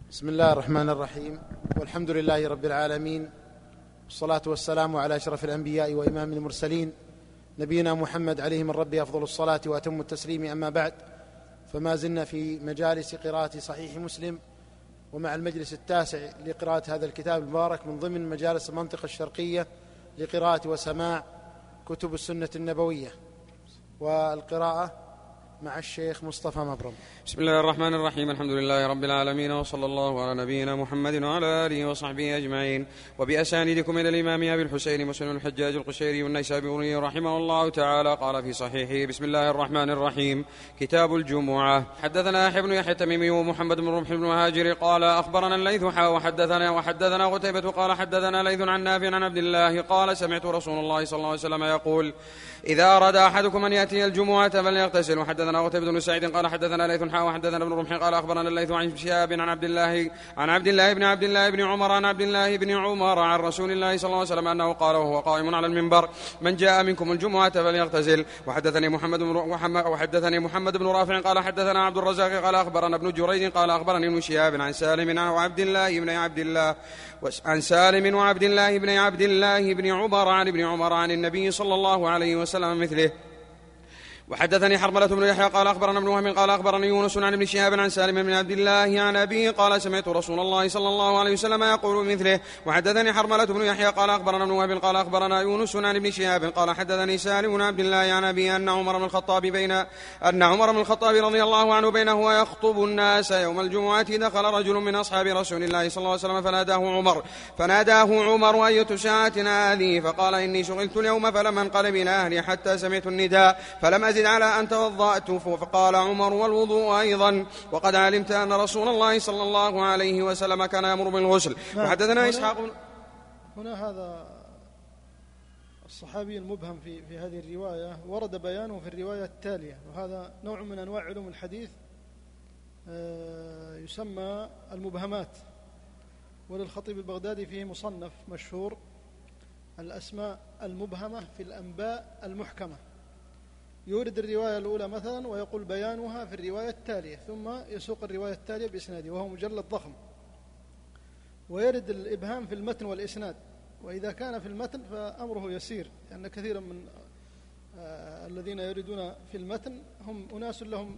بسم الله الرحمن الرحيم، والحمد لله رب العالمين، والصلاة والسلام على أشرف الأنبياء وإمام المرسلين نبينا محمد عليه من ربه أفضل الصلاة وأتم التسليم. أما بعد، فما زلنا في مجالس قراءة صحيح مسلم، ومع المجلس التاسع لقراءة هذا الكتاب المبارك من ضمن مجالس المنطقة الشرقية لقراءة وسماع كتب السنة النبوية، والقراءة مع الشيخ مصطفى مبرم. بسم الله الرحمن الرحيم. الحمد لله رب العالمين، وصلى الله على نبينا محمد وعلى آله وصحبه أجمعين. وبأسانيدكم إلى الإمام أبي الحسين مسلم الحجاج القشيري والنيسابوري رحمه الله تعالى قال في صحيحه: بسم الله الرحمن الرحيم. كتاب الجمعة. حدثنا يحيى بن يحيى التميمي ومحمد بن رمح بن مهاجر قال أخبرنا الليث وحدثنا قتيبة قال حدثنا ليث عن نافع عن عبد الله قال: سمعت رسول الله صلى الله عليه وسلم يقول: إذا أراد أحدكم أن يأتي الجمعة فليغتسل. وحدثنا قتيبة بن سعيد قال حدثنا ليث وحدثنا ابن رمح قال أخبرنا الليث عن شهاب عن عبد الله بن عمر عن عبد الله بن عمر عن رسول الله صلى الله عليه وسلم أنه قال وهو قائم على المنبر: من جاء منكم الجمعة فليغتسل. وحدثني محمد بن رافع قال حدثنا عبد الرزاق قال أخبرنا ابن جريج قال أخبرني ابن شهاب عن سالم وعبد الله بن عمر عن ابن عمر عن النبي صلى الله عليه وسلم مثله. وحدثني حرملة بن يحيى قال أخبرنا ابن وهب قال أخبرني يونس عن ابن شهاب عن سالم بن عبد الله عن أبيه قال: سمعت رسول الله صلى الله عليه وسلم يقول مثله. وحدثني حرملة بن يحيى قال أخبرنا ابن وهب قال أخبرنا يونس عن ابن شهاب قال حدثني سالم بن عبد الله عن أبيه أن عمر بن الخطاب رضي الله عنه بينه ويخطب الناس يوم الجمعة دخل رجل من أصحاب رسول الله صلى الله عليه وسلم فناداه عمر: أية ساعة هذه؟ فقال: إني شغلت اليوم فلم انقلب إلى أهلي حتى سمعت النداء فلم أزد على أن توضأت. فقال عمر: والوضوء أيضا، وقد علمت أن رسول الله صلى الله عليه وسلم كان يأمر بالغسل. وحدثنا إسحاق. هنا هذا الصحابي المبهم في هذه الرواية ورد بيانه في الرواية التالية، وهذا نوع من أنواع علوم الحديث يسمى المبهمات. وللخطيب البغدادي فيه مصنف مشهور: الأسماء المبهمة في الأنباء المحكمة. يورد الرواية الأولى مثلا ويقول بيانها في الرواية التالية، ثم يسوق الرواية التالية بإسناده، وهو مجلد ضخم. ويرد الإبهام في المتن والإسناد، وإذا كان في المتن فأمره يسير، لأن كثيرا من الذين يردون في المتن هم أناس لهم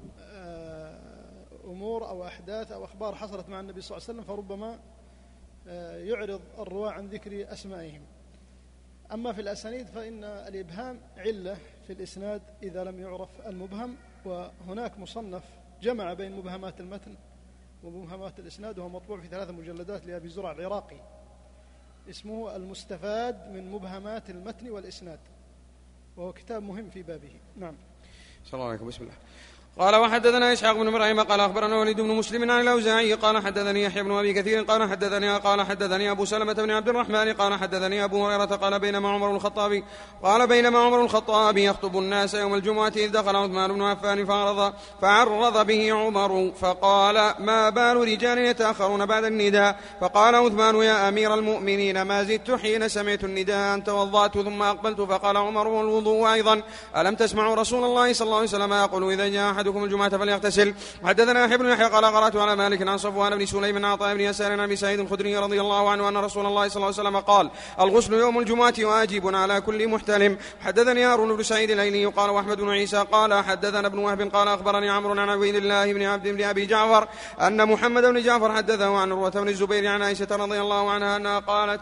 أمور أو أحداث أو أخبار حصلت مع النبي صلى الله عليه وسلم، فربما يعرض الرواة عن ذكر أسمائهم. أما في الأسانيد فإن الإبهام علة في الإسناد إذا لم يعرف المبهم. وهناك مصنف جمع بين مبهمات المتن ومبهمات الإسناد، وهو مطبوع في 3 مجلدات لأبي زرع العراقي، اسمه المستفاد من مبهمات المتن والإسناد، وهو كتاب مهم في بابه. نعم. صلى الله عليكم. بسم الله. قال: وحدثنا إسحاق بن إبراهيم قال أخبرنا وليد بن مسلم عن الأوزاعي قال حدثني يحيى بن أبي كثير قال حدثني أبو سلمة بن عبد الرحمن قال حدثني أبو هريرة قال بينما عمر الخطاب يخطب الناس يوم الجمعة إذ دخل عثمان بن عفان فعرض به عمر فقال: ما بال رجال يتأخرون بعد النداء؟ فقال عثمان: يا أمير المؤمنين، ما زدت حين سمعت النداء أن توضأت ثم أقبلت. فقال عمر: والوضوء أيضا، ألم تسمعوا رسول الله صلى الله عليه وسلم يقول: إذا جاء أحدكم الجمعة فليغتسل. وحدثنا يحيى بن يحيى قال قرأت على مالك عن صفوان بن سليم عن عطاء بن يسار عن أبي سعيد الخدري رضي الله عنه أن رسول الله صلى الله عليه وسلم قال: الغسل يوم الجمعة واجب على كل محتلم. حدثني هارون بن سعيد الأيلي قال وأحمد بن عيسى قال حدثنا ابن وهب قال أخبرني عمرو عن عبيد الله بن عبد بن أبي جعفر أن محمد بن جعفر حدثه عن عروة بن الزبير عن عائشة رضي الله عنها أنها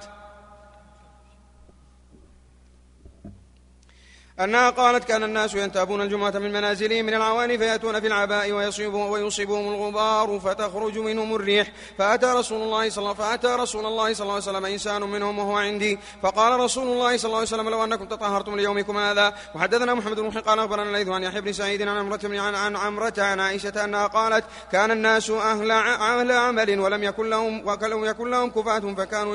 قالت: كان الناس ينتابون الجمعة من منازلهم من العواني فيأتون في العباء ويصيبهم الغبار فتخرج منهم الريح، فأتى رسول الله صلى الله عليه وسلم إنسان منهم وهو عندي، فقال رسول الله صلى الله عليه وسلم: لو أنكم تطهرتم ليومكم هذا. وحدثنا محمد بن قال أخبرنا الليث عن يحيى بن سعيد عن عمرة عن عائشة أنها قالت: كان الناس أهل عمل ولم يكن لهم كفاة فكانوا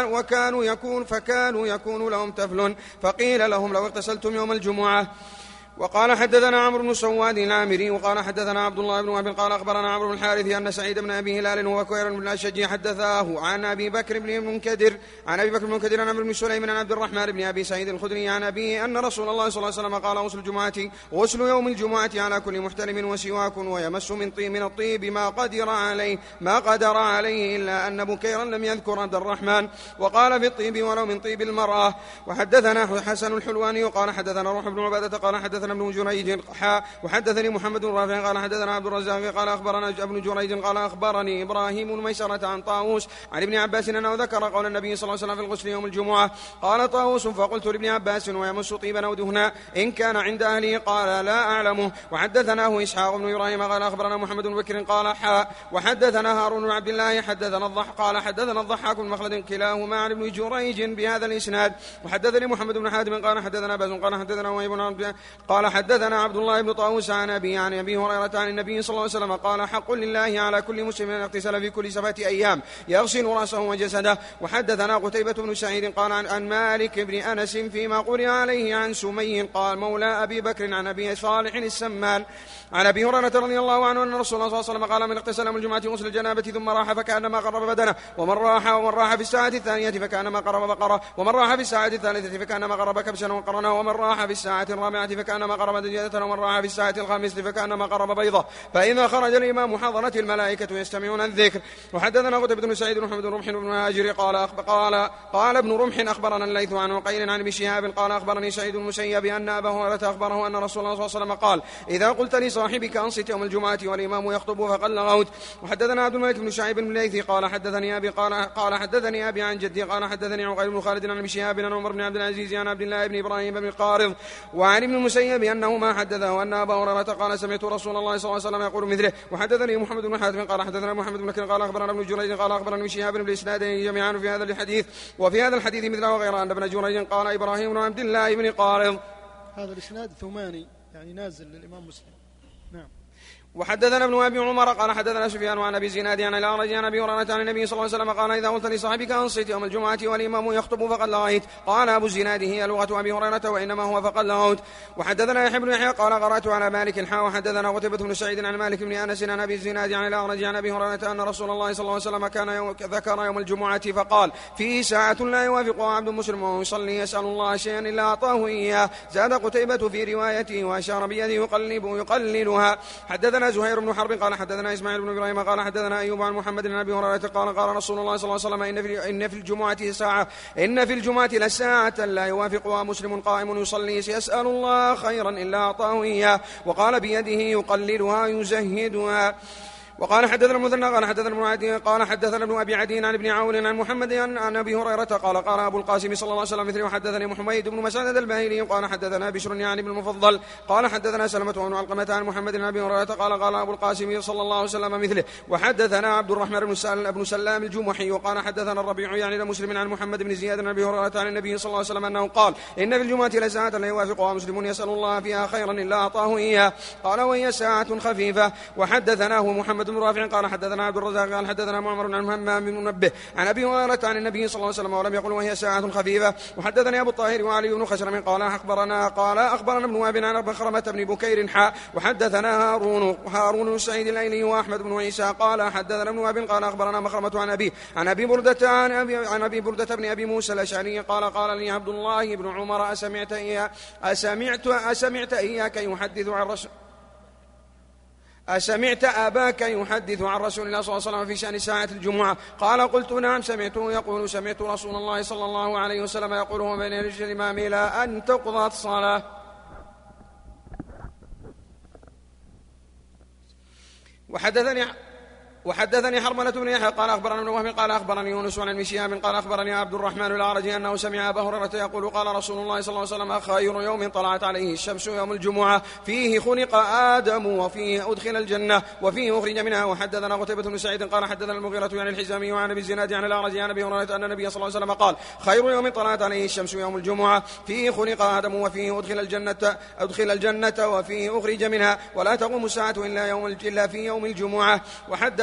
يكون لهم تفل، فقيل لهم: لو اغتسلتم يوم الجمعة. وقال حدثنا عمرو بن سواد العامري وقال حدثنا عبد الله بن وهب قال أخبرنا عمرو بن الحارث أن سعيد بن أبي هلال وكوير بن الأشج حدثاه عن أبي بكر بن المنكدر عن عمرو بن سليم عن عبد الرحمن بن أبي سعيد الخدري عن أبيه أن رسول الله صلى الله عليه وسلم قال غسل يوم الجمعة على كل محتلم وسواك ويمس من الطيب ما قدر عليه إلا أن بكيرا لم يذكر عبد الرحمن وقال في الطيب ولو من طيب المرأة. وحدثنا حسن الحلواني وقال حدثنا روح بن عبادة قال حدثنا ابن جريج وحدثني محمد بن رافع قال حدثنا عبد الرزاق قال أخبرنا ابن جريج قال أخبرني إبراهيم بن ميسرة عن طاووس عن ابن عباس أنه ذكر قول النبي صلى الله عليه وسلم في الغسل يوم الجمعة. قال طاووس فقلت لابن عباس ويمس طيبا أو دهنا إن كان عند أهله قال لا أعلمه. وحدثناه إسحاق بن إبراهيم قال أخبرنا محمد بن بكر قال وحدثنا هارون بن عبد الله حدثنا الضحاك بن مخلد كلاهما عن ابن جريج بهذا الإسناد. وحدثني محمد بن حاتم قال حدثنا باز قال حدثنا وهيب قال حدثنا عبد الله بن طاووس عن أبي هريرة عن النبي صلى الله عليه وسلم قال حق لله على كل مسلم أن يغتسل في كل 7 أيام يغسل رأسه وجسده. وحدثنا قتيبة بن سعيد قال عن مالك بن أنس فيما قرئ عليه عن سمي قال مولى أبي بكر عن أبي صالح السمان عن أبي هريرة رضي الله عنه أن رسول الله صلى الله عليه وسلم قال من اغتسل يوم الجمعة غسل الجنابة ثم راح فكأنما قرب بدنه ومن راح في الساعة الثانية فكأنما قرب بقرة ومن راح في الساعة الثالثة فكأنما قرب كبشا وقرنه ومن راح في الساعة الرابعة فكأنما قرب دجاجة ومن راح في الساعة الخامسة فكأنما قرب بيضة فإذا خرج الإمام حضرت الملائكة يستمعون الذكر. وحدثنا قتيبة بن سعيد محمد بن رمح بن هاجر قال ابن رمح أخبرنا الليث عن عقيل عن ابن شهاب قال أخبرني سعيد المسيب أن أبا هريرة أخبره أن رسول الله صلى الله عليه وسلم قال إذا قلت لصاحبك أنصت يوم الجمعة والإمام يخطب فقد لغوت. وحدثنا عبد الملك بن شعيب بن الليثي قال حدثني أبي عن جدي قال حدثني عقيل بن خالد عن ابن شهاب عن عمر بن عبد العزيز عن عبد الله بن إبراهيم بن قارض وعن ابن المسيب أنه ما حدثه أن أبا هريرة قال سمعت رسول الله صلى الله عليه وسلم يقول مثله. وحدثني محمد بن حاتم قال حدثنا محمد بن بكر قال أخبرنا ابن جريج قال أخبرنا ابن شهاب بن الإسناد جميعا في هذا الحديث وفي هذا الحديث مثله غير أن ابن جريج قال إبراهيم بن عبد الله بن قارض. هذا الإسناد ثماني يعني نازل للإمام مسلم. نعم. وحدثنا ابن أبي عمر قال حدثنا سفيان عن أبي زناد عن الأعرج عن أبي هريرة عن النبي صلى الله عليه وسلم قال إذا قلت لصاحبك أنصت يوم الجمعة والإمام يخطب فقد لغيت. قال أبو الزناد هي لغة أبي هريرة وإنما هو فقد لغوت. وحدثنا يحيى بن يحيى قال قرأت على مالك وحدثنا قتيبة بن سعيد عن مالك بن أنس عن أبي الزناد عن الأعرج عن أبي هريرة أن رسول الله صلى الله عليه وسلم كان ذكر يوم الجمعة فقال فيه ساعة لا يوافقها عبد مسلم وهو يصلي يسأل الله شيئا إلا أعطاه إياه. زاد قتيبة في روايته وأشار بيده يقللها. حدثنا زهير بن حرب قال حدثنا إسماعيل بن إبراهيم قال حدثنا أيوب عن محمد بن أبي هريرة قال رسول الله صلى الله عليه وسلم إن في الجمعة لساعة لا يوافقها مسلم قائم يصلي يسأل الله خيرا إلا أعطاه إياه. وقال بيده يقللها يزهدها. وقال حدثنا المثنى قال حدثنا ابن عدي قال حدثنا ابن أبي عدي عن ابن عون عن محمد عن أبي هريرة قال أبو القاسم صلى الله عليه وسلم مثله. وحدثني محمد بن مسعود الباهلي قال حدثنا بشر يعني ابن المفضل قال حدثنا سلمة بن علقمة عن محمد بن أبي هريرة قال أبو القاسم صلى الله عليه وسلم مثله. وحدثنا عبد الرحمن بن سلام الجمحي وقال حدثنا الربيع يعني لمسلم عن محمد بن زياد عن أبي هريرة عن النبي صلى الله عليه وسلم أنه قال إن في الجمعة لساعة لا يوافقها مسلم يسأل الله فيها خيرا إلا أعطاه إياه. قال وهي ساعة خفيفة. وحدثناه محمد بن رافع قال حدثنا عبد الرزاق قال حدثنا معمر عن همام بن منبه عن أبي هريرة عن النبي صلى الله عليه وسلم ولم يقل وهي ساعة خفيفة. وحدثني أبو الطاهر وعلي بن خشرم قال أخبرنا ابن وهب عن مخرمة بن بكير وحدثنا هارون السعيد الليلي وأحمد بن عيسى قال حدثنا ابن وهب قال أخبرنا مخرمة عن أبي بردة بن أبي موسى الأشعري قال لي عبد الله بن عمر أسمعت أباك يحدث عن رسول الله صلى الله عليه وسلم في شأن ساعة الجمعة؟ قال قلت نعم سمعته يقول سمعت رسول الله صلى الله عليه وسلم يقول بين رجل الإمام إلى أن تقضى الصلاة. وحدثني حرملة بن يحيى قال أخبرنا ابن وهب قال أخبرني يونس عن ابن شهاب قال أخبرني عبد الرحمن الأعرجي أنه سمع أبا هريرة يقول قال رسول الله صلى الله عليه وسلم خير يوم طلعت عليه الشمس يوم الجمعة فيه خلق آدم وفيه أدخل الجنة وفيه أخرج منها. وحدثنا قتيبة بن سعيد قال حدثنا المغيرة عن الحزامي وعن أبي الزناد عن الأعرج عن أبي هريرة أن النبي صلى الله عليه وسلم قال خير يوم طلعت عليه الشمس يوم الجمعة فيه خلق آدم وفيه أدخل الجنة وفيه أخرج منها ولا تقوم الساعة إلا في يوم الجمعة.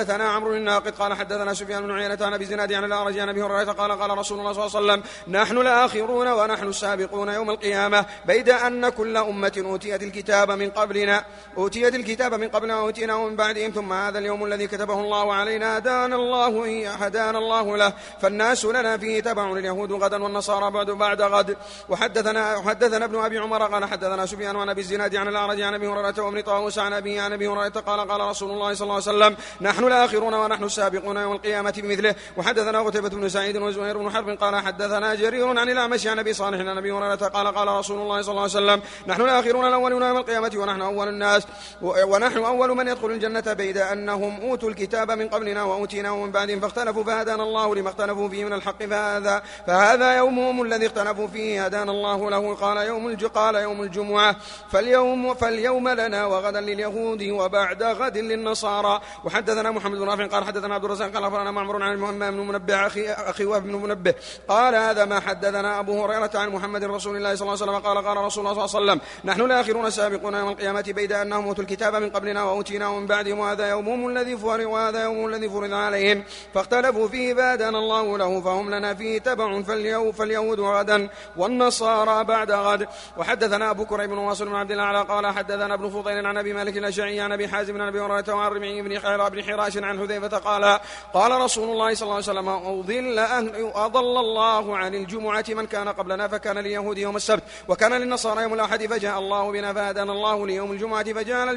حدثنا عمرو الناقد قال حدثنا سفيان بن عيينة عن أبي زناد عن الأعرج عن أبي هريرة قال قال رسول الله صلى الله عليه وسلم نحن الآخرون ونحن السابقون يوم القيامة بيد أن كل أمة أوتيت الكتاب من قبلنا وأوتينا ومن بعدهم ثم هذا اليوم الذي كتبه الله علينا هدانا الله له فالناس لنا فيه تبع اليهود غدا والنصارى بعد غد. وحدثنا ابن أبي عمر قال حدثنا سفيان عن أبي الزناد عن الأعرج عن أبي هريرة وابن طاووس عن أبي هريرة قال رسول الله صلى الله عليه وسلم نحن الآخرون ونحن السابقون يوم القيامة بمثله. وحدثنا قتيبة بن سعيد وزهير بن حرب قال حدثنا جرير عن الأعمش عن أبي صالح عن أبي هريرة قال رسول الله صلى الله عليه وسلم نحن الآخرون الأولون يوم القيامة ونحن أول الناس ونحن أول من يدخل الجنة بيد أنهم أوتوا الكتاب من قبلنا وأوتينا ومن بعدهم فاختلفوا فهدانا الله لما اختلفوا فيه من الحق فهذا يومهم الذي اختلفوا فيه هدانا الله له. قال يوم الجمعة فاليوم لنا وغدا لليهود وبعد غد للنصارى. وحدثنا محمد بن رافع قال حدثنا عبد الرزاق قال أخبرنا معمر عن المهمام بن منبه أخي وهب بن منبه قال هذا ما حدثنا أبو هريرة عن محمد رسول الله صلى الله عليه وسلم قال رسول الله صلى الله عليه وسلم نحن الآخرون السابقون يوم القيامة بيد أنهم أوتوا الكتاب من قبلنا وأوتينا ومن بعدهم وهذا يومهم الذي فرض عليهم فاختلفوا فيه فهدانا الله له فهم لنا فيه تبع فاليهود غدا والنصارى بعد غد. وحدثنا أبو كريب واصل بن عبد الله قال حدثنا ابن فضيل عن أبي مالك الأشعري عن أبي حازم عن أبي هريرة وعن ربيع بن حراش عن حذيفة قال رسول الله صلى الله عليه وسلم أضل الله عن الجمعة من كان قبلنا فكان لليهود يوم السبت وكان للنصارى يوم الأحد فجاء الله بنا فهدانا الله ليوم الجمعة فجعل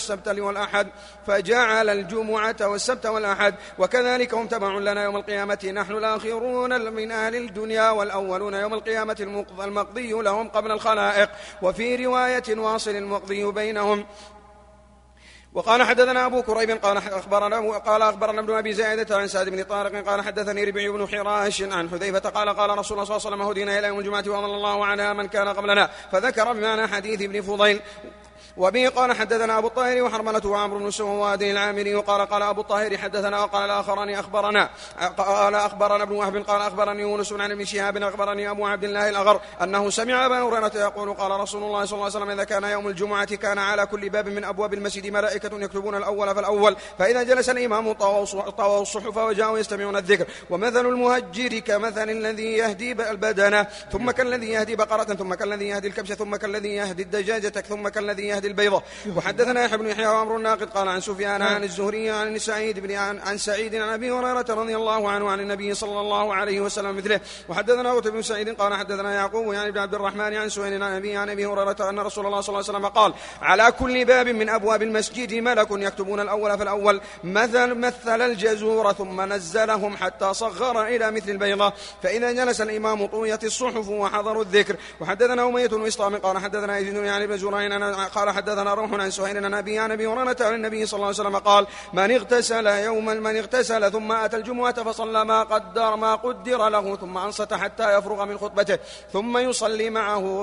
الجمعة والسبت والأحد وكذلك هم تبع لنا يوم القيامة نحن الآخرون من أهل الدنيا والأولون يوم القيامة المقضي لهم قبل الخلائق وفي رواية واصل المقضي بينهم. وقال حدثنا أبو كريب قال أخبرنا ابن أبي زائدة عن سعد بن طارق قال حدثني ربيع بن حراش عن حذيفة قال رسول الله صلى الله عليه وسلم هدينا إلى يوم الجمعة وأضل الله عنها من كان قبلنا فذكر بمعنى حديث ابن فضيل. وبه قال حدثنا أبو الطاهر وحرملة وعمرو بن سواد العامري قال أبو الطاهر حدثنا وقال الآخران أخبرنا ابن وهب قال أخبرني يونس عن ابن شهاب أخبرني أبو عبد الله الأغر أنه سمع أبا هريرة يقول قال رسول الله صلى الله عليه وسلم إذا كان يوم الجمعة كان على كل باب من أبواب المسجد ملائكة يكتبون الأول فالأول فإذا جلس الإمام طووا الصحف وجاءوا يستمعون الذكر ومثل المهجر كمثل الذي يهدي البدنة ثم كالذي يهدي بقرة ثم كالذي يهدي الكبش ثم كالذي يهدي الدجاجة ثم كالذي يهدي البيضة. وحدثنا يحيى بن يحيى وعمر الناقد قال عن سفيان عن الزهري عن سعيد عن أبي هريرة رضي الله عنه عن النبي صلى الله عليه وسلم مثله. وحدثنا قتيبة بن سعيد قال حدثنا يعقوب يعني بن عبد الرحمن عن سهيل عن أبي هريرة أن رسول الله صلى الله عليه وسلم قال على كل باب من أبواب المسجد ملك يكتبون الأول فالأول مثل الجزور ثم نزلهم حتى صغر إلى مثل البيضة فإذا جلس الإمام طويت الصحف وحضروا الذكر. وحدثنا أمية بن إسلام قال حدثنا يزيد يعني بن زرين قال حدثنا روح عن سهيل عن أبي هريرة عن النبي صلى الله عليه وسلم قال من اغتسل ثم أتى الجمعة فصلى ما قدر له ثم أنصت حتى يفرغ من خطبته ثم يصلي معه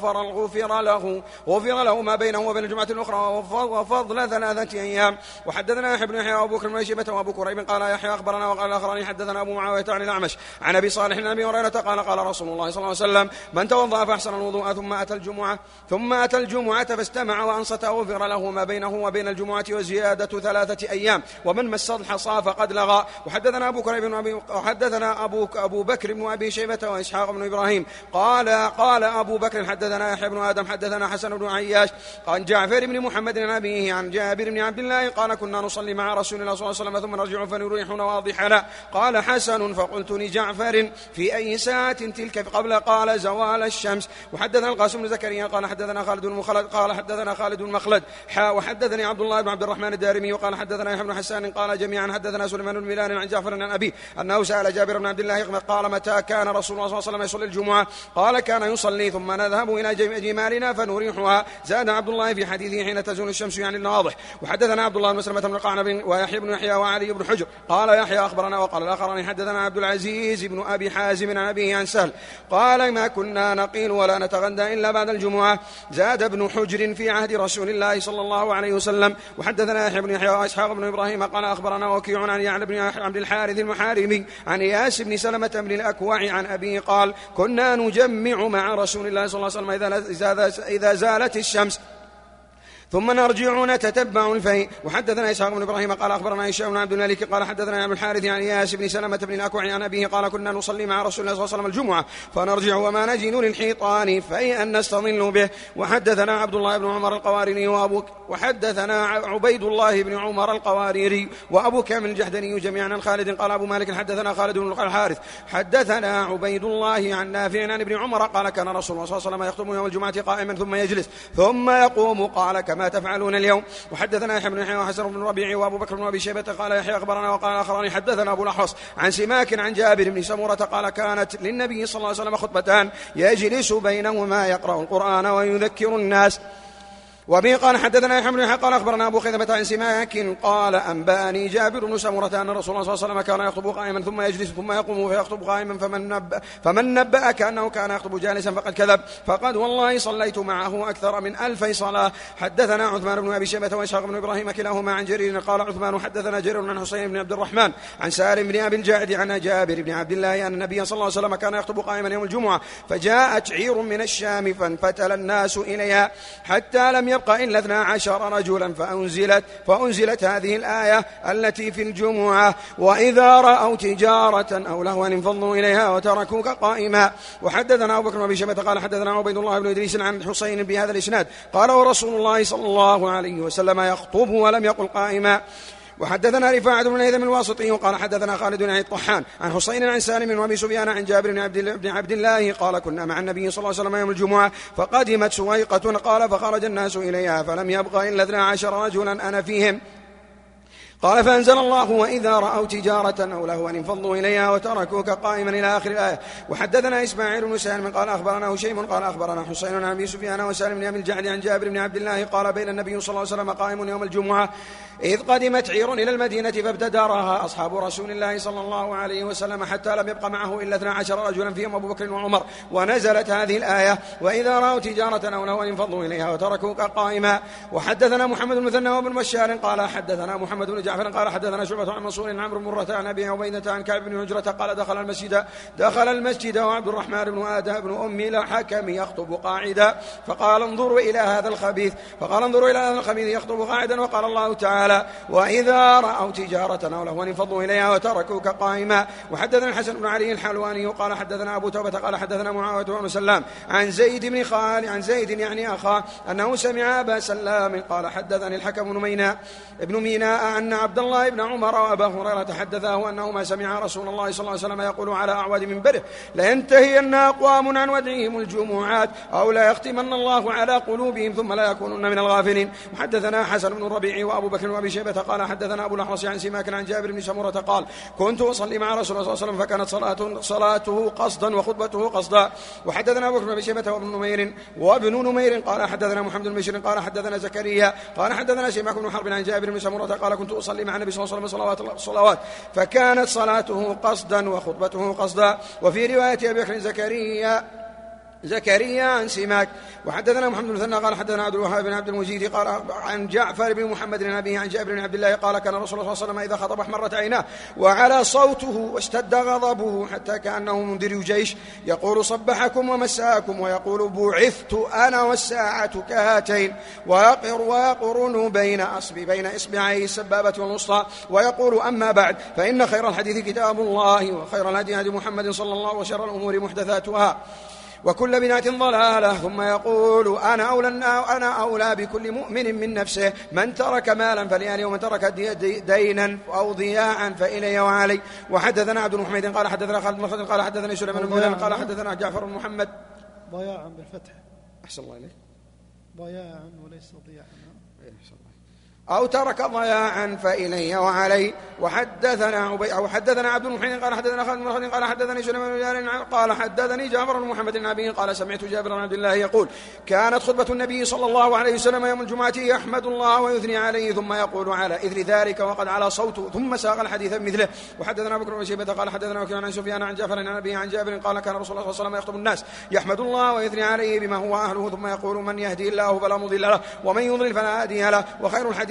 غفر له ما بينه وبين الجمعة الأخرى وفضل 3 أيام. وحدثنا يحيى بن يحيى وأبو بكر بن شيبة وأبو كريب قال يحيى أخبرنا وقال الآخران حدثنا أبو معاوية عن الأعمش عن أبي صالح عن أبي هريرة قال رسول الله صلى الله عليه وسلم من توضأ فأحسن الوضوء ثم أتى الجمعة فاستمع وأنصت غفر له ما بينه وبين الجمعة وزيادة 3 أيام ومن مس الحصى فقد لغى. وحدثنا أبو بكر بن أبي شيبة وإسحاق بن إبراهيم قال أبو بكر حدثنا يحيى بن آدم حدثنا حسن بن عياش عن جعفر بن محمد عن أبيه عن جابر بن عبد الله قال كنا نصلي مع رسول الله صلى الله عليه وسلم ثم نرجع فنريح واضحنا. قال حسن فقلت لجعفر في أي ساعة تلك قال زوال الشمس. وحدثنا القاسم بن زكريا قال حدثنا خالد بن مخلد وحدثني عبد الله بن عبد الرحمن الدارمي وقال حدثنا يحيى بن حسان قال جميعا حدثنا سليمان بن بلال عن جعفر عن أبي أنه سأل جابر بن عبد الله قال متى كان رسول الله صلى الله عليه وسلم يصلي الجمعة قال كان يصلي ثم نذهب إلى جمالنا فنريحها. زاد عبد الله في حديثه حين تزول الشمس يعني الواضح. وحدثنا عبد الله بن مسلمة بن قعنب ويحيى بن يحيى وعلي بن حجر قال يحيى أخبرنا وقال الآخران حدثنا عبد العزيز بن أبي حازم عن أبيه عن سهل قال ما كنا نقيل ولا نتغدى إلا بعد الجمعة. زاد ابن حجر في عهد رسول الله صلى الله عليه وسلم. وحدثنا يحيى بن يحيى وإسحاق بن إبراهيم قال أخبرنا وكيع عن يعلى بن عبد الحارث المحاربي عن إياس بن سلمة بن الأكوع عن أبيه قال كنا نجمع مع رسول الله صلى الله عليه وسلم إذا زالت الشمس ثم نرجع نتتبع الفيء. وحدثنا إسحاق بن إبراهيم قال أخبرنا هشام بن عبد الملك قال حدثنا أبو الحارث عن إياس بن سلمة بن الأكوع عن أبيه قال كنا نصلي مع رسول الله صلى الله عليه وسلم الجمعة فنرجع وما نجد للحيطان فيئا نستظل به. وحدثنا عبد الله بن عمر القواريري وحدثنا عبيد الله بن عمر القواريري وأبو كامل الجحدري جميعا عن خالد قال أبو مالك حدثنا خالد بن الحارث حدثنا عبيد الله عن نافع عن ابن عمر قال كان رسول الله صلى الله عليه وسلم يخطب يوم الجمعة قائما ثم يجلس ثم يقوم قال كما تفعلون اليوم. وحدثنا يحيى بن يحيى وحسن بن ربيع وابو بكر بن ابي شيبه قال يحيى اخبرنا وقال اخراني حدثنا ابو الاحوص عن سماك عن جابر بن سموره قال كانت للنبي صلى الله عليه وسلم خطبتان يجلس بينهما يقرأ القرآن ويذكر الناس. وبه قال حدثنا يحيى بن يحيى قال اخبرنا ابو خيثمة عن سماك قال انبأني جابر بن سموره ان رسول الله صلى الله عليه وسلم كان يخطب قائما ثم يجلس ثم يقوم فيخطب قائما فمن نبأك انه كان يخطب جالسا فقد كذب فقد والله صليت معه اكثر من 1000 صلاة. حدثنا عثمان بن ابي شيبة وإسحاق بن ابراهيم كلاهما عن جرير قال عثمان حدثنا جرير عن حسين بن عبد الرحمن عن سالم بن ابي الجاعد عن جابر بن عبد الله ان النبي صلى الله عليه وسلم كان يخطب قائما يوم الجمعة فجاءت عير من الشام فانفتل الناس اليها حتى لم يبق الا 12 رجلا فأنزلت هذه الآية التي في الجمعة وإذا رأوا تجارة أو لهوا انفضوا إليها وتركوك قائما. وحدثنا أبو بكر بن أبي شيبة قال حدثنا عبيد الله بن إدريس عن حسين بهذا الإسناد قال ورسول الله صلى الله عليه وسلم يخطب ولم يقل قائما. وحدثنا رفاعة بن هيثم الواسطي قال حدثنا خالد بن الطحان عن حسين عن سالم وابي سفيان عن جابر بن عبد الله قال كنا مع النبي صلى الله عليه وسلم يوم الجمعة فقدمت سويقة قال فخرج الناس إليها فلم يبق إلا 12 رجلا أنا فيهم قال فأنزل الله وإذا رأوا تجارة أو لهوا انفضوا إليها وتركوك قائما إلى آخر الآية. وحدثنا إسماعيل بن سالم قال أخبرنا هشيم قال أخبرنا حسين عن أبي سفيان وسالم بن أبي الجعد عن جابر بن عبد الله قال بين النبي صلى الله عليه وسلم قائم يوم الجمعة إذ قدمت عير إلى المدينة فابتدرها أصحاب رسول الله صلى الله عليه وسلم حتى لم يبق معه إلا 12 رجلا فيهم أبو بكر وعمر ونزلت هذه الآية وإذا رأوا تجارة أو لهوا انفضوا إليها وتركوك قائما. وحدثنا محمد بن المثنى وابن بشار قال حدثنا محمد بن جعفر قال حدثنا شعبة عن منصور عن عمرو بن مرة عن أبي عبيدة عن كعب بن عجرة قال دخل المسجد وعبد الرحمن بن آدم بن أم الحكم يخطب قاعدا فقال انظروا إلى هذا الخبيث يخطب قاعدا وقال الله تعالى وإذا رأوا تجارة أو لهوا انفضوا إليها وتركوك قائما. وحدثنا الحسن بن علي الحلواني قال حدثنا أبو توبة قال حدثنا معاوية بن سلام عن زيد بن خالد عن زيد يعني أخاه أنه سمع أبا سلام قال حدثني الحكم بن ميناء أن عبد الله بن عمر وأبا هريرة حدثاه أنهما سمع رسول الله صلى الله عليه وسلم يقول على أعواد منبره لينتهين أقوام عن ودعهم الجمعات أو لا يختمن الله على قلوبهم ثم لا يكونن من الغافلين. وحدثنا حسن بن الربيع وأبو بكر وأبي شيبة قال حدثنا أبو الأحوص عن سماك عن جابر بن سمورة قال كنت أصلي مع رسول الله صلى الله عليه وسلم فكانت صلاته قصدا وخطبته قصدا. وحدثنا أبو بكر وأبي شيبة وابن نمير قال حدثنا محمد بن بشير قال حدثنا زكريا قال حدثنا سماك بن حرب عن جابر بن سمورة قال كنت أصلي مع النبي صلى الله عليه وسلم صلوات فكانت صلاته قصدا وخطبته قصدا. وفي رواية أبي بكر زكريا عن سماك. وحدثنا محمد بن مثنى قال حدثنا عبد الوهاب بن عبد المجيد قال عن جعفر بن محمد بن أبيه عن جابر بن عبد الله قال كان رسول الله صلى الله عليه وسلم إذا خطب احمرت عيناه وعلى صوته واشتد غضبه حتى كأنه منذر جيش يقول صبحكم ومساكم ويقول بعثت أنا والساعة كهاتين ويقرن بين إصبعيه السبابة والوسطى ويقول أما بعد فإن خير الحديث كتاب الله وخير الهدي هدي محمد صلى الله عليه وسلم وشر الأمور محدثاتها وكل بدعة ضلالة ثم يقول أنا أولى بكل مؤمن من نفسه من ترك مالا فلأهله ومن ترك دينا أو ضياعا فإلي وعلي. وحدثنا عبد الحميد قال حدثنا خالد بن خالد قال حدثنا سليمان بن مولانا قال حدثنا جعفر بن محمد ضياعا بالفتح أحسن الله إليك ضياعا وليس ضياعا أو ترك ضياعا فإلي وعلي. وحدثنا عبد المحيط قال حدثنا خالد بن خالد قال حدثني سليمان بن قال حدثني جابر بن محمد بن أبي قال سمعت جابر بن عبد الله يقول كانت خطبة النبي صلى الله عليه وسلم يوم الجمعة يحمد الله ويثني عليه ثم يقول على إثر ذلك وقد على صوته ثم ساق الحديث مثله. وحدثنا بكر بن شيبة قال حدثنا وكيع عن سفيان عن جعفر عن أبي عن جابر قال كان رسول الله صلى الله عليه وسلم يخطب الناس يحمد الله ويثني عليه بما هو أهله ثم يقول من يهدي الله فلا مضل له ومن يضلل فلا هادي له وخير الحديث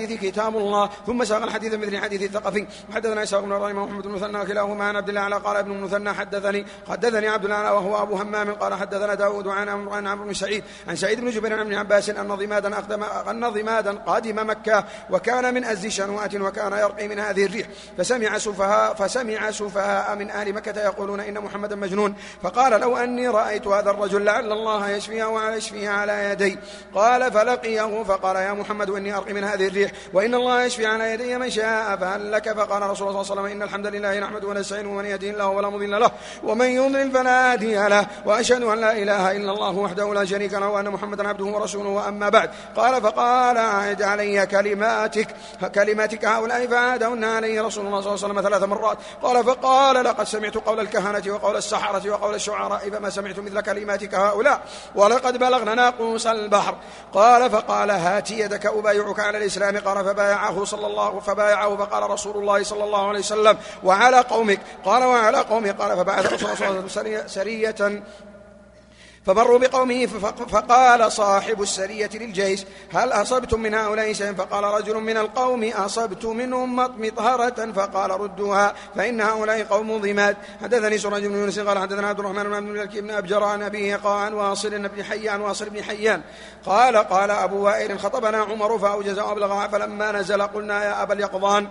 الحديث كتاب الله. ثم ساق الحديث مثل حديث الثقفي. وحدثنا إسحاق بن إبراهيم ومحمد بن المثنى كلاهما عن عبد الله قال ابن المثنى حدثني عبد الله وهو أبو همام قال حدثنا داود عن عمرو بن سعيد عن سعيد بن جبير عن ابن عباس أن ضمادا قادم مكة وكان من أزد شنوءة وكان يرقي من هذه الريح فسمع سفهاء من أهل مكة يقولون إن محمدا مجنون فقال لو أني رأيت هذا الرجل لعل الله يشفيه على يدي. قال فلقيه فقال يا محمد إني أرقي من هذه الريح وإن الله يشفي على يدي من شاء فهل لك؟ فقال رسول الله صلى الله عليه وسلم إن الحمد لله نحمده ونستعينه ومن يهده الله ولا مضل له ومن يضلل فلا هادي له وأشهد أن لا إله إلا الله وحده لا شريك له وأن محمدا عبده ورسوله وأما بعد. قال فقال أعد علي كلماتك هؤلاء فعادهن عليه رسول الله صلى الله عليه وسلم 3 مرات. فقال لقد سمعت قول الكهنة وقول السحرة وقول الشعراء فما سمعت مثل كلماتك هؤلاء ولقد بلغنا ناقوس البحر. قال فقال هات يدك أبايعك على الإسلام. قال فبايعه فقال رسول الله صلى الله عليه وسلم وعلى قومك. قال وعلى قومه. قال فبعث رسول الله صلى الله عليه وسلم سرية فمروا بقومه فقال صاحب السرية للجيش هل أصبتم من هؤلاء شيئا؟ فقال رجل من القوم أصبت منهم مطهرة فقال ردوها فإن هؤلاء قوم ضماد. حدثني سراج بن يونس قال حدثنا عبد الرحمن بن الملك بن أبجر عن أبيه قال واصل بن حيان قال أبو وائل خطبنا عمر فأوجز وأبلغ فلما نزل قلنا يا أبا اليقظان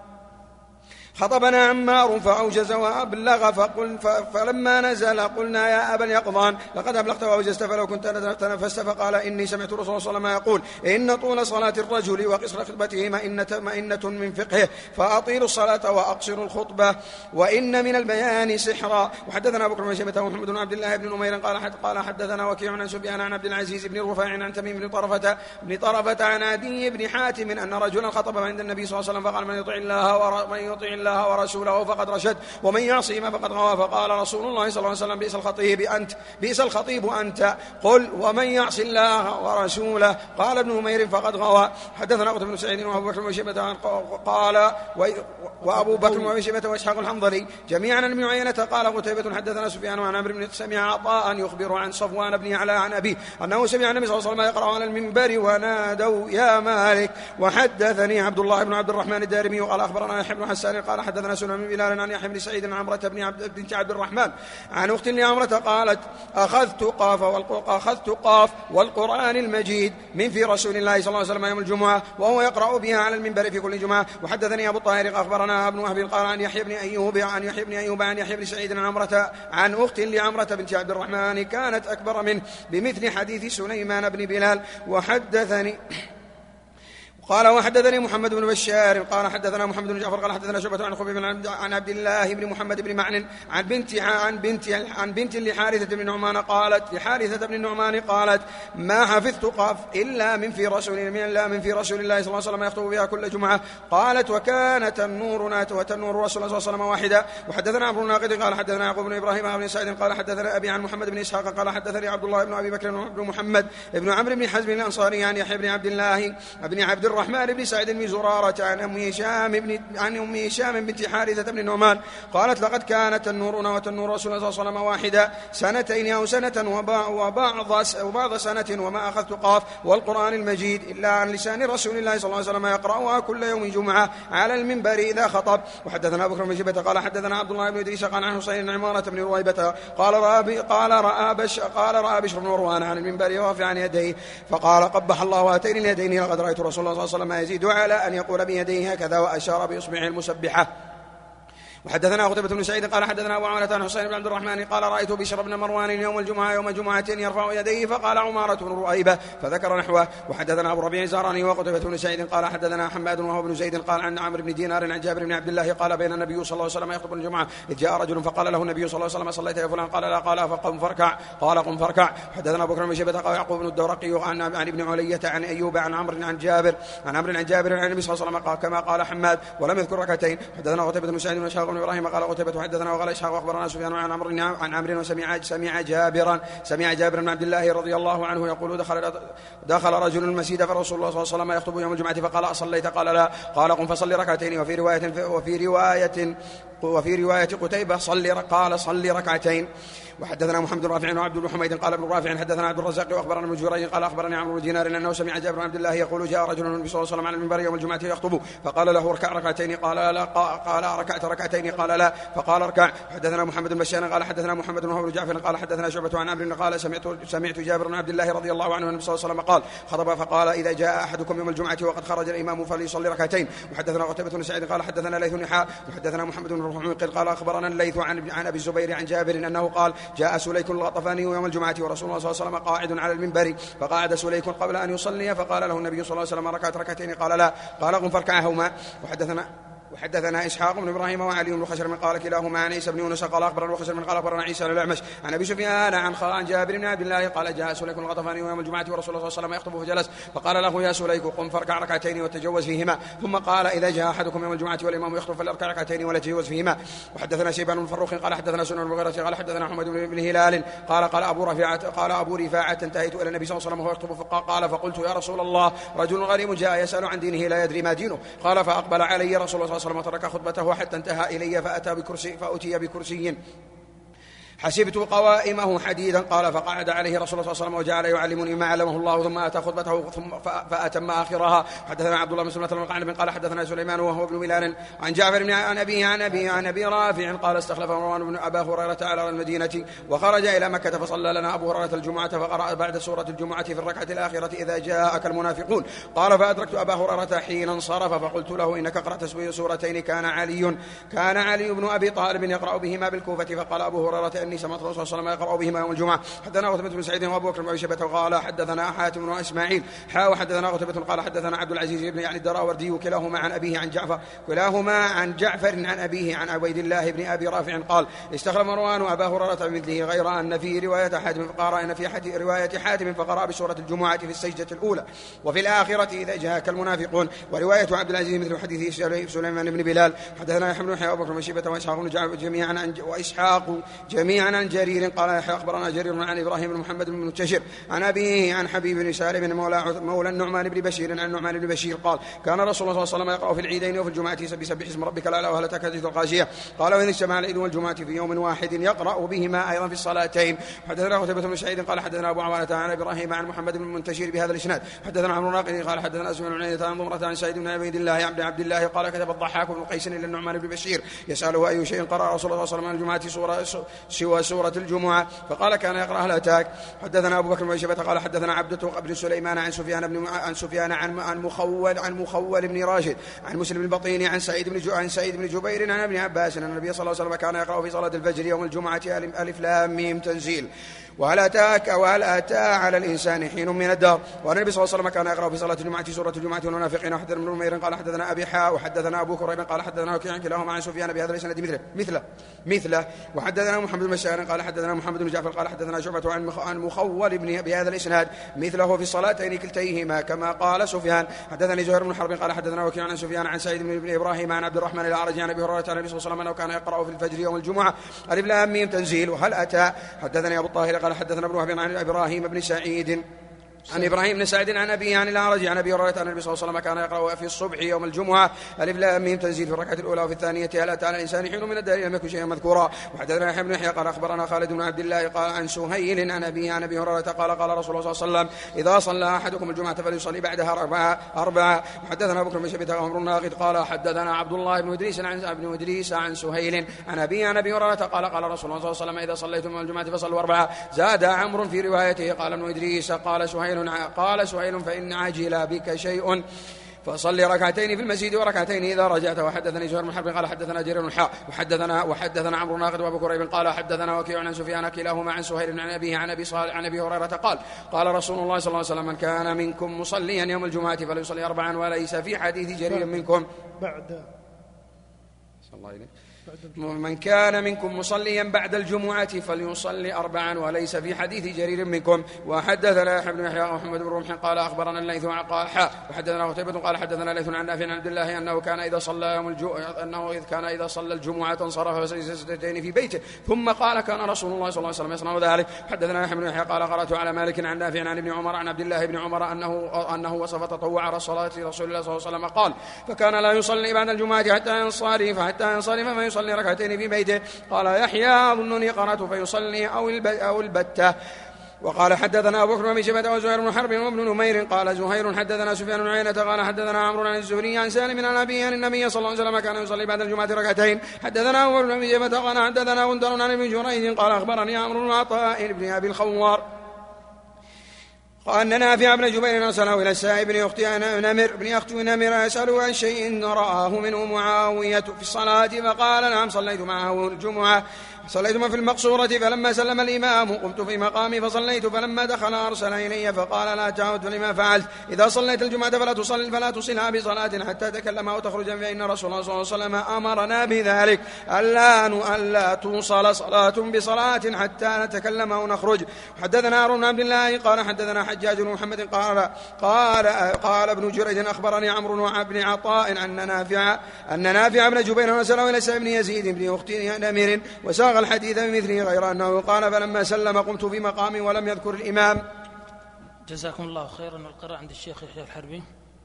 خطبنا عمار فأوجز وأبلغ فلما نزل قلنا يا أبا اليقظان لقد أبلغت وأوجزت فلو كنت تنفست. فقال إني سمعت رسول الله صلى الله عليه وسلم يقول إن طول صلاة الرجل وقصر خطبته مئنة من فقهه فأطيلوا الصلاة وأقصروا الخطبة وإن من البيان سحرا. وحدثنا أبو بكر بن شيبة ومحمد بن عبد الله بن نمير قال حدثنا وكيع عن سفيان عن عبد العزيز بن رفاع عن تميم بن طرفة عن عدي بن حاتم أن رجلا خطب عند النبي صلى الله عليه وسلم فقال من يطع الله ورسوله فقد رشد ومن يعصيهما فقد غوى. فقال رسول الله صلى الله عليه وسلم بئس الخطيب أنت قل ومن يعص الله ورسوله. قال ابن نمير فقد غوى. حدثنا قتيبة بن سعيد وأبو بكر بن شيبة قال وأبو بكر بن شيبة وإسحاق الحنظلي جميعا عن ابن عيينة قال قتيبة حدثنا سفيان عن عمرو بن سمع عطاء يخبر عن صفوان بن علاء عن أبيه أنه سمع النبي صلى الله عليه وسلم يقرأ على المنبر ونادوا يا مالك. وحدثني عبد الله بن عبد الرحمن الدارمي قال أخبرنا يحيى بن حسان قال حدثنا سليمان بن بلال عن يحيى بن سعيد عن عمرة بنت عبد الرحمن عن أخت لعمرة قالت أخذت قاف والقرآن المجيد من في رسول الله صلى الله عليه وسلم يوم الجمعة وهو يقرأ بها على المنبر في كل جمعة. وحدثني أبو الطاهر أخبرنا ابن وهب قال عن يحيى بن أيوب عن يحيى بن سعيد عن عمرة عن أخت لعمرة بنت عبد الرحمن كانت أكبر منه بمثل حديث سليمان بن بلال. وحدثني محمد بن بشار قال حدثنا محمد بن جعفر قال حدثنا شعبة عن خبيب عن عبد الله بن محمد بن معن عن بنت لحارثة بن النعمان قالت ما حفظت قاف إلا من في رسول الله صلى الله عليه وسلم يخطب بها كل جمعة. قالت وكانت النور وتنور رسول الله صلى الله عليه وسلم واحدة. وحدثنا عمرو الناقد قال حدثنا يعقوب بن إبراهيم بن سعيد قال حدثنا أبي عن محمد بن إسحاق قال حدثني عبد الله بن أبي بكر بن محمد بن عمرو بن حزم الأنصاري عن يحيى بن عبد الله بن عبد الرحمن بن سعيد بن زرارة عن أم هشام بنت حارثة بن النعمان قالت لقد كانت النور وتنور رسول الله صلى الله عليه وسلم واحدة 2 أو سنة وبعض سنة وما أخذت قاف والقرآن المجيد إلا عن لسان رسول الله صلى الله عليه وسلم يقرأها كل يوم جمعة على المنبر إذا خطب. وحدثنا أبو بكر بن شيبة قال حدثنا عبد الله بن إدريس قال عن حسين بن عمارة بن رويبة قال رأى بشر بن مروان عن المنبر رافعا يديه فقال قبح الله هاتين اليدين لقد رأيت رسول الله صلى الله عليه وسلم يزيد على أن يقول بيديه هكذا وأشار بإصبعه المسبحة. وحدثنا قتيبة بن سعيد قال حدثنا أبو عمرة عن حسين بن عبد الرحمن قال رأيت بشر بن مروان يوم جمعة يرفع يديه فقال عمارة بن رؤيبة فذكر نحوه. وحدثنا أبو ربيع الزهراني وقتيبة بن سعيد قال حدثنا حماد وهو بن زيد قال عن عمرو بن دينار عن جابر بن عبد الله قال بين النبي صلى الله عليه وسلم يخطب الجمعة إذ جاء رجل فقال له النبي صلى الله عليه وسلم صليت يا فلان؟ قال لا. قال فقم فاركع. قال قم فاركع. حدثنا أبو بكر بن شيبة قال يعقوب بن الدورقي عن ابن علية عن أيوب عن عمرو عن جابر عن النبي صلى الله عليه وسلم كما قال حماد ولم يذكر ركعتين. حدثنا قتيبة بن سعيد وإسحاق بن إبراهيم قال قتيبة حدثنا وقال إسحاق أخبرنا سفيان عن عمرو وسمع جابر بن عبد الله رضي الله عنه يقول دخل رجل المسجد فرسول الله صلى الله عليه وسلم يخطب يوم الجمعة فقال أصليت؟ قال لا. قال قم فصلي ركعتين. وفي رواية وفي رواية قتيبة قال صل ركعتين. وحدثنا محمد بن رافع وعبد بن حميد قال ابن رافع حدثنا عبد الرزاق واخبرنا ابن جريج قال اخبرني عمرو بن دينار انه سمع جابر بن عبد الله يقول جاء رجل النبي صلى الله عليه وسلم على المنبر يوم الجمعه يخطب فقال له اركع ركعتين قال لا قال ركعت ركعتين قال لا فقال اركع. حدثنا محمد بن بشار قال حدثنا محمد بن بن جعفر قال حدثنا شعبة عن عمرو قال سمعت جابر بن عبد الله رضي الله عنه النبي صلى الله عليه وسلم قال خطب فقال اذا جاء احدكم يوم الجمعه وقد خرج الامام فليصلي ركعتين. وحدثنا قتيبة بن سعيد قال حدثنا ليث حاء وحدثنا محمد بن رمح قال اخبرنا الليث عن ابي الزبير عن جابر انه قال جاء سليك الغطفاني يوم الجمعة ورسول الله صلى الله عليه وسلم قاعد على المنبر فقعد سليك قبل أن يصلي فقال له النبي صلى الله عليه وسلم ركعت ركعتين قال لا قال قم فاركعهما. وحدثنا إسحاق بن إبراهيم وعلي بن خشرم قال كلاهما عن عيسى بن يونس قال أخبرنا خشرم قال أخبرنا عيسى الأعمش عن أبي سفيان عن جابر بن عبد الله قال جاء سليك الغطفاني يوم الجمعة ورسول الله صلى الله عليه وسلم يخطب فجلس فقال له يا سليك قم فاركع ركعتين وتجوز فيهما ثم قال إذا جاء أحدكم يوم الجمعة والإمام يخطب فليركع ركعتين ولا تجوز فيهما. وحدثنا شيبان بن فروخ قال حدثنا سنن المغيرة قال حدثنا حمد بن هلال قال أبو رفاعة انتهيت إلى النبي صلى الله عليه وسلم وهو يخطب قال فقلت يا رسول الله رجل غريب جاء يسأل عن دينه لا يدري ما دينه قال فأقبل علي رسول الله صلى الله عليه وسلم وترك خطبته حتى انتهى إلي فأتي بكرسي حسبت قوائمه حديدا قال فقعد عليه رسول الله صلى الله عليه وسلم وجعل يعلمني ما علمه الله ثم أتى خطبته فأتم آخرها. حدثنا عبد الله بن سلمة المقعنب قال حدثنا سليمان وهو ابن بلال عن جعفر عن أبي رافع قال استخلف مروان بن أبا هريرة على المدينة وخرج إلى مكة فصلى لنا أبو هريرة الجمعة فقرأ بعد سورة الجمعة في الركعة الآخرة إذا جاءك المنافقون قال فأدركت أبا هريرة حين انصرف فقلت له إنك قرأت سورتين كان علي بن أبي طالب يقرأ بهما بالكوفة فقال أبو هريرة إني سمعت الرسول صلى الله عليه وسلم يقرأ بهما يوم الجمعة. حدثنا قتيبة بن سعيد وأبو بكر بن أبي شيبة قال حدثنا حاتم وإسماعيل وحدثنا قتيبة قال حدثنا عبد العزيز بن الدراوردي كلاهما عن أبيه عن جعفر عن أبيه عن عبيد الله بن أبي رافع قال استخلف مروان أبا هريرة بمثله غير أن في رواية حاتم فقرأ في رواية حاتم فقرأ بسورة الجمعة في السجدة الأولى وفي الآخرة إذا جاءك المنافقون. ورواية عبد العزيز مثل حديث سليمان بن بلال. حدثنا يحيى بن يحيى وأبو بكر بن شيبة وإسحاق جميعا عن جرير قال يحيى أخبرنا جرير عن إبراهيم بن محمد بن منتشر عن أبيه عن حبيب بن سالم مولى النعمان بن بشير عن النعمان بن بشير قال كان رسول الله صلى الله عليه وسلم يقرأ في العيدين وفي الجمعة سبح اسم ربك الأعلى وهل أتاك حديث الغاشية قال وإن اجتمع العيد والجمعة في يوم واحد يقرأ بهما أيضا في الصلاتين. حدثنا قتيبة بن سعيد قال حدثنا أبو عوانة عن إبراهيم عن محمد بن منتشر بهذا الإسناد. حدثنا عمرو الناقدي قال حدثنا أسماء بن عيينة عن ضمرة عن سعيد بن عبيد الله عبد الله قال كتب الضحاك بن قيس إلى النعمان بن بشير يسأله أي شيء قرأ رسول الله صلى الله عليه وسلم الجمعة سوى سورة الجمعة فقال كان يقرأ هل أتاك. حدثنا أبو بكر بن شيبة قال حدثنا عبدة بن سليمان عن سفيان عن مخول بن راشد عن مسلم البطيني عن سعيد بن جبير عن ابن عباس أن النبي صلى الله عليه وسلم كان يقرأ في صلاة الفجر يوم الجمعة ألف لام ميم تنزيل وهل أتى على الإنسان حين من الدهر. والنبي صلى الله عليه وسلم كان يقرأ في صلاة الجمعة سورة الجمعة والمنافقين. وحدثنا ابن نمير قال حدثنا أبي حاء وحدثنا أبو كريب قال حدثنا وكيع كلاهما عن سفيان بهذا الإسناد مثله. وحدثنا محمد بن بشار قال حدثنا محمد بن جعفر قال حدثنا شعبة عن مخول بهذا الإسناد مثله في الصلاتين كلتيهما كما قال سفيان. حدثني زهير بن حرب قال حدثنا وكيع عن سفيان عن سعيد بن إبراهيم عن عبد الرحمن الأعرج عن أبي هريرة عن النبي صلى الله عليه وسلم أنه كان يقرأ في الفجر يوم الجمعة ألف لام ميم تنزيل وهل أتى. حدثني أبو الطاهر قال حدثنا ابن وهب عن إبراهيم بن سعيد عن أبيه عن الأعرج عن أبي هريرة أن النبي صلى الله عليه وسلم كان يقرأ في الصبح يوم الجمعة ألف لام ميم تنزيل في الركعة الأولى وفي الثانية هل أتى على الإنسان حين من الدهر لم يكن شيئا مذكورا. وحدثنا يحيى بن يحيى قال أخبرنا خالد بن عبد الله قال عن سهيل عن أبيه عن أبي هريرة قال رسول الله صلى الله عليه وسلم إذا صلى أحدكم الجمعة فليصلي بعدها أربعة. وحدثنا أبو بكر بن شيبة وعمر الناقد قال حدثنا عبد الله بن إدريس عن سهيل عن أبيه عن أبي هريرة قال رسول الله صلى الله عليه وسلم إذا صليتم الجمعة فصلوا أربعة. زاد عمرو في روايته قال ابن إدريس قال سهيل فإن عجل بك شيء فصلي ركعتين في المسجد وركعتين إذا رجعت. وحدثني زهير بن حرب قال حدثنا جرير بن حاء وحدثنا عمرو الناقد وابو كريب قال حدثنا وكيع عن سفيان كلاهما عن سهيل عن أبيه عن أبي هريرة قال رسول الله صلى الله عليه وسلم من كان منكم مصليا يوم الجمعة فليصلي أربعا وليس في حديث جرير منكم من كان منكم مصليا بعد الجمعة فليصلي أربعا وليس في حديث جرير منكم. وحدثنا يحيى بن يحيى ومحمد بن رمح قال أخبرنا الليث قال وحدثنا قتيبة قال حدثنا الليث عن نافع عن عبد الله أنه كان إذا صلى الجمعة انصرف فسجد سجدتين في بيته ثم قال كان رسول الله صلى الله عليه وسلم يصنع ذلك. حدثنا يحيى بن يحيى قال قرأت على مالك عن نافع عن ابن عمر عن عبد الله بن عمر أنه وصف تطوع على صلاة رسول الله صلى الله عليه وسلم قال فكان لا يصلي بعد الجمعة حتى حتى ينصرف فيصلي ركعتين في بيته. قال يحيى أظنني قرأت فيصلي أو البتة. وقال حدثنا أبو بكر بن شيبة وزهير بن حرب وابن نمير قال زهير حدثنا سفيان بن عيينة قال حدثنا عمرو عن الزهري عن سالم عن أبيه أن النبي صلى الله عليه وسلم كان يصلي بعد الجمعة ركعتين. حدثنا أبو بكر بن شيبة قال حدثنا غندر عن ابن جريج قال أخبرني عمرو بن عطاء بن أبي الخوار قال أن نافع بن جبير أرسله إلى السائب بن أخت نمر يسأله عن شيء رآه منه معاوية في الصلاة فقال نعم صليت معه الجمعة صليت في المقصورة فلما سلم الإمام قمت في مقامي فصليت فلما دخل أرسل إلي فقال لا تعود لما فعلت إذا صليت الجمعة فلا تصلها بصلاة حتى تكلم أو تخرج فإن رسول الله صلى الله عليه وسلم أمرنا بذلك ألا توصل صلاة بصلاة حتى نتكلم أو نخرج. حدثنا هارون بن عبد الله قال حدثنا حجاج بن محمد قال ابن جريج أخبرني عمرو بن عطاء أن نافع بن جبير أرسله إلى سعيد بن يزيد بن أخت نمر وساق الحديث بمثله غير أنه قال فلما سلم قمت في مقامي ولم يذكر الإمام. جزاكم الله خيرا. القراءة عند الشيخ يحيى الحربي.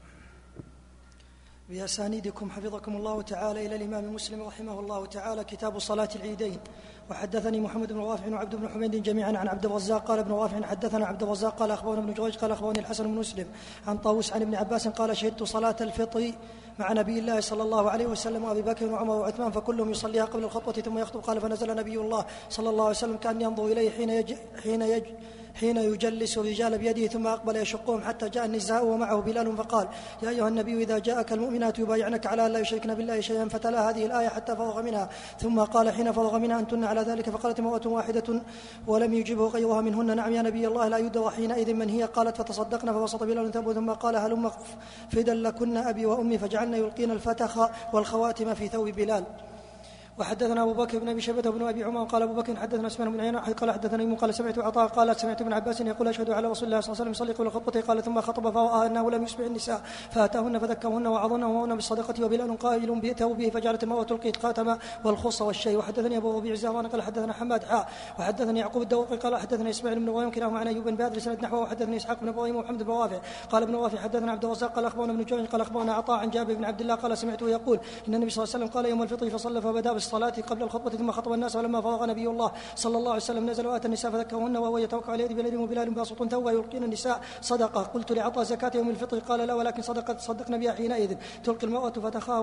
بأسانيدكم حفظكم الله تعالى إلى الإمام مسلم رحمه الله تعالى كتاب صلاة العيدين. وحدثني محمد بن رافع وعبد بن حميد جميعا عن عبد الرزاق قال ابن رافع حدثنا عبد الرزاق قال أخبرنا ابن جريج قال أخبرني الحسن بن مسلم عن طاووس عن ابن عباس قال شهدت صلاة الفطر مع نبي الله صلى الله عليه وسلم وأبي بكر وعمر وعثمان فكلهم يصليها قبل الخطبة ثم يخطب. قال فنزل نبي الله صلى الله عليه وسلم كان ينظر إليه حين يجلس الرجال بيده ثم أقبل يشقهم حتى جاء النساء ومعه بلال فقال يا أيها النبي إذا جاءك المؤمنات يبايعنك على أن لا يشركن بالله شيئا فتلا هذه الآية حتى فرغ منها ثم قال حين فرغ منها أنتن على ذلك فقالت امرأة واحدة ولم يجبه غيرها منهن نعم يا نبي الله لا يدرى حينئذ من هي. قالت فتصدقنا فبسط بلال ثوبه ثم قال هلم فدا لكن أبي وأمي فجعلنا يلقين الفتخ والخواتم في ثوب بلال. وحدثنا أبو بكر بن أبي شيبة بن أبي عمر قال أبو بكر حدثنا سفيان بن عيينة قال حدثنا قال سمعت عطاء قال سمعت ابن عباس يقول أشهد على رسول الله صلى الله عليه وسلم يصلي قبل خطبته قال ثم خطب فرأى أنه لم يسمع النساء فأتاهن فذكرهن وعظنهن بالصدقة وبلال قائل بئته به فجعلت المرأة تلقي الخاتم والخص والشيء. وحدثني أبو ربيع الزهراني قال حدثنا حماد وحدثني يعقوب الدوقي قال حدثنا إسماعيل بن إبراهيم كلاهما عن أيوب بهذا الإسناد نحوه. وحدثني إسحاق بن إبراهيم ومحمد بن رافع قال ابن رافع حدثنا عبد الرزاق قال أخبرنا ابن جريج قال أخبرنا عطاء عن جابر بن عبد الله قال سمعته يقول إن النبي صلى الله عليه وسلم قال يوم الفطر فصلى فبدأ بالصلاة قبل الخطبة ثم خطب الناس ولما فرغ نبي الله صلى الله عليه وسلم نزل وآتى النساء فذكرهن وهو يتوكل على يد بلال وبلال باسط ثوبه يلقين النساء صدقة. قلت لعطاء زكاة يوم الفطر قال لا ولكن صدقنا بها حينئذ تلقي المرأة فتخاها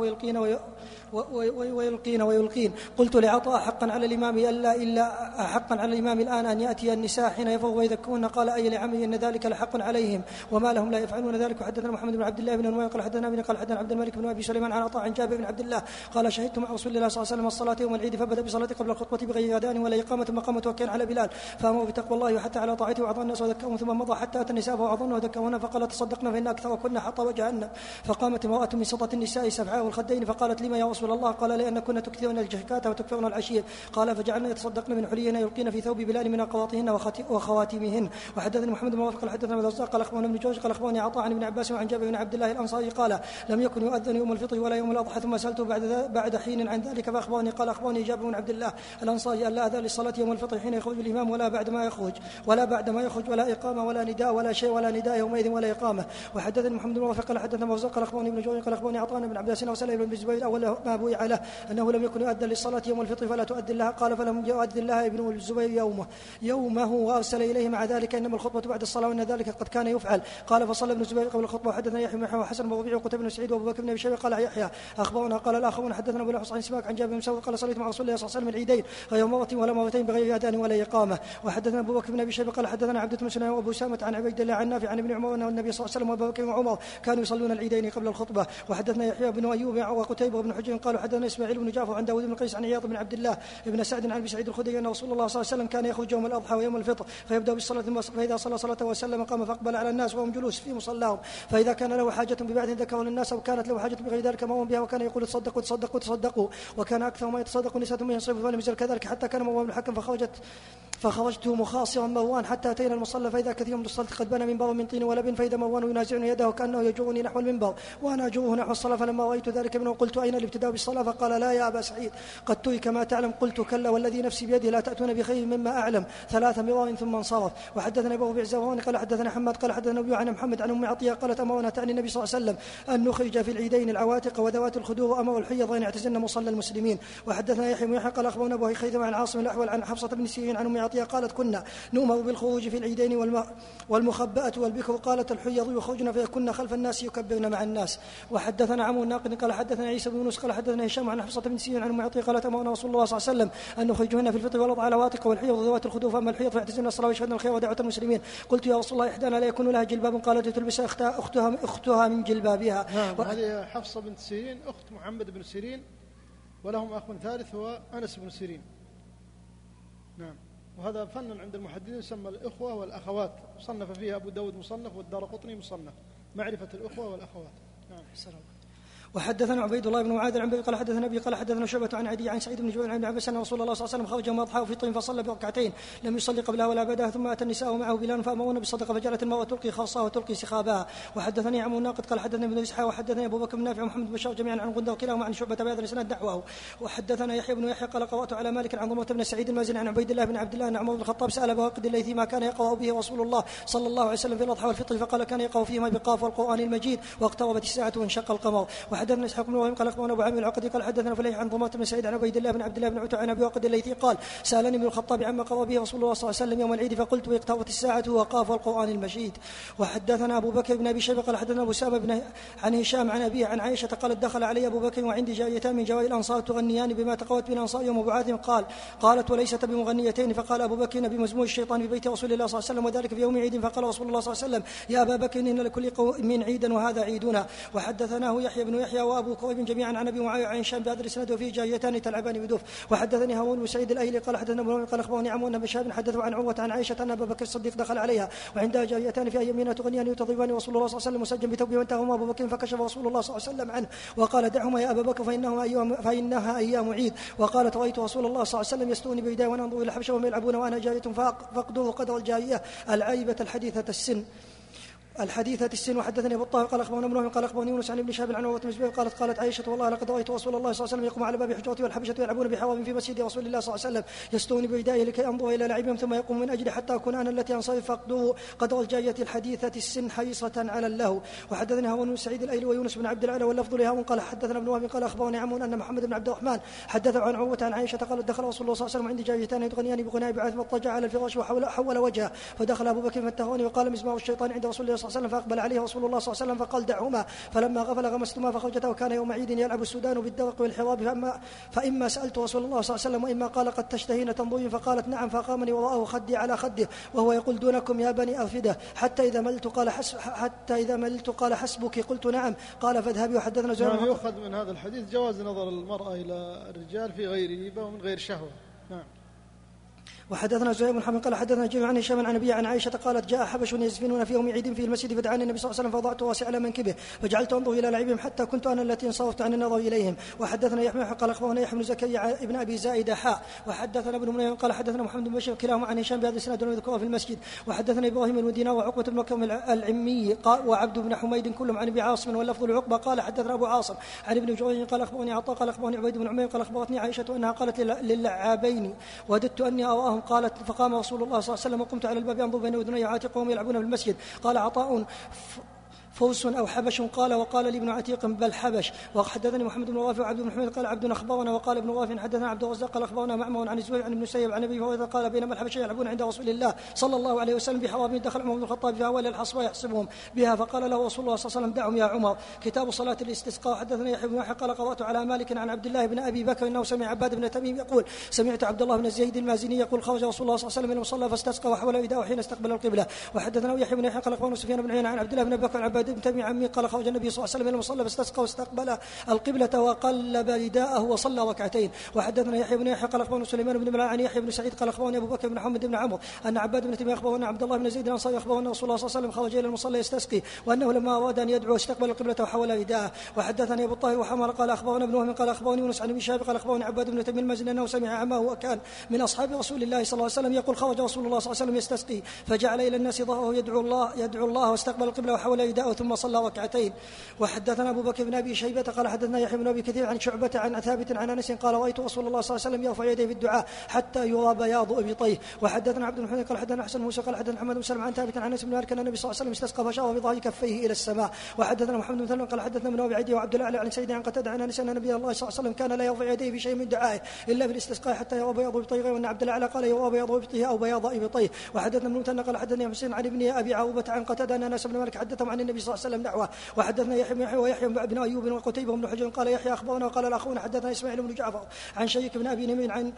ويلقين. قلت لعطاء حقا على الإمام الآن أن يأتي النساء حين يفرغ ويذكرهن قال أي لعمري أن ذلك لحق عليهم وما لهم لا يفعلون ذلك. وحدثنا محمد بن عبد الله بن نمير قال حدثنا ابن قال حدثنا عبد الملك بن أبي سليمان عن عطاء عن جابر بن عبد الله قال شهدت مع رسول الله صلى الله عليه وسلم الصلاة يوم العيد فبدأ بصلاة قبل الخطبة بغير أذان ولا إقامة ثم قام توكلا على بلال فأمر بتقوى الله وحتى على طاعته وأعطى الناس وذكرهم ثم مضى حتى أتى النساء وأعظن وذكرهن فقال تصدقنا فإن أكثر كنا حط وجهن. فقامت امرأة من سطة النساء سبعاء الخدين فقالت لما يا رسول الله قال لأن كنا تكثرن الجهكات وتكفرن العشير قال فجعلنا يتصدقن من حليهن يلقين في ثوب بلال من قواطهن وخواتمهن. وحدثني محمد بن رافع قال حدثنا ابن الرزاق قال أخبرنا ابن جريج قال أخبرني عطاء عن ابن عباس وعن جابر بن عبد الله الأنصاري قال لم يكن يؤذن يوم الفطر ولا يوم الأضحى ثم سألته بعد حين عن ذلك فأخبرني قال أخبرني جابر بن عبد الله الأنصاري ألا أذان للصلاة يوم الفطر حين يخرج الإمام ولا بعد ما يخرج ولا إقامة ولا نداء ولا شيء ولا نداء يومئذ ولا إقامة. وحدثني محمد بن رافع قال حدثنا مرزوق قال أخبرني ابن جريج قال أخبرني عطاء بن عباس وسليم بن الزبير أول ما بوئ له أنه لم يكن يؤذن للصلاة يوم الفطر فلا تؤذن لها قال فلم يؤذن لها ابن الزبير يومه وأرسل إليه مع ذلك إنما الخطبة بعد الصلاة وأن ذلك قد كان يفعل. قال فصلى ابن الزبير قبل الخطبة. وحدثنا يحيى بن وحسن بن ربيع وقتيبة بن سعيد وأبو بكر بن أبي شيبة قال يحيى أخبرنا قال الآخرون حدثنا أبو الحصين سماك عن جابر بن مسعود قال صليت مع رسول الله صلى الله عليه وسلم العيدين غير مرة ولا مرتين بغير أذان ولا إقامة. وحدثنا أبو بكر بن أبي شيبة قال حدثنا عبدة بن سليمان وأبو سامة عن عبيد الله عن نافع عن ابن عمر أن النبي صلى الله عليه وسلم وأبو بكر وعمر كانوا يصلون العيدين قبل الخطبة. وحدثنا يحيى بن أيوب وقتيبة بن حجر قالوا حدثنا إسماعيل بن جعفر عن داود بن قيس عن عياض بن عبد الله ابن سعد عن أبي سعيد الخدري أن رسول الله صلى الله عليه وسلم كان يخرج يوم الأضحى ويوم الفطر فيبدأ بالصلاة فإذا صلى صلاته وسلم قام فأقبل على الناس وهم جلوس في مصلاهم فإذا كان له حاجة ببعث ذكر للناس أو كانت له حاجة بغير ذلك مر بها وكان يقول تصدقوا وكان أكثر ما يتصدق نساء من ينصرف فلم يزل كذلك حتى كان مروان بن الحكم فخرجت مخاصرا مروان حتى أتينا المصلى فإذا كثير من الصلاة قد بنى منبر من طين ولبن فإذا مروان ينازعني يده كأنه يجرني نحو المنبر وأنا أجره نحو الصلاة فلما رأيت ذلك منه قلت أين الابتداء بالصلاة فقال لا يا أبا سعيد قد ترك ما تعلم قلت كلا والذي نفسي بيده لا تأتون بخير مما أعلم 3 مرار ثم انصرف. وحدثنا أبو بعزة قال حدثنا حماد قال حدثنا أبي عن محمد عن أم عطية قالت أمرنا تعني النبي صلى الله عليه وسلم أن نخرج في العيدين العواتق وذوات الخدور وأمر الحيض أن يعتزلن مصلى المسلمين. وحدثنا يحيى بن يحيى قال أخبرنا أبو خيثمة عن عاصم الأحول عن حفصة بن سيرين عن أم عطية قالت كنا نؤمر بالخروج في العيدين والمخبأة والبكر قالت الحيض يخرجن فيكن خلف الناس يكبرن مع الناس. وحدثنا عمرو الناقد قال حدثنا عيسى بن يونس قال حدثنا هشام عن حفصة بن سيرين عن أم عطية قالت أمرنا رسول الله صلى الله عليه وسلم أن نخرجهن في الفطر والأضحى العواتق والحيض وذوات الخدور فأما الحيض فاعتزلن الصلاة ويشهدن الخير ودعوة المسلمين. قلت يا رسول الله إحدانا لا يكون لها جلباب قالت تلبس أختها من جلبابها. هذه حفصة بنت سيرين أخت محمد بن سيرين ولهم أخ ثالث هو أنس بن سيرين. نعم. وهذا فن عند المحدثين يسمى الإخوة والأخوات صنف فيها أبو داود مصنف والدارقطني مصنف معرفة الإخوة والأخوات. نعم. وحدثنا عبيد الله بن معاذ عن قال حدثنا ابي قال حدثنا شعبة عن عدي عن سعيد بن جبير عن عباس ان رسول الله صلى الله عليه وسلم خرج يوم اضحى في طين فصلى بركعتين لم يصلي قبلها ولا بعدها ثم اتى النساء معه بلال فامرون بالصدقه فجعلت المراه تلقي خاصها وتلقي سخابها. وحدثني عمرو الناقد قال حدثنا ابن اسحاق وحدثني ابو بكر بن نافع ومحمد بن بشار جميعا عن غندر كلاهما عن شعبة بهذا الاسناد نحوه. وحدثنا يحيى بن يحيى قال قرات على مالك عن ضمرة بن سعيد المازني عن عبيد الله بن عبد الله ان عمر بن الخطاب سال ابا واقد الليثي ما كان يقرا به رسول الله صلى الله عليه وسلم في الاضحى والفطر فقال كان يقرا فيهما بقاف والقران المجيد واقتربت الساعه وانشق القمر. وحدثنا اسحاق بن قال اخبرنا ابو عامر العقدي قال حدثنا فليح عن ضمرة بن سعيد عن عبيد الله بن عبد الله بن عتبة عن ابي واقد الليثي قال سالني ابن الخطاب عما قرأ به رسول الله صلى الله عليه وسلم يوم العيد فقلت واقتربت الساعة وقاف القرآن المجيد. وحدثنا ابو بكر بن ابي شيبة قال حدثنا ابو سامة عن هشام عن ابيه عن عائشة قالت دخل علي ابو بكر وعندي جاريتان من جواري الانصار تغنيان بما تقوت به الانصار يوم بعاث قالت وليست بمغنيتين فقال ابو بكر بمزمور الشيطان في بيت رسول الله صلى الله عليه وسلم وذلك في يوم عيد فقال رسول الله صلى الله عليه وسلم يا ابا بكر ان لكل قوم عيدا وهذا عيدنا. وحدثناه يحيى بن يحيى وابو كريب جميعا عن ابي معاوية عن هشام بهذا الاسناد وفيه جاريتان تلعبان بدف. وحدثني هارون بن سعيد الايلي قال حدثنا ابن قال اخبرني عمرو بن شهاب حدثوا عن عروة عن عائشة ان ابا بكر الصديق دخل عليها وعندها جاريتان في يمينها تغنيان يتضربان رسول الله صلى الله عليه وسلم مسجا بثوبه وانتهما ابو بكر فكشف رسول الله صلى الله عليه وسلم عنه وقال دعهما يا ابا بكر فانها ايام عيد. وقالت رايت رسول الله صلى الله عليه وسلم يستوني بيداي وانا انظر الى الحبشه وهم يلعبون وانا جارية فاقدروا قدر الجارية العيبة الحديثة السن. وحدثني ابو الطاهر قال اخبرنا ابن قال اخبرني يونس عن ابن شهاب عن عروة بن الزبير قالت عائشة والله لقد رايت رسول الله صلى الله عليه وسلم يقوم على باب حجرته والحبشة يلعبون بحرام في مسجد رسول الله صلى الله عليه وسلم يستوني بردائه لكي انظر الى لعبهم ثم يقوم من اجل حتى اكون انا التي انصرف فاقدروا قدر الجارية الحديثة السن حريصة على اللهو. وحدثني هارون بن سعيد الايلي ويونس بن عبد العالى واللفظ لهارون قال حدثنا ابن وهب قال اخبرني عمرو ان محمد بن عبد الرحمن حدث عن عروة عن عائشة قالت دخل رسول الله صلى الله عليه وسلم عندي جاريتان يتغنيان بغناء بعث فاضطجع على الفراش وحول وجهه فدخل ابو بكر فاتهوني وقال مزمار الشيطان عند رسول الله صلى الله عليه وسلم فاقبل عليه رسول الله صلى الله عليه وسلم فقال دعهما فلما غفل غمستهما فخرجتا وكان يوم عيد يلعب السودان بالدرق والحراب فإما سألت رسول الله صلى الله عليه وسلم وإما قال قد تشتهين تنظرين فقالت نعم فقامني وراءه خدي على خده وهو يقول دونكم يا بني أرفدة حتى إذا مللت قال حسبك قلت نعم قال فاذهبي. وحدثنا زهير يؤخذ من هذا الحديث جواز نظر المرأة إلى الرجال في غير ريبة ومن غير شهوة. نعم. وحدثنا زهير بن حرب قال حدثنا جرير عن هشام عن ابي عن عائشه قالت جاء حبش يزفنون في يوم عيد في المسجد فدعاني النبي صلى الله عليه وسلم فوضعت راسي على منكبه فجعلت انظر الى لعبهم حتى كنت انا التي انصرفت عن النظر اليهم. وحدثنا يحيى قال اخبرنا يحيى بن زكريا ابن ابي زائده وحدثنا ابن منير قال حدثنا محمد بن بشير كلاهما عن هشام بهذا الاسناد وذكره في المسجد. وحدثنا ابراهيم بن دينار وعقبه بن مكرم العمي وعبد بن حميد كلهم عن ابي عاصم واللفظ لعقبه قال حدثنا ابو عاصم عن ابن جريج قال اخبرني عطاء قال اخبرني عبيد بن عمير قال اخبرتني عائشه انها قالت للعابين وددت اني اراهم قالت فقام رسول الله صلى الله عليه وسلم وقمت على الباب انظر بين اذني عاتقهم يلعبون في المسجد. قال عطاء فوس أو حبش قال وقال لي ابن عتيق بل حبش. وحدثني محمد بن رافع وعبد بن حميد قال عبد أخبرنا وقال ابن رافع حدثنا عبد الرزاق قال أخبرنا معمر عن الزهري عن ابن سيب عن أبي هريرة قال بينما الحبش يلعبون عند رسول الله صلى الله عليه وسلم بحرام دخل عمر بن الخطاب في أول الحصبة يحسبهم بها فقال له رسول الله صلى الله عليه وسلم دعهم يا عمر. كتاب صلاة الاستسقاء. حدثنا يحيى بن يحيى قال قرأت على مالك عن عبد الله بن أبي بكر إنه سمع عباد بن تميم يقول سمعت عبد الله بن زيد المازني يقول خرج رسول الله صلى الله عليه وسلم إلى المصلى فاستسقى وحول رداءه حين استقبل القبلة. وحدثنا يحيى بن يحيى قال أخبرنا سفيان بن عيينة عن عبد الله بن أبي بكر عن عباد بن تميم عمي قال خرج النبي صلى الله عليه وسلم إلى المصلى فاستسقى واستقبل القبلة وقلب رداءه وصلى ركعتين. وحدثنا يحيى بن يحيى قال أخبرنا سليمان بن بلال عن يحيى بن سعيد قال أخبرني أبو بكر بن محمد بن عمرو أن عباد بن تميم أخبرنا عبد الله بن زيد الأنصاري أخبرنا رسول الله صلى الله عليه وسلم خرج إلى المصلى يستسقي وأنه لما أراد أن يدعو استقبل القبلة وحول رداءه. وحدثني أبو الطاهر وحمر قال أخبرنا ابن وهب قال أخبرني يونس عن ابن شهاب قال أخبرني عباد بن تميم المزني أنه سمع عمه وكان من أصحاب رسول الله صلى الله عليه وسلم يقول خرج رسول الله صلى الله عليه وسلم يستسقي فجعل إلى الناس ظهره يدعو الله واستقبل القبلة وحول رداءه ثم صلى ركعتين. وحدثنا أبو بكر بن أبي شيبة قال حدثنا يحيى بن أبي كثير عن شعبة عن ثابت عن أنس قال رأيت رسول الله صلى الله عليه وسلم يرفع يديه في الدعاء حتى يرى بياض إبطيه. وحدثنا عبد الحميد قال حدثنا حسن موسى قال حدثنا محمد بن سلمة عن ثابت عن أنس بن مالك أن النبي صلى الله عليه وسلم استسقى فشار بظهر كفيه إلى السماء. وحدثنا محمد بن سلمة قال حدثنا من أبي عدي وعبد الله عن سيدنا عن قتادة عن أنس أن النبي الله صلى الله عليه وسلم كان لا يرفع يديه في شيء من دعائه إلا في الاستسقاء حتى يرى بياض إبطيه وأن عبد الله قال يرى بياض إبطيه أو بياض إبطيه. وحدثنا ابن مثنى قال حدثني حسين عن ابن أبي عروبة عن قتادة أن أنس بن مالك حدثهم عن النبي صلى الله عليه وسلم نحوه. وحدثنا يحيى ويحيى بن أيوب وقتيبة بن حجر قال يحيى أخبرنا وقال الأخون حدثنا إسماعيل بن جعفر عن شريك بن أبي نمير عن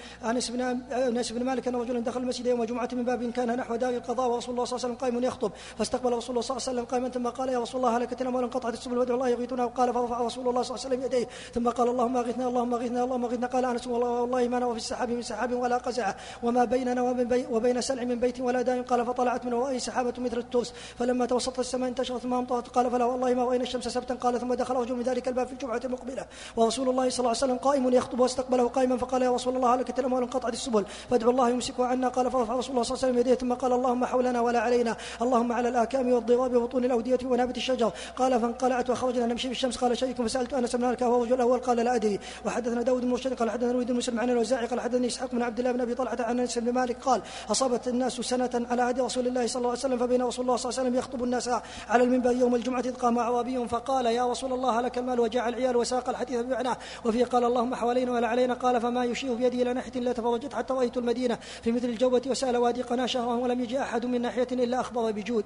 أنس بن مالك أن رجلا دخل المسجد يوم جمعة من باب كان نحو دار القضاء ورسول الله صلى الله عليه وسلم قائم يخطب فاستقبل رسول الله صلى الله عليه وسلم قائما ثم قال يا رسول الله هلكت الأموال انقطعت السبل وادعوا الله يغيثنا. وقال فرفع رسول الله صلى الله عليه وسلم يديه ثم قال اللهم اغثنا اللهم اغثنا اللهم اغثنا. قال أنس والله ما نرى في السحاب من سحاب ولا قزع وما بيننا وبين سلع من بيت ولا دار. قال فطلعت من ورائه سحابة مثل الترس فلما توسطت السماء انتشرت ثم امطرت. قال فلا والله ما رأينا الشمس سبتا. قال ثم دخل رجل من ذلك الباب في الجمعة المقبلة ورسول الله صلى الله عليه وسلم قائم يخطب واستقبله قائما فقال يا رسول الله هلكت الأموال انقطعت السبل فادعوا الله يمسكها عنا. قال فرفع رسول الله صلى الله عليه وسلم يديه ثم قال اللهم حولنا ولا علينا اللهم على الآكام والضراب وبطون الأودية ونابت الشجر. قال فانقلعت وخرجنا نمشي في الشمس. قال شيء فسألت أنس بن مالك وهو الرجل الأول قال لا أدري. وحدثنا داود بن مرشد قال حدثنا الوليد بن مسلم عن الأوزاعي قال حدثني إسحاق بن عبد الله بن أبي طلحة عن أنس بن مالك قال أصابت الناس سنة على عهد رسول الله صلى الله عليه وسلم فبين رسول الله صلى الله عليه وسلم يخطب الناس على المنبر يوم الجمعة إذ قام أعرابي فقال يا رسول الله هلك المال وجاع العيال وساق الحديث بمعناه وفيه قال اللهم حوالينا ولا علينا. قال فما يشير بيده إلى ناحية لا تفرجت حتى رأيت المدينة في مثل الجوبة وسأل وادي قنا شهرا ولم يجي أحد من ناحية إلا أخبر بجود.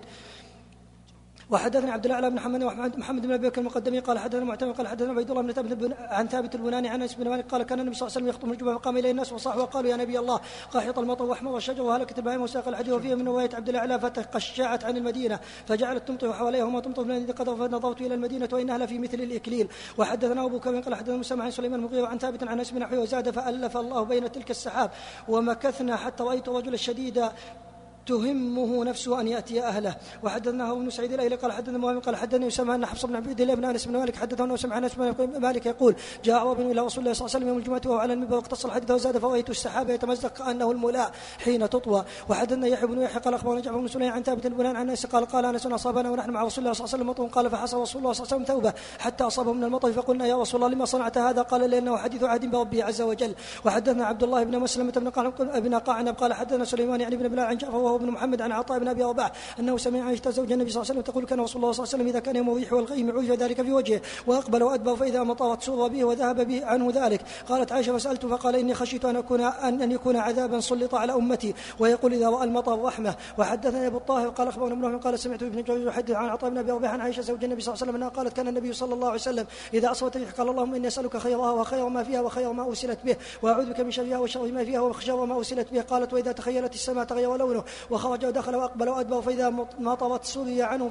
وحدثنا عبد الله بن محمد بن ابي بكر المقدمي قال حدثنا معتمر قال حدثنا عبد الله بن ثابت عن ثابت البناني عن انس بن مالك قال كان النبي صلى الله عليه وسلم يخطب الجمعه فقام اليه الناس وصاحوا وقالوا يا نبي الله قاحط المطر واحمر الشجر وهلكت البهائم وساق الحديد. وفيه من روايه عبد الله فتقشعت عن المدينه فجعلت تمطر حواليها وما تمطر من الذي قدر فنظرت الى المدينه وانها لفي مثل الاكليل. وحدثنا ابو كريم قال حدثنا مسلم عن سليمان المغيرة عن ثابت عن انس بن نحوه وزاد فالف الله بين تلك السحاب ومكثنا حتى رايت رجل الشديد تهمه نفسه أن يأتي أهله. وحدثنا ابن سعيد الأيلي قال حدثنا مهم قال حدثني أسامة أن حفص بن عبد الله بن أنس بن مالك حدثنا أسامة عن أنس بن مالك يقول جاء أعرابي إلى رسول الله صلى الله عليه وسلم يوم الجمعة وهو على المنبر واقتص الحديث وزاد فرأيت السحابة يتمزق كأنه الملاء حين تطوى. وحدثنا يحيى بن يحيى قال أخبرنا جعفر بن سليمان عن ثابت البناني عن أنس قال أنس أصابنا ونحن مع رسول الله صلى الله عليه وسلم مطر. قال فحصى رسول الله صلى الله عليه وسلم ثوبه حتى أصابه من المطر فقلنا يا رسول الله لما صنعت هذا؟ قال لأنه حديث عهد بربه عز وجل. وحدثنا عبد الله بن مسلمة بن قعنب قال حدثنا سليمان يعني بن بلال عن جعفر وهو ابن محمد عن عطاء بن أبي رباح أنه سمع عائشة زوج النبي صلى الله عليه وسلم تقول كان رسول الله صلى الله عليه وسلم إذا كان يوم الريح والغيم عرف ذلك في وجهه وأقبل وأدبر فإذا مطرت سر به وذهب به عنه ذلك. قالت عائشة فسألت فقال إني خشيت أن يكون عذابا سلط على أمتي ويقول إذا رأى المطر رحمة. وحدثنا أبو الطاهر قال أخبرنا ابن قال سمعت ابن جرير يحدث عن عطاء بن أبي رباح عن عائشة زوج النبي صلى الله عليه وسلم أنها قالت كان النبي صلى الله عليه وسلم إذا أصابت الريح قال اللهم إني أسألك خيرها وخير ما فيها وخير ما أرسلت به وأعوذ بك من شرها وشر ما فيها وشر ما أرسلت به. قالت وإذا تخيلت السماء تغير لونه وخرج ودخل وأقبل وأدبر فإذا مطرت سري عنه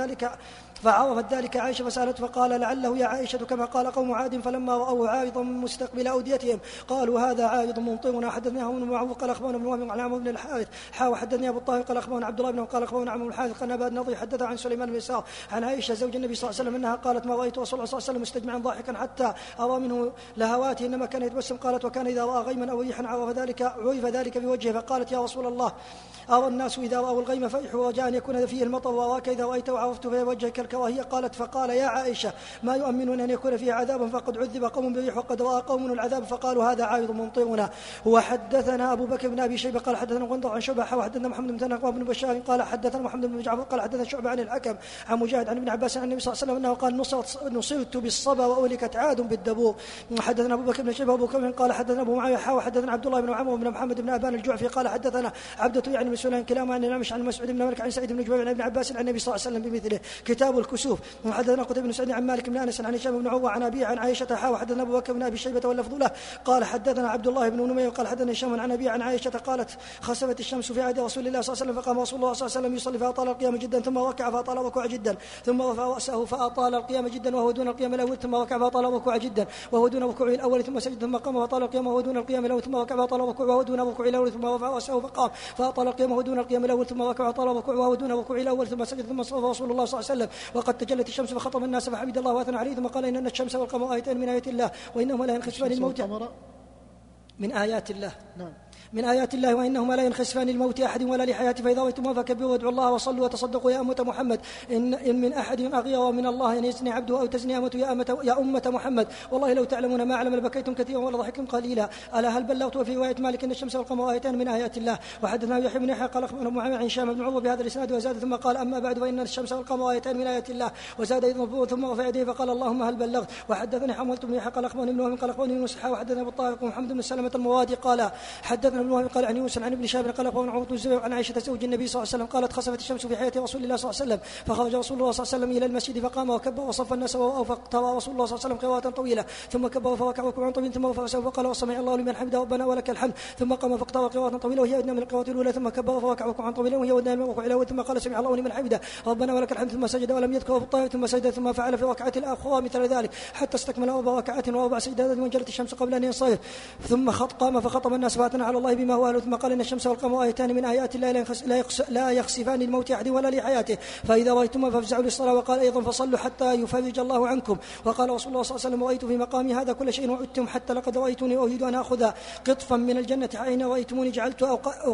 فعرفت ذلك عائشة فسألت فقال لعله يا عائشة كما قال قوم عاد فلما رأوا عارضا مستقبل أوديتهم قالوا هذا عارض ممطرنا. حدثنا ابن معروف قال أخبرنا ابن وهب عن عمرو بن الحارث وحدثني أبو الطاهر قال أخبرنا عبد الله بن قال أخبرنا عمرو بن الحارث قال أبا النضر حدث عن سليمان بن يسار عن عائشة زوج النبي صلى الله عليه وسلم أنها قالت ما رأيت رسول الله صلى الله عليه وسلم مستجمعا ضاحكا حتى أرى منه لهواته إنما كان يتبسم. قالت وكان إذا رأى غيما أو ريحا عرف ذلك في وجهه. فقالت يا رسول الله أرى الناس إذا رأوا الغيم فرحوا رجاء أن يكون فيه المطر وراك إذا رأيته وعرفت في وجهك الكراهية. قالت فقال يا عائشة ما يؤمنون أن يكون فيه عذاب فقد عذب قوم بريح وقد رأى قوم العذاب فقالوا هذا عارض ممطرنا. وحدثنا أبو بكر بن أبي شيبة قال حدثنا غندر عن شعبة وحدثنا محمد بن ثنى بن بشار قال حدثنا محمد بن جعفر قال حدثنا شعبة عن الحكم عن مجاهد عن ابن عباس عن النبي صلى الله عليه وسلم أنه قال نصرت بالصبا وأولكت عاد بالدبور. حدثنا أبو بكر بن شيبة أبو بكر قال حدثنا أبو معاوية وحدثنا عبد الله بن عمرو بن محمد بن أبان الجعفي قال حدثنا عبدة يعني بن سليمان كلاما عن الأعمش عن مسعود بن مالك عن سعيد بن جبير عن ابن عباس عن النبي صلى الله عليه وسلم بمثله. كتاب الكسوف. وحدثنا قتيبة بن سعيد عن مالك بن أنس عن هشام بن عروة عن أبيه عن عائشة وحدثنا أبو بكر بن أبي شيبة واللفظ له قال حدثنا عبد الله بن نمير قال حدثنا هشام عن أبيه عن عائشة قالت خسفت الشمس في عهد رسول الله صلى الله عليه وسلم فقام رسول الله صلى الله عليه وسلم يصلي فأطال القيام جدا ثم ركع فأطال الركوع جدا ثم رفع رأسه فأطال القيام جدا وهو دون القيام الأول ثم ركع فأطال الركوع جدا وهو دون ركوعه الأول ثم سجد ثم قام فأطال القيام وهو دون القيام الأول ثم ركع فأطال الركوع وهو دون ركوعه الأول ثم رفع رأسه فقام فأطال القيام وهو دون القيام الأول ثم ركع فأطال الركوع وهو دون ركوعه الأول ثم سجد ثم صرف رسول الله صلى الله عليه وسلم وقد تجلت الشمس فخطب الناس فحمد الله وأثنى عليه ثم قال إن الشمس والقمر آيتان من آيات الله وإنهما لا ينخسفان الموت من آيات الله. نعم من آيات الله وإنهما لا ينخسفان الموت أحد ولا لحياته فإذا رأيتموها فكبروا وادعوا الله وصلوا وتصدقوا يا أمة محمد إن من أحد أغير من الله أن يزني عبده أو تزني أمته يا أمة محمد والله لو تعلمون ما أعلم لبكيتم كثيرا ولضحكتم قليلا ألا هل بلغت؟ وفي رواية مالك إن الشمس والقمر آيتان من آيات الله. وحدثنا يحيى بن يحيى قال أخبرنا معاوية عن هشام بن عروة بهذا الإسناد وزاد ثم قال أما بعد فإن الشمس والقمر آيتان من آيات الله وزاد أيضا ثم رفع يديه فقال اللهم هل بلغت. وحدثني حمولة بن يحيى قال أخبرني ابن وهب قال أخبرني يونس وحدثنا أبو الطاهر ومحمد بن سلمة المرادي قال حدثنا ابن وهب قال عن يونس عن ابن شهاب قال أخبرنا عروة بن الزبير عن عائشة زوج النبي صلى الله عليه وسلم قالت خسفت الشمس في حياة رسول الله صلى الله عليه وسلم فخرج رسول الله صلى الله عليه وسلم إلى المسجد فقام وكبر وصف الناس فاقترى رسول الله صلى الله عليه وسلم قراءة طويلة ثم كبر فركع ركوعا طويلا ثم رفع رأسه فقال وسمع الله لمن حمده ربنا ولك الحمد ثم قام فاقترى قراءة طويلة وهي أدنى من القراءة الأولى ثم كبر فركع ركوعا طويلا وهي أدنى من الركوع الأول ثم قال سمع الله لمن حمده ربنا ولك الحمد ثم سجد ولم يذكر في الطاهر ثم سجد ثم فعل في ركعة الأخرى مثل ذلك حتى استكمل 4 ركعات و4 سجدات وانجلت الشمس قبل أن ينصرف ثم قام فخطب الناس فأثنى على الله بما هو أهله ثم قال إن الشمس والقمر آيتان من آيات الله لا يخسفان الموت أحد ولا لحياته فإذا رأيتما فافزعوا للصلاة. وقال أيضا فصلوا حتى يفرج الله عنكم. وقال رسول الله صلى الله عليه وسلم رأيت في مقامي هذا كل شيء وعدتم حتى لقد رأيتني أريد أن أخذ قطفا من الجنة حين رأيتموني جعلت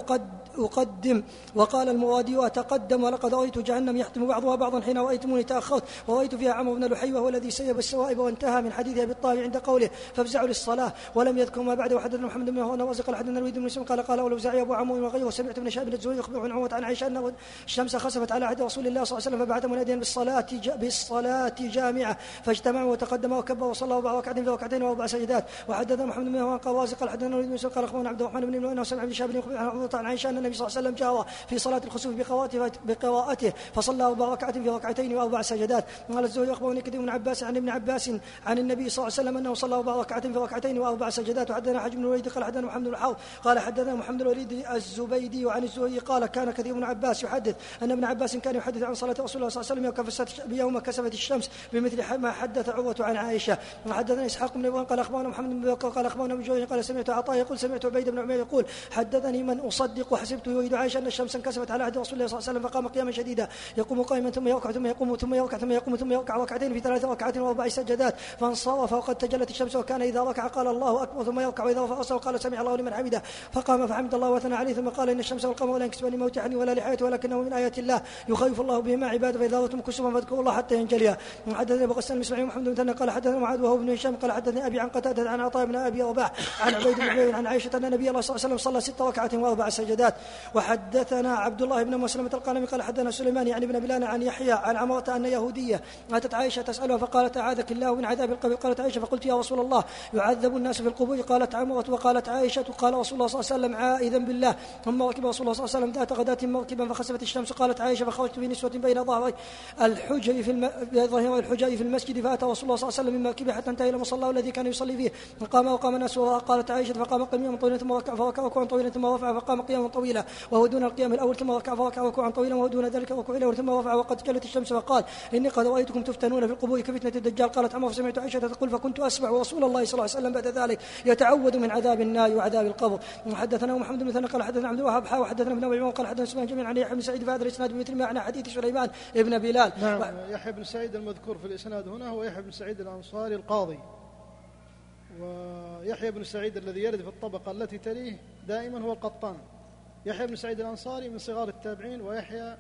أقدم. وقال المرادي أتقدم ولقد رأيت جهنم يحتم بعضها بعضا حين رأيتموني تأخرت ورأيت فيها عمرو بن لحي وهو الذي سيب السوائب وانتهى من حديث أبي الطاهر عند قوله فافزعوا للصلاة ولم يذكر ما بعده. وحدثنا محمد بن نواس قال حدثنا الوليد بن مسلم قال الأوزاعي أبو عمرو وغيره سمعت ابن شهاب الزهري يخبر عن عروة عن عائشة أن الشمس خسفت على عهد رسول الله صلى الله عليه وسلم فبعث مناديا بالصلاة جامعة فاجتمعوا وتقدموا وكبروا وصلوا 4 ركعتين في ركعتين و4 سجدات. وحدثنا محمد بن مهران قال قال حدثنا الوليد بن مسلم قال أخبرنا عبد الرحمن بن مؤمن وسمع ابن شهاب يخبر عن عروة عن عائشة أن النبي صلى الله عليه وسلم جاء في صلاة الخسوف بقراءته فصلى 4 ركعات في ركعتين و4 سجدات. قال الزهري أخبرني كثير من عباس عن ابن عباس عن النبي صلى الله عليه وسلم أنه صلى 4 ركعات في ركعتين و4 سجدات. وحدثنا حجم بن الوليد قال حدثنا محمد بن الحوض قال حدثنا محمد الوليد الزبيدي وعن الزهري قال كان كثير من عباس يحدث أن ابن عباس كان يحدث عن صلاة رسول الله صلى الله عليه وسلم يوم كسفت الشمس بمثل ما حدث عروة عن عائشة. وحدثنا إسحاق بن إبراهيم قال أخبرنا محمد بن بكر قال أخبرنا ابن جوير قال سمعت عطاء يقول سمعت عبيد بن عمير يقول حدثني من أصدق وحسبته يريد عائشة أن الشمس انكسفت على عهد رسول الله صلى الله عليه وسلم فقام قياما شديدا يقوم قائما ثم يركع ثم يقوم ثم يركع ثم يقوم ثم يركع ركعتين في 3 ركعات و4 سجدات فانصرف وقد تجلت الشمس وكان إذا ركع قال الله أكبر ثم يركع وإذا رفع رأسه قال سمع الله لمن حمده فقام فحمد الله وثنى عليه ثم قال إن الشمس والقمر لا ينكسفان لموت أحد ولا لحياته ولكنه من آيات الله يخوف الله بهما عباده فإذا رأيتم كسوفا فاذكروا الله حتى ينجليها. وحدثني أبو غسان المسمعي محمد بن مثنى قال حدثنا معاذ وهو بن هشام قال حدثني أبي عن قتادة عن عطاء بن أبي رباح عن عبيد بن عمير عن عائشة أن النبي الله صلى الله عليه وسلم صلى 6 ركعات و4 سجدات. وحدثنا عبد الله بن مسلمة القانمي قال حدثنا سليمان يعني بن بلال عن يحيى عن عمرة أن يهودية أتت عائشة تسألها فقالت أعاذك الله من عذاب القبر. قالت عائشة فقلت يا رسول الله يعذب الناس في القبور. قالت عمرة وقالت عائشة قال رسول الله صلى الله عليه وسلم عائذا بالله. ثم ركب رسول الله صلى الله عليه وسلم ذات غداة مركبا فخسفت الشمس. قالت عائشة فخرجت بنسوة بين ظهري الحجر في المسجد فأتى رسول الله صلى الله عليه وسلم من مركبه حتى انتهى إلى مصلاه الذي كان يصلي فيه فقام وقام الناس وراءه. قالت عائشة فقام قياما طويلا ثم ركع فركع ركوعا طويلا ثم رفع فقام قياما طويلا وهو دون القيام الأول ثم ركع فركع ركوعا طويلا وهو دون ذلك ركوع الأول ثم رفع وقد جلت الشمس فقال إني قد رأيتكم تفتنون في القبور كفتنة الدجال. قالت عمر فسمعت عائشة تقول فكنت أسمع رسول الله صلى الله عليه وسلم بعد ذلك يتعوذ من عذاب النار وعذاب القبر. وحدثنا محمد بن مثنى قال حدثنا عبد الوهاب وحدثنا ابن أبي عمر قال حدثنا سفيان جميعا عن يحيى بن سعيد بهذا الإسناد بمثل معنى حديث سليمان ابن بلال. نعم يحيى بن سعيد المذكور في الإسناد هنا هو يحيى بن سعيد الأنصاري القاضي. ويحيى بن سعيد الذي يرد في الطبقة التي تليه دائما هو القطان. يحيى بن سعيد الأنصاري من صغار التابعين ويحيى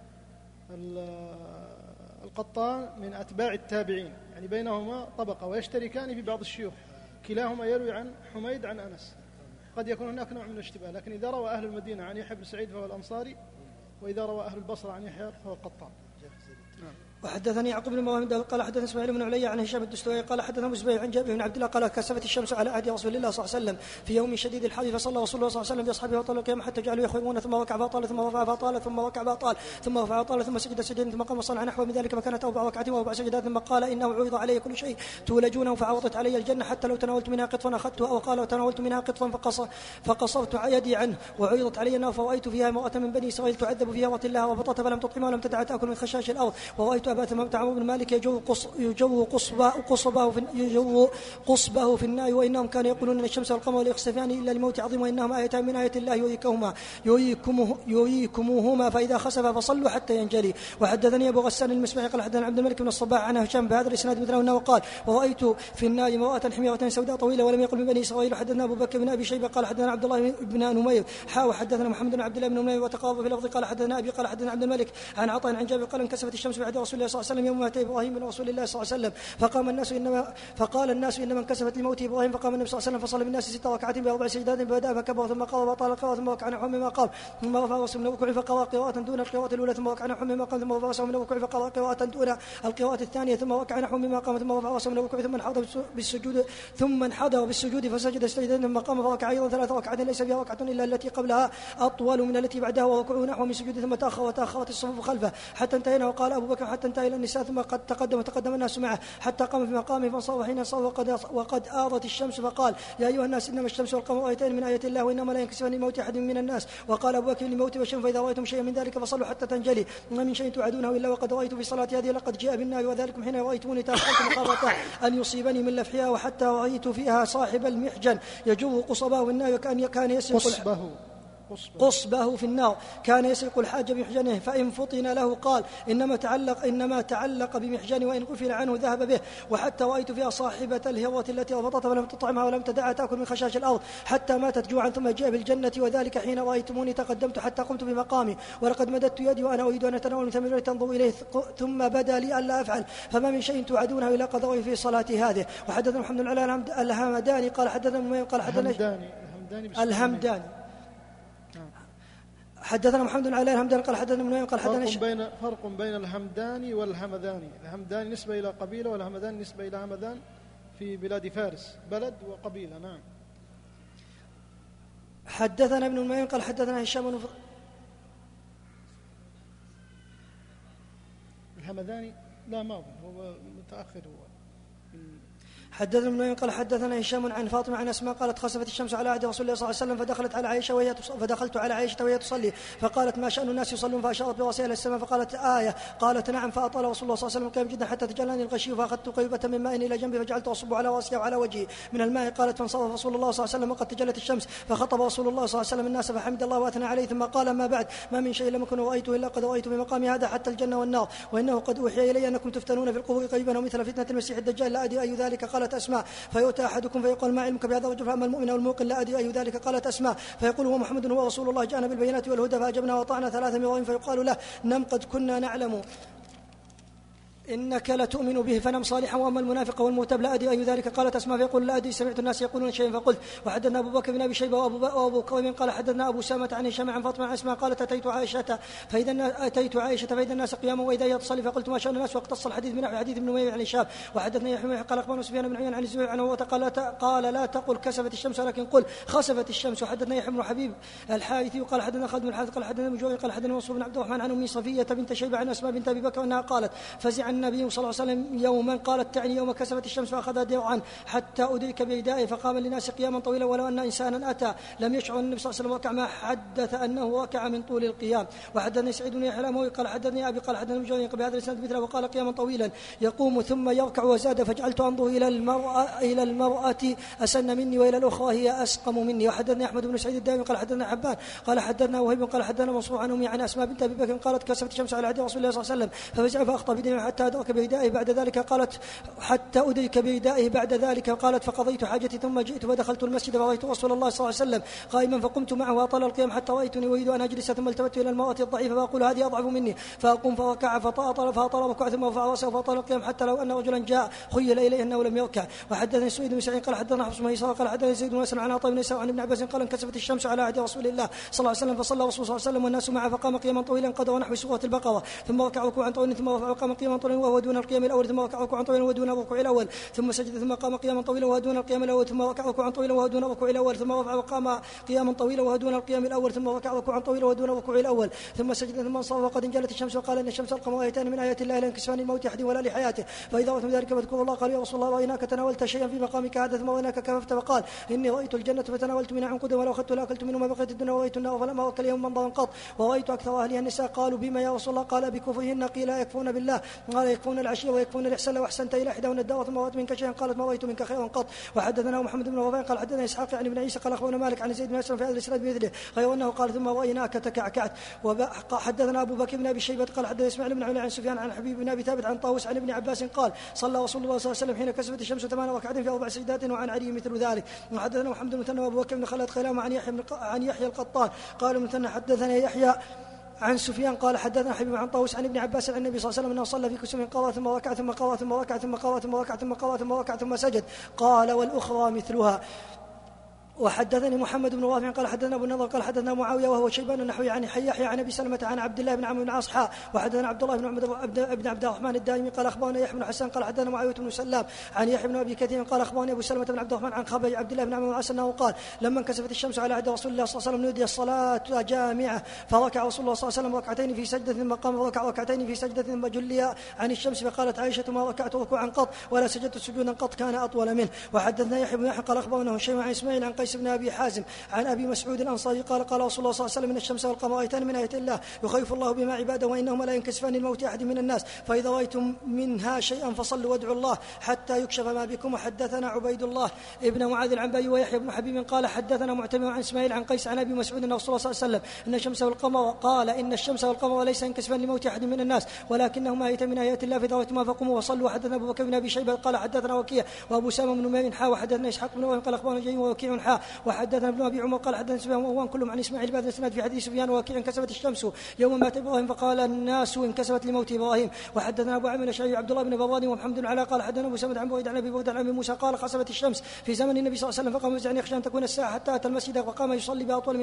القطان من أتباع التابعين يعني بينهما طبقة ويشتركان في بعض الشيوخ كلاهما يروي عن حميد عن أنس. قد يكون هناك نوع من الاشتباه لكن إذا روى أهل المدينة عن يحيى بن سعيد فهو الأنصاري وإذا روى أهل البصرة عن يحيى فهو القطان. نعم. وحدثني يعقوب بن محمد قال حدثنا اسماعيل بن علي عن هشام الدستوائي قال حدثنا ابو زبير عن جابر بن عبد الله قال كسفت الشمس على عهد رسول الله صلى الله عليه وسلم في يوم شديد الحر فصلى رسول الله صلى الله عليه وسلم باصحابه وطال القيام حتى جعلوا يخرجون ثم ركع فطال ثم رفع فطال ثم ركع فطال ثم رفع فطال ثم سجد سجدا ثم قام وصنع نحو من ذلك فكانت 4 ركعات و4 سجدات ثم قال انه عرض علي كل شيء تولجونه فعرضت علي الجنه حتى لو تناولت منها قطفا اخذتها او قال تناولت منها قطفا فقصرت يدي عنه وعرضت علي النار فرايت فيها امراه من بني اسرائيل تعذب فيها وطلها وبطت فلم تطعمها ولم تدع تاكل من خشاش الارض ورايت ابا ثمامه عمرو بن مالك يجو قصبه في النار وإنهم كانوا يقولون أن الشمس والقمر لا يخسفان إلا لموت عظيم وإنهما آيتان من آيات الله يريكموهما فإذا خسف فصلوا حتى ينجلي. وحدثني أبو غسان المسمعي قال حدثنا عبد الملك بن الصباح عن هشام بهذا الإسناد مثله أنه قال ورأيت في النار امرأة حميرة سوداء طويلة ولم يقل من بني إسرائيل. حدثنا أبو بكر بن أبي شيبة قال حدثنا عبد الله بن نمير وحدثنا محمد بن عبد الله بن نمير وتقارب في لفظ قال حدثنا أبي قال حدثنا عبد الملك عن عطاء عن جابر قال انكسفت الشمس بعد رسول الله صلى الله عليه وسلم يوم مات إبراهيم بن رسول الله صلى الله عليه وسلم فقال الناس إنما انكسفت لموت إبراهيم فقام النبي صلى الله عليه وسلم فصلى بالناس 6 ركعات ب4 سجدات فبدأ فكبر ثم قام وطال القراءة ثم ركع نحو مما قام ثم رفع رأسه من الركوع فقرأ قراءة دون القراءة الأولى ثم ركع نحو مما قام ثم رفع رأسه من الركوع فقرأ قراءة دون القراءة الثانية ثم ركع نحو مما قام ثم رفع رأسه من الركوع ثم انحدر بالسجود فسجد سجدتين ثم قام فركع أيضا 3 ركعات ليس فيها ركعة إلا التي قبلها أطول من التي بعدها وركوعه نحو من سجود ثم تأخر وتأخرت الصفوف خلفه حتى انتهينا وقال أبو بكر حتى انتهى إلى النساء ثم قد تقدم الناس معه حتى قام في مقامه فانصرف حين انصرف وقد آضت الشمس فقال يا أيها الناس إنما الشمس والقمر آيتين من آيات الله وإنما لا ينكسفان لموت أحد من الناس. وقال أبو بكر لموت والشمس فإذا رأيتم شيئا من ذلك فصلوا حتى تنجلي وما من شيء توعدونه إلا وقد رأيت في صلاة هذه لقد جاء بالنار وذلكم حين رأيتموني تأخرت مخافة أن يصيبني من لفحها وحتى رأيت فيها صاحب المحجن يجر قصباه النار كان يسرق قصبه في النار كان يسرق الحاج بمحجنه فإن فطن له قال إنما تعلق بمحجنه وإن غفل عنه ذهب به. وحتى رأيت فيها صاحبة الهرة التي ربطتها ولم تطعمها ولم تدعها تأكل من خشاش الأرض حتى ماتت جوعا ثم جاء بالجنة وذلك حين رأيتموني تقدمت حتى قمت بمقامي ولقد مددت يدي وأنا أريد أن أتناول من ثمر تنظر إليه ثم بدا لي ألا أفعل فما من شيء توعدونه إلا قد رأي في صلاتي هذه. وحدثنا محمد بن علاء الهمداني قال حدثنا قال حدثنا الهمداني حدثنا محمد بن علاء الهمداني قال حدثنا من قال حدثنا فرق بين الهمداني والهمداني. الهمداني نسبة إلى قبيلة والهمداني نسبة إلى همدان في بلاد فارس بلد وقبيلة. نعم. حدثنا ابن المعين قال حدثنا هشام الهمداني لا ما هو متأخر هو. حدثنا ابن قال حدثنا هشام عن فاطمة عن أسماء قالت خسفت الشمس على عهد رسول الله صلى الله عليه وسلم فدخلت على عائشة وهي تصلي فقالت ما شأن الناس يصلون فأشارت برأسها إلى السماء فقالت آية قالت نعم فأطال رسول الله صلى الله عليه وسلم قيام جدا حتى تجلاني الغشي فأخذت قيبة من ماء إلى جنبي فجعلت أصب على رأسها وعلى وجهي من الماء. قالت فانصرف رسول الله صلى الله عليه وسلم وقد تجلت الشمس فخطب رسول الله صلى الله عليه وسلم الناس فحمد الله وأثنى عليه ثم قال ما بعد ما من شيء لم أكن رأيته إلا قد رأيت بمقامي هذا حتى الجنة والنار وإنه قد أوحي إلي أنكم تفتنون في القبور قريبا ومثل فتنة المسيح الدجال لا أدري أي ذلك. قالت أسماء فيؤتى أحدكم فيقول ما علمك بهذا الرجل فأما المؤمن والموقن لا أدري أي ذلك. قالت أسماء فيقول هو محمد هو رسول الله جاءنا بالبينات والهدى فأجبنا وأطعنا 3 مرات فيقال له نم قد كنا نعلم إنك لتؤمن به فنم صالحا وأما المنافق والمرتاب لا أدري أي ذلك. قالت أسماء فيقول لا أدري سمعت الناس يقولون شيئا فقلت. وحدثنا أبو بكر بن أبي شيبة وأبو كريم قال حدثنا أبو سامة عن هشام عن فاطمة عن أسماء قالت أتيت عائشة فإذا الناس قياما وإذا هي تصلي فقلت ما شأن الناس واقتص الحديث من حديث ابن نمير عن هشام. وحدثنا يحيى قال أخبرنا سفيان بن عيينة عن الزهري عن عروة قال لا تقل كسفت الشمس ولكن قل خسفت الشمس. وحدثنا يحيى بن حبيب الحارثي قال حدثنا خالد بن الحارث قال حدثنا ابن جوير قال حدثنا منصور بن عبد الرحمن عن أم صفية بنت شيبة عن أسماء بنت أبي بكر أنها قالت فزع النبي صلى الله عليه وسلم يوما قالت تعني يوم كسفت الشمس فأخذ درعا حتى أدرك بيدائه فقام للناس قياما طويلا ولو أن إنسانا أتى لم يشعر النبي صلى الله عليه وسلم ركع ما حدث أنه ركع من طول القيام. وحدثني سعيد بن يحيى قال حدثني أبي قال حدثني ابن جوير بهذا الإسناد مثله وقال قياما طويلا يقوم ثم يركع وزاد فجعلت أنظر إلى المرأة أسن مني وإلى الأخرى هي أسقم مني. وحدثني أحمد بن سعيد الدارمي قال حدثنا حبان قال حدثنا وهيب قال حدثنا منصور عن أمي عن أسماء بنت أبي بكر قالت كسفت الشمس على عهد رسول الله صلى الله عليه وسلم ففزع فأخطأ بدمه حتى أدرك بردائه بعد ذلك قالت حتى أدرك بردائه بعد ذلك قالت فقضيت حاجتي ثم جئت فدخلت المسجد فرأيت رسول الله صلى الله عليه وسلم قائما فقمت معه وأطال القيام حتى رأيتني أريد أن أجلس ثم التفت إلى المرأة الضعيفة فأقول هذه أضعف مني فأقوم فركع فأطال ركوع ثم رفع رأسه فأطال القيام حتى لو أن رجلا جاء خيل إليه أنه لم يركع. وحدثني سعيد بن سعيد قال حدثنا حفص بن إسحاق قال حدثني زيد بن أسلم عن عطاء بن يسار عن ابن عباس قال انكسفت الشمس على عهد رسول الله صلى الله عليه وسلم فصلى رسول الله صلى الله عليه وسلم والناس معه فقام قياما طويلا قدر نحو سورة البقرة ثم ركع ركوعا طويلا ثم رفع وقام قياما طويلا وهو دون القيام الأول ثم ركع ركوعا طويلا وهو دون الركوع الأول ثم سجد ثم قام قياما طويلا وهو دون القيام الأول ثم ركع ركوعا طويلا وهو دون الركوع الأول ثم رفع وقام قياما طويلا وهو دون القيام الأول ثم ركع ركوعا طويلا وهو دون الركوع الأول ثم سجد ثم انصرف وقد انجلت الشمس وقال إن الشمس والقمر آيتان من آيات الله لا ينكسفان الموت أحد ولا لحياته فإذا رأيتم ذلك فاذكروا الله. قال يا رسول الله رأيناك تناولت شيئا في مقامك هذا ثم رأيناك كففت فقال إني رأيت الجنة فتناولت منها عنقودا ولو أخذت لأكلت منه ما بقيت الدنيا ورأيت النار فلم أرك اليوم منظرا قط ورأيت أكثر أهلها النساء. قالوا بما يا رسول الله؟ قال بكفرهن. قيل يكفون بالله؟ قال يكفون العشير ويكفون الإحسان لو أحسنت إلى إحداهن الدار ثم رأيت منك شيئا قالت ما رأيت منك خيرا قط. وحدثنا محمد بن رفاع قال حدثنا إسحاق يعني بن عيسى قال أخبرنا مالك عن زيد بن أسلم في هذا الإسناد بمثله غير أنه قال ثم رأيناك تكعكعت. وحدثنا أبو بكر بن أبي شيبة قال حدثنا إسماعيل بن عون عن سفيان عن حبيب بن أبي ثابت عن طاووس عن ابن عباس قال صلى رسول الله صلى الله عليه وسلم حين كسفت الشمس 8 ركعات في 4 سجدات وعن علي مثل ذلك. وحدثنا محمد بن مثنى وأبو بكر بن خالد خلام عن يحيى القطان قال مثنى حدثنا يحيى عن سفيان قال حدثنا حبيب عن طاووس عن ابن عباس عن النبي صلى الله عليه وسلم انه صلى في كسوف قضى ثم ركع ثم قضى ثم ركع ثم قضى ثم ركع ثم قضى ثم ركع ثم سجد. قال والأخرى مثلها. وحدثني محمد بن رافع قال حدثنا ابو النضر قال حدثنا معاويه وهو شيبان النحوي عن يحيى عن ابي سلمة عن عبد الله بن عمرو بن العاص وحدثنا عبد الله بن عبد الرحمن الدائمي قال اخبرنا يحيى بن حسان قال حدثنا معاويه بن سلام عن يحيى بن ابي كثير قال اخبرني ابو سلمة بن عبد الرحمن عن خبر عبد الله بن عمرو بن العاص انه قال لما انكسفت الشمس على عهد رسول الله صلى الله عليه وسلم نودي الصلاه جامعه فركع رسول الله صلى الله عليه وسلم ركعتين في سجده ثم قام وركع ركعتين في سجده ثم جلي عن الشمس فقالت عائشه ما ركعت ركوعا قط ولا سجدت سجودا قط كان اطول منه. وحدثنا يحيى بن يحيى قال اخبرنا هشيم عن اسماعيل عن قيس بن ابي حازم عن أبي مسعود الأنصاري قال قال رسول الله صلى الله عليه وسلم إن الشمس والقمر آيتان من آيات الله يخيف الله بما عباده وإنهما لا ينكسفان الموت أحد من الناس فإذا رأيتم منها شيئا فصلوا وادعوا الله حتى يكشف ما بكم. وحدثنا عبيد الله ابن معاذ العنبري ويحيى بن حبيب قال حدثنا معتمر عن إسماعيل عن قيس عن أبي مسعود أن رسول الله صلى الله عليه وسلم إن الشمس والقمر قال إن الشمس والقمر ليس ينكسفان لموت أحد من الناس ولكنهما آيتان من آيات الله فإذا رأيتما فقوموا وصلوا. وحدثنا أبو بكر بن أبي شيبة قال حدثنا وكيع وأبو سامة بن نمير حا وحدثنا إسحاق بن وهب قال أخبرنا جرير ووكيع حا وحدثنا ابن أبي عمر قال حدثنا سفيان وهو كلهم عن إسماعيل بهذا الإسناد في حديث سفيان ووكيع انكسفت الشمس يوم مات إبراهيم فقال الناس انكسفت لموت إبراهيم. وحدثنا أبو عامر الأشعري عبد الله بن بروان ومحمد بن علاء قال حدثنا أبو سمد عن بريدة عن أبي بردة عن أبي موسى قال خسفت الشمس في زمن النبي صلى الله عليه وسلم فقام يزعن يخشى أن تكون الساعة حتى أتى المسجد وقام يصلي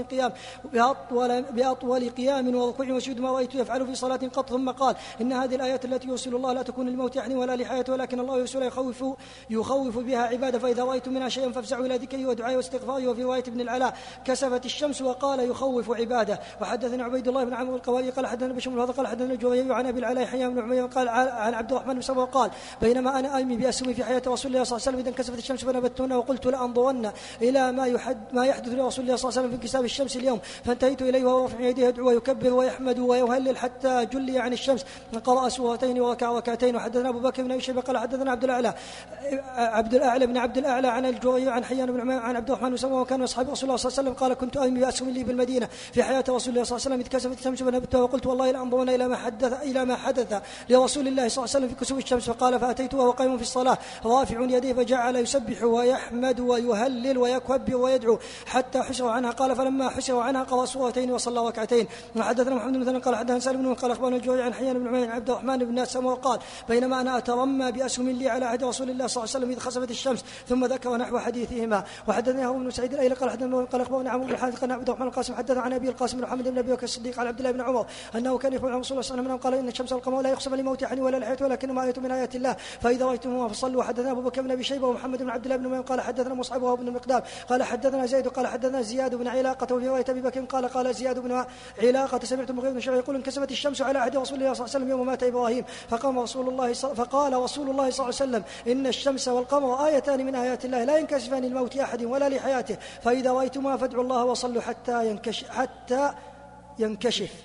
بأطول قيام وركوع وسجود ما رأيت يفعل في صلاة قط ثم قال إن هذه الآيات التي يرسل الله لا تكون للموت أحد ولا لحياته ولكن الله يرسل يخوف بها عباده فإذا رأيتم منها شيئا فافزعوا إلى ذكره ودعائه واستغفاره. وفي رواية ابن العلاء كسفت الشمس وقال يخوف عباده. وحدثنا عبيد الله بن عمرو القواري قال حدثنا بشر بن هذا قال حدثنا الجريري عن ابي العلاء يحيى بن عمير قال عن عبد الرحمن بن سمره قال بينما انا آمي بأسهمي في حياه رسول الله صلى الله عليه وسلم اذا انكسفت الشمس فنبتهن وقلت لانظرن الى ما يحدث لرسول الله صلى الله عليه وسلم في انكساف الشمس اليوم فانتهيت اليه وهو رافع يديه يدعو ويكبر ويحمد ويهلل حتى جلي عن الشمس قرأ سورتين وركع ركعتين. وحدثنا ابو بكر بن ابي شيبه قال حدثنا عبد الاعلى بن عبد الاعلى عن الجريري عن حيان بن عمير عن عبد الرحمن بن سمره وكان اصحاب رسول الله صلى الله عليه وسلم قال كنت آمي بأسهم لي بالمدينه في حياه رسول الله صلى الله عليه وسلم إذ كسفت الشمس فنبتها وقلت والله لأنظرن إلى ما حدث لرسول الله صلى الله عليه وسلم في كسوف الشمس فقال فأتيته وهو قائم في الصلاة رافع يديه فجعل يسبح ويحمد ويهلل ويكبر ويدعو حتى حسر عنها قال فلما حسر عنها قرأ سورتين وصلى ركعتين. وحدثنا محمد بن قال حدثنا سالم بن قال أخبرنا الجريري عن حيان بن عمير عن عبد الرحمن بن سمره قال بينما أنا أترمى بأسهم لي على عهد رسول الله صلى الله عليه وسلم إذ خسفت الشمس ثم ذكر نحو حديثهما. وحدثنا هارون بن سعيد الأيلي قال حدثنا قال أخبرنا عمرو بن حارث قال عبد الرحمن القاسم حدث عن أبي القاسم محمد بن أبي بكر الصديق عن عبد الله بن عمر أنه كان يفعل رسول الله صلى الله عليه وسلم قال إن الشمس والقمر لا يخسف لموت أحد ولا لحياة ولكنما آية من آيات الله فإذا رأيتموها فصلوا. وحدثنا أبو بكر بن أبي شيبة ومحمد بن عبد الله بن عمر قال حدثنا مصعب وابن المقدام قال حدثنا زيد قال حدثنا زياد بن علاقة وفي رواية أبي بكر قال زياد بن علاقة سمعت مغيرة بن شعيب يقول انكسفت الشمس على عهد رسول الله صلى الله عليه وسلم يوم مات إبراهيم فقال رسول الله صلى الله عليه وسلم إن الشمس والقمر آيتان من آيات الله لا ينكسفان الموت أحد ولا لحياته فإذا رأيتموها فادعوا الله وصلوا حتى ينكشف.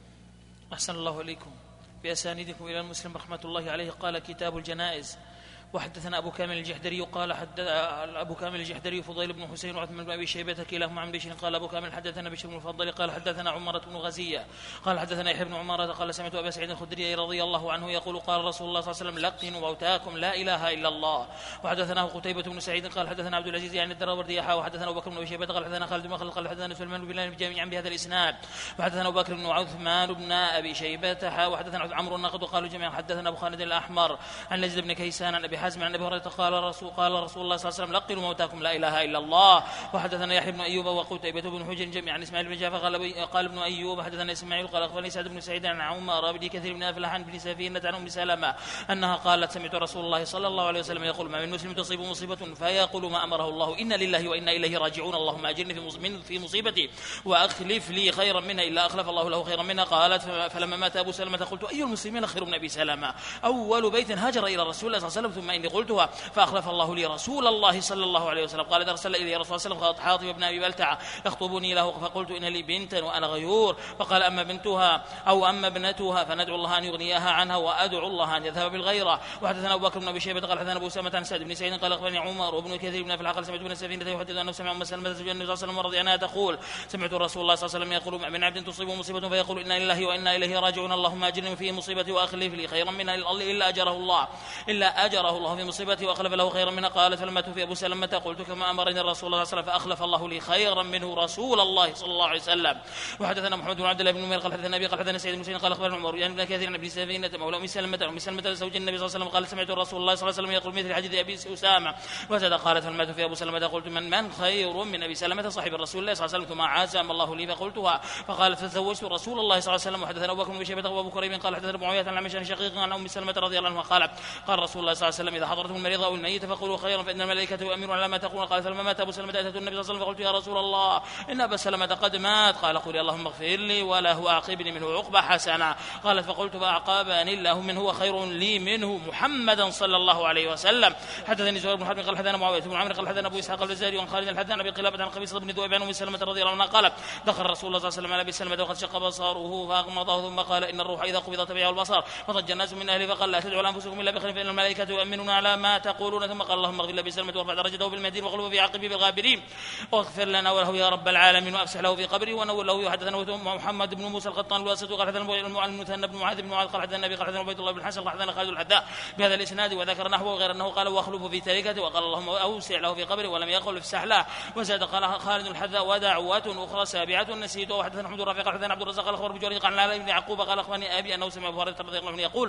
أحسن الله إليكم. بأسانيدكم إلى المسلم رحمة الله عليه قال كتاب الجنائز. وحدثنا أبو كامل الجحدري قال أبو كامل الجحدري فضيل بن حسين وعثمان بن أبي شيبة كلاهما عن بشر قال أبو كامل حدثنا بشر بن المفضل قال حدثنا عمرة بن غزية قال حدثنا يحيى بن عمارة قال سمعت أبا سعيد الخدري رضي الله عنه يقول قال رسول الله صلى الله عليه وسلم لقنوا موتاكم لا إله إلا الله. وحدثناه قتيبة بن سعيد قال حدثنا عبد العزيز يعني الدراوردي وحدثنا أبو بكر بن أبي شيبة قال حدثنا خالد بن مخلد قال حدثنا سليمان بن بلال جميعا بهذا الإسناد. وحدثنا أبو بكر بن عثمان بن أبي شيبة وحدثنا عمرو الناقد وقالوا جميعا حدثنا أبو خالد الأحمر عن يزيد بن كيسان عن أبي حازم عن أبي هريرة قال رسول الله صلى الله عليه وسلم لقنوا موتاكم لا إله إلا الله. وحدثنا يحيى بن أيوب وقتيبة بن حجر جميعا إسماعيل بن جعفر قال ابن أيوب حدثنا إسماعيل قال أخبرني سعد بن سعيد عن عمر بن كثير بن أفلح عن بن سفينة عن أم سلمة أنها قالت سمعت رسول الله صلى الله عليه وسلم يقول ما من مسلم تصيب مصيبة فيقول ما أمره الله إن لله وإنا إليه راجعون اللهم أجرني في مصيبتي وأخلف لي خيرا منها إلا أخلف الله له خيرا منها. قالت فلما مات أبو سلمة قلت أي المسلمين خير من أبي سلمة أول بيت هاجر إلى رسول الله صلى الله عليه وسلم ثم إني قلتها فأخلف الله لي رسول الله صلى الله عليه وسلم. قال أرسل إلي رسول الله صلى الله عليه وسلم حاطب بن أبي بلتعة يخطبني له فقلت إن لي بنتا وأنا غيور فقال أما بنتها أو أما ابنتها فندعو الله أن يغنيها عنها وأدعو الله أن يذهب بالغيرة. وحدثنا أبو بكر بن أبي شيبة قال حدثنا أبو سلمة عن سعد بن سعيد قال أخبرني عمر وابن كثير بن أفلح قال سمعت بن سفينة يحدث أنه سمع أم سلمة زوج النبي صلى الله عليه وسلم رضي عنها تقول سمعت رسول الله صلى الله عليه وسلم يقول من عبد تصيبه مصيبة فيقول إنا لله وإنا إليه راجعون اللهم أجرني في مصيبتي وأخلف لي خيرا منها إلا أجره الله في مصيبتي وأخلف له خيرا منها. قالت فلما توفي أبو سلمة قلت كما أمرني الرسول صلى الله عليه وسلم فأخلف الله لي خيرا منه رسول الله صلى الله عليه وسلم. وحدثنا محمد بن عبد الله بن نمير قال حدثنا أبي قال حدثنا سعيد بن مسيب قال أخبرنا عمر يعني بن كثير عن ابن سفينة مولى أم سلمة زوج النبي صلى الله عليه وسلم قال سمعت رسول الله صلى الله عليه وسلم يقول مثل حديث أبي أسامة وزاد قالت فلما توفي أبو سلمة قلت من خير من أبي سلمة صاحب الرسول الله صلى الله عليه وسلم ثم عزم الله لي فقلتها فقالت فتزوجت رسول الله صلى الله عليه وسلم. وحدثنا أبو بكر بن شيبة وأبو كريم قال حدثنا أبو معاوية عن عمشان شقيق عن أم سلمة رضي الله عنها قال رسول الله صلى الله عليه وسلم إذا حضرتم المريض أو الميت فقولوا خيرا فإن الملائكة يؤمنون على ما تقولون. قال فلما مات أبو سلمة أتت النبي صلى الله عليه وسلم فقلت يا رسول الله إن أبا سلمة قد مات. قال قولي اللهم اغفر لي وله أعقبني منه عقبة حسنة. قالت فقلت فأعقبني الله منه وخير لي منه محمدا صلى الله عليه وسلم. حدثني زهير بن حرب قال حدثنا معاوية بن عمرو قال حدثنا أبو إسحاق الفزاري وعن خالد الحذاء عن أبي قلابة عن قبيصة بن ذؤيب عن أم سلمة رضي الله عنها قالت دخل رسول الله صلى الله عليه وسلم على أبي سلمة وقد شق بصره فأغمضه ثم قال إن الروح إذا قبض تبعه البصر فضج الناس من أهله فقال لا تدعوا لأنفسكم إلا بخير فإن الملائكة يؤمنون على ما تقولون. ثم قال اللهم اغفر لأبي سلمة وارفع درجته بالمهديين واغلبه في عقبه بالغابرين واغفر لنا وله يا رب العالمين وأفسح له في قبره ونور له. حدثنا محمد بن موسى القطان الواسط قال حدثنا المثنى بن معاذ بن معاذ قال حدثنا النبي قال حدثنا عبيد الله بن حسن قال حدثنا خالد الحذاء بهذا الإسناد وذكر نحوه غير أنه قال واخلف في تركته وقال اللهم أوسع له في قبره ولم يقل افسح له. وزاد قال خالد الحذاء ودعوة أخرى سابعة نسيته. وحدثنا محمد الرافع قال حدثنا عبد الرزاق قال أخبر بجوري قال علي بن يعقوب قال أخبرني أبي أنه سمع أبو هريرة رضي الله عنه يقول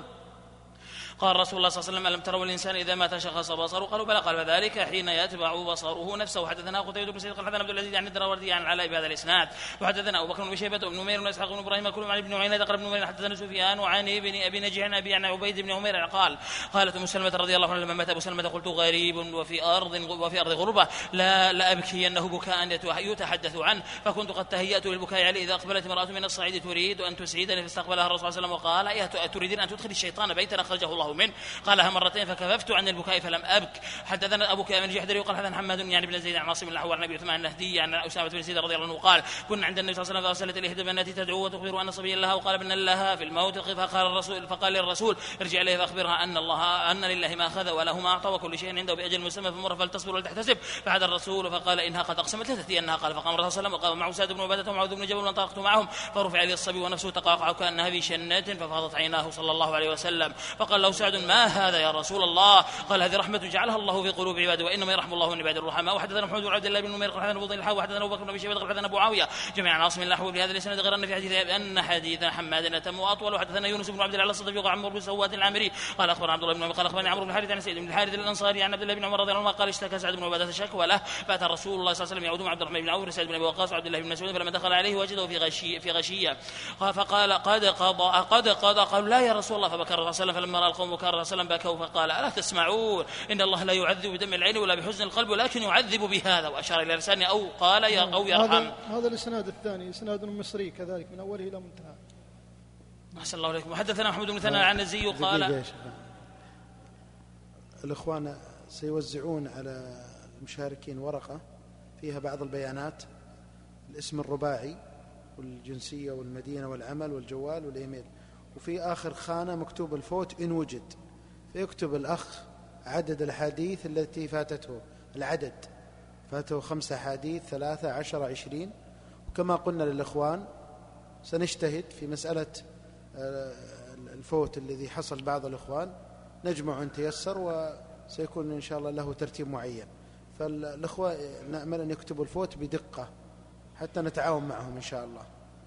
قال رسول الله صلى الله عليه وسلم ألم تروا الإنسان إذا مات شخص بصره قالوا بلى قال فذلك حين يتبع بصره نفسه. حدثنا قتيبة بن سعيد قال حدثنا عبد العزيز عن الدراوردي عن العلاء بهذا الإسناد. وحدثنا أبو بكر بن شيبة بن نمير وإسحاق بن إبراهيم كلهم عن ابن عيينة قال ابن نمير حدثنا سفيان وعن ابن أبي نجيح عن أبي عن عبيد بن عمير قالت أم سلمة رضي الله عنها لما مات أبو سلمة قلت غريب وفي أرض غربة لا أبكينه بكاء يتحدث عنه فكنت قد تهيأت للبكاء عليه إذا أقبلت امرأة من الصعيد تريد أن تسعدني فاستقبلها الرسول صلى الله عليه وسلم وقال تريدين أن تدخل الشيطان بيتا أخرجه الله منه قال مرتين فكففت عن البكاء فلم أبك. حدثنا أبو كامل الجحدري وقال حدثنا حماد يعني بن زيد عن عاصم الله وعن أبي عثمان النهدي عن أسامة بن زيد رضي الله عنه قال كنا عند النبي صلى الله عليه وسلم فأرسلت إليه بناتي تدعو وتخبر أن صبيا لها وقال ابن لها في الموت فقال للرسول ارجع إليه فأخبرها أن لله ما أخذ وله ما أعطى وكل شيء عنده بأجل مسمى فمر فلتصبر ولتحتسب. فعاد الرسول فقال إنها قد أقسمت لتأتينها قال فقام الرسول صلى الله عليه وسلم وقام معه سعد بن عبادة ومعوذ بن جبل وانطلقت معهم فرفع لي الصبي ونفسه تقاقع كأنها في شنة ففاضت عيناه صلى الله عليه وسلم. فقال له سعد ما هذا يا رسول الله؟ قال هذه رحمة جعلها الله في قلوب عباده وإنما يرحم الله من عباد الرحماء. وحدثنا محمد بن عبد الله بن نمير قال حدثنا أبو ضيل وحدثنا أبو بكر بن أبي شيبة قال حدثنا أبو معاوية جميعا عاصم الله بهذا الإسناد غير أن في حديث أن حديث حماد أتم وأطول. وحدثنا يونس بن عبد الله الصدفي وعن عمرو بن سواد العامري قال أخبرنا عبد الله بن قال أخبرني عمرو بن الحارث عن سعيد بن الحارث الأنصاري عن عبد الله بن عمر رضي الله عنه قال اشتكى سعد بن عبادة شكوى له فأتى رسول الله صلى الله عليه وسلم يعود مع عبد الرحمن بن عوف سعد بن أبي وقاص وعبد الله بن مسعود فلما دخل عليه وجده في غشية فقال قد قضى قالوا لا يا رسول الله فبكى الرسول صلى الله عليه وسلم فلما رأى القوم بكى الرسول بكوا فقال ألا تسمعون إن الله لا يعذب بدم العين ولا بحزن القلب ولكن يعذب بهذا وأشار إلى لسانه أو قال أو يرحم. هذا الإسناد الثاني إسناد مصري كذلك من أوله إلى منتهى. أحسن الله عليكم. وحدثنا محمود بن ثناء عن الزي قال الإخوان سيوزعون على المشاركين ورقة فيها بعض البيانات الاسم الرباعي والجنسية والمدينة والعمل والجوال والإيميل وفي آخر خانة مكتوب الفوت إن وجد فيكتب الأخ عدد الحديث التي فاتته، العدد فاته 5 أحاديث 13 10 20. وكما قلنا للإخوان سنجتهد في مسألة الفوت الذي حصل بعض الإخوان، نجمع إن تيسر، وسيكون إن شاء الله له ترتيب معين. فالإخوة نأمل أن يكتبوا الفوت بدقة حتى نتعاون معهم إن شاء الله.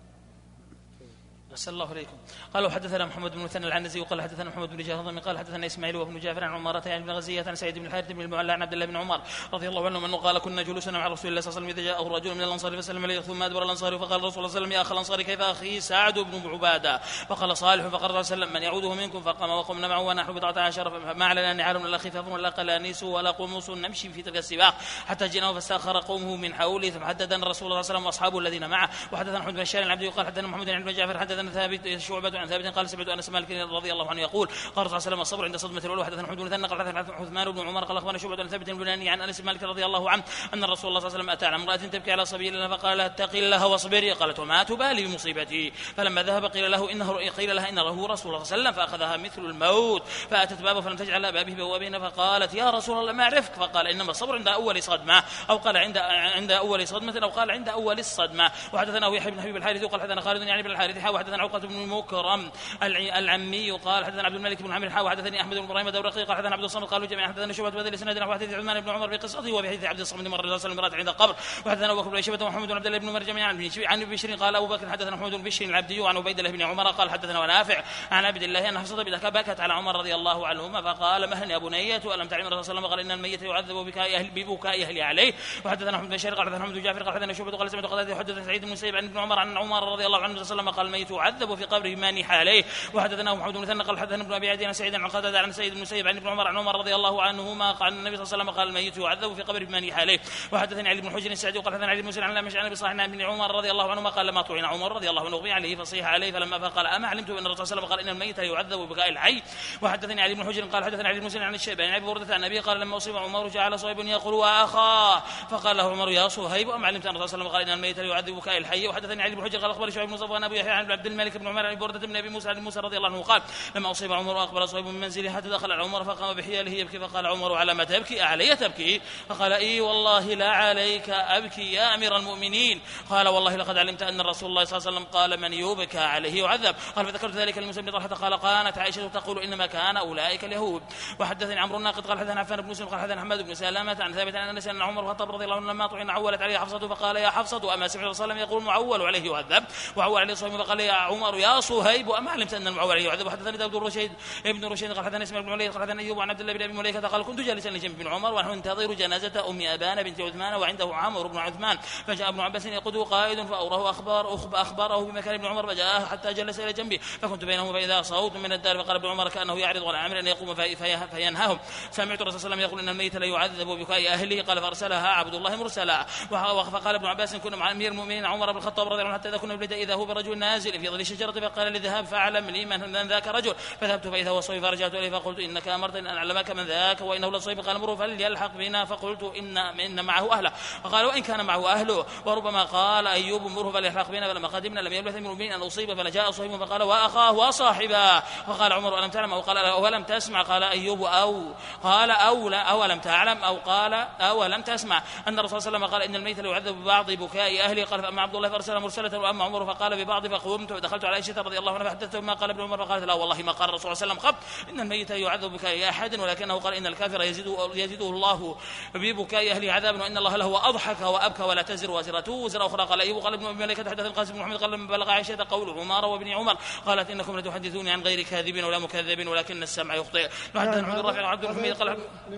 أحسن الله إليكم. قالوا حدثنا محمد بن مثنى العنزي وقال حدثنا محمد بن جهضم قال حدثنا إسماعيل وابن جعفر عن عمارة يعني بن غزية عن سعيد بن الحارث بن المعلى عن عبد الله بن عمر رضي الله عنه أنه قال كنا جلوسنا مع رسول الله صلى الله عليه وسلم إذا جاءه رجل من الأنصار فسلم عليه ثم أدبر الأنصار فقال الرسول صلى الله عليه وسلم يا أخ الأنصار كيف أخي سعد بن عبادة؟ فقال صالح. فقال صلى الله عليه وسلم من يعوده منكم؟ فقام وقمنا معه ونحن 14 فما علينا نعال من الأخ فضل ولا قلانيس ولا قمص نمشي في تلك السباق حتى جئناه فاستأخر قومه من حوله ثم حدثنا الرسول صلى الله عليه وسلم وأصحابه الذين معه. وحدثنا محمد بن بشار العبدي وقال حدثنا محمد بن جعفر حدثنا ثابت شعبة عن ثابت قال سمعت انس مالك رضي الله عنه يقول قال صلى الله عليه وسلم الصبر عند صدمة الأولى. حدثنا محمد بن مثنى قال حدثنا عثمان بن عمر قال اخبرنا شعبة عن ثابت البناني عن انس مالك رضي الله عنه ان الرسول الله صلى الله عليه وسلم اتى على امرأة تبكي على صبي لها فقال اتق الله واصبري. قالت وما تبالي بمصيبتي؟ فلما ذهب قيل لها انه رسول الله صلى الله عليه وسلم فاخذها مثل الموت فاتت بابه فلم تجعل على بابه بوابين فقالت يا رسول الله ما اعرفك؟ فقال انما الصبر عند اول صدمة او قال عند اول صدمة او قال عند اول الصدمة. وحدثنا يحيى بن حبيب الحارثي وقال حدثنا خالد يعني بن الحارث وحدثنا عقبة بن مكرم العمي قال حدثنا عبد الملك بن عامر وحدثني احمد بن ابراهيم الدورقي قال حدثنا عبد الصمد قالوا جميعا حدثنا شعبة بن الاسناد عن حديث عثمان بن عمر بقصته وبحديث عبد الصمد مر الله صلى الله عليه وسلم عند القبر. وحدثنا ابو بكر بن شيبة ومحمد بن عبد الله بن عمر جميعا عن بشر قال ابو بكر حدثنا محمد بن بشر العبدي وعن عبيد الله بن عمر قال حدثنا ونافع عن عبد الله ان حفصة بكت على عمر رضي الله عنهما فقال مهل يا بنية الم تعلم الرسول صلى الله عليه وسلم قال ان الميت يعذب ببكاء اهله عليه. وحدثنا محمد بن بشر قال حدثنا محمد بن جعفر قال حدثنا شعبة قال سمعت قتادة يحدث سعيد بن المسيب عن ابن عمر عن عمر رضي الله عنه صلى الله عليه وسلم قال الميت يعذب في قبره ما نيح عليه. وحدثنا محمد بن مثنى قال حدثنا ابن ابي عدي عن سعيد عن قتادة عن سعيد بن المسيب عن ابن عمر عن عمر رضي الله عنهما قال النبي صلى الله عليه وسلم قال الميت يعذب في قبره ما نيح عليه. وحدثني علي بن حجر السعدي وقال حدثنا علي بن مسلم عن لامش عن ابي صالح عن ابن عمر رضي الله عنهما قال لما طعن عمر رضي الله عنه اغمي عليه فصيح عليه فلما فقال اما علمت ان الرسول صلى الله عليه وسلم قال ان الميت يعذب ببكاء الحي. وحدثني علي بن حجر قال حدثنا علي بن مسلم عن الشيباني عن ابي بردة عن ابي قال لما اصيب عمر جعل صهيب يقول واخاه فقال له عمر يا صهيب اما علمت ان الرسول صلى الله عليه وسلم قال ان الميت يعذب ببكاء الحي. وحدثني علي بن حجر قال اخبر شعيب بن صفوان ابو يحيى عن عبد الملك بن عمر عن ابي بردة بن ابي موسى رضي الله عنه قال لما اصيب عمر واقبل صهيب من منزله حتى دخل على عمر فقام بحياله يبكي فقال عمر على ما تبكي؟ أعلي تبكي؟ فقال اي والله لا عليك ابكي يا امير المؤمنين. قال والله لقد علمت ان الرسول الله صلى الله عليه وسلم قال من يبكى عليه يعذب. قال فذكرت ذلك لموسى بن طلحة قال كانت عائشة تقول انما كان اولئك اليهود. وحدثني عمرو الناقد قال حدثنا عفان بن مسلم قال حدثنا حماد بن سلامة عن ثابت عن انس ان عمر الخطاب رضي الله عنه لما طعن عولت عليه حفصة فقال يا حفصة اما سمعت الرسول يقول معول عليه يعذب وعول عليه صهيب فقال يا عمر يا صهيب اما علمت ان المعول عليه يعذب. وحدثني داود ابن رشيد قال حدثنا اسماعيل بن علي قال حدثنا ايوب عن عبد الله بن ابي مليكة قال كنت جالسا لجنب بن عمر ونحن ننتظر جنازة ام ابان بنت عثمان وعنده عمرو بن عثمان فجاء ابن عباس يقوده قائد فاوراه اخباره بمكان ابن عمر فجاء حتى جلس الى جنبه فكنت بينهم فاذا صوت من الدار فقال ابن عمر كانه يعرض على عامر ان يقوم فينهاهم سمعت الرسول صلى الله عليه وسلم يقول ان الميت لا يعذب ببكاء اهله قال فارسلها عبد الله مرسلا. فقال ابن عباس كنا مع امير المؤمنين عمر بن الخطاب رضي الله عنه حتى اذا كنا بلد اذا هو برجل نازل في ظل الشجره فقال لذهاب فاعلم لي من ذاك رجل فذهبت فاذا هو صهيب فرجعت اليه فقلت انك امرت ان اعلمك من ذاك وانه لصهيب قال مره فليلحق بنا فقلت ان معه اهله فقال وان كان معه اهله وربما قال ايوب مره فليلحق بنا فلما قدمنا لم يبلث من المؤمنين ان اصيب فجاء صهيب فقال واخاه وصاحبه فقال عمر الم تعلم او قال اولم تسمع قال ايوب او قال او لا اولم تعلم او قال اولم تسمع ان الرسول صلى الله عليه وسلم قال ان الميت لا يعذب ببعض بكاء اهله. قال فاما عبد الله فارسل مرسله واما عمر فقال ببعض فقمت ودخلت على عائشه رضي الله عنها فحدثته ما قال ابن عمر فقالت لا والله ما قال الرسول صلى الله عليه وسلم قط ان الميت يعذب بكاء احد ولكنه قال ان الكافر يزيده الله ببكاء اهله عذابا وان الله له اضحك وابكى ولا تزر وازره وزر اخرى. قال ايوب قال ابن ابي مليكة حدث القاسم بن محمد قال لما بلغ عائشه قول عمر وابن عمر قالت انكم لتحدثوني عن غير كاذب ولا مكذب ولكن السمع يخطئ. حدثنا عبد الرافع وعبد الحميد قال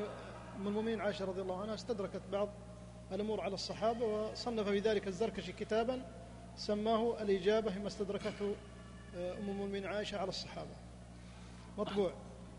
ام المؤمنين عائشه رضي الله عنها استدركت بعض الامور على الصحابه وصنف في ذلك الزركشي كتابا سماه الاجابه فيما استدركته ام المؤمنين عائشه على الصحابه مطبوع.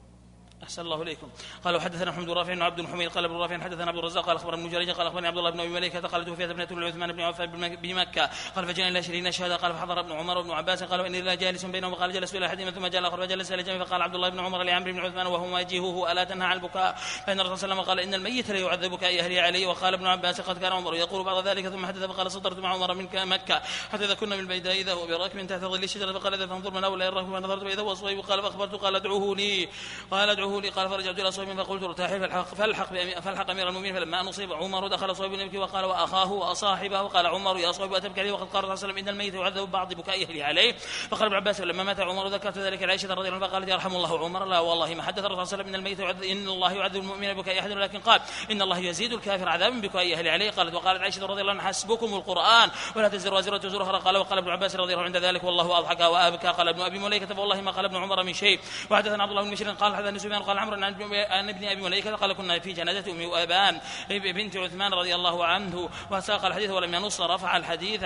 أحسن الله إليكم. قالوا حدثنا محمد بن رافع وعبد الحميد قال ابن رافع حدثنا عبد الرزاق قال أخبرنا ابن جريج قال أخبرني عبد الله بن أبي مليكة قال توفيت ابنة لعثمان بن عفان بمكة قال فجاء إلى 20 شهادة قال فحضر ابن عمر وابن عباس قالوا إني لا جالس بينهم قال جلس إلى أحدهما ثم جاء الآخر فجلس إلى جنبه فقال عبد الله بن عمر لعمرو بن عثمان وهو يواجهه ألا تنهى عن البكاء فإن الرسول صلى الله عليه وسلم قال إن الميت لا يعذب بكاء أهله عليه. وقال ابن عباس قد كان عمر يقول بعد ذلك ثم حدث فقال صدرت مع عمر من مكة حتى إذا كنا من البيداء إذا هو براكب تحت ظل الشجرة فقال إذا تنظر من أولى الركب فنظرت فإذا هو صهيب قال فأخبرت قال ادعوه فذكره لي قال فرجعت الى صهيب فقلت ارتاحي فالحق امير المؤمنين. فلما نصيب عمر دخل صهيب يبكي وقال واخاه واصاحبه وقال عمر يا صهيب اتبكي عليه وقد قال صلى الله عليه وسلم ان الميت يعذب بعض بكاء اهله عليه. فقال ابن عباس لما مات عمر ذكرت ذلك لعائشه رضي الله عنها فقالت يرحم الله عمر لا والله ما حدث الرسول صلى الله عليه وسلم ان الميت ان الله يعذب المؤمن بكاء احد ولكن قال ان الله يزيد الكافر عذابا بكاء اهله عليه. قالت عائشه رضي الله عنها حسبكم القران ولا تزر وازره وزر اخرى. قال وقال ابن عباس رضي الله عنه عند ذلك والله اضحك وابكى. قال ابن ابي مليكه فوالله ما قال ابن عمر من شيء. وحدثنا عبد الله بن بشير قال حدثنا سفيان قال عمرو عن ابن ابي مليكه قال كنا في جنازه ام ابان بنت عثمان رضي الله عنه وساق الحديث ولم ينص رفع الحديث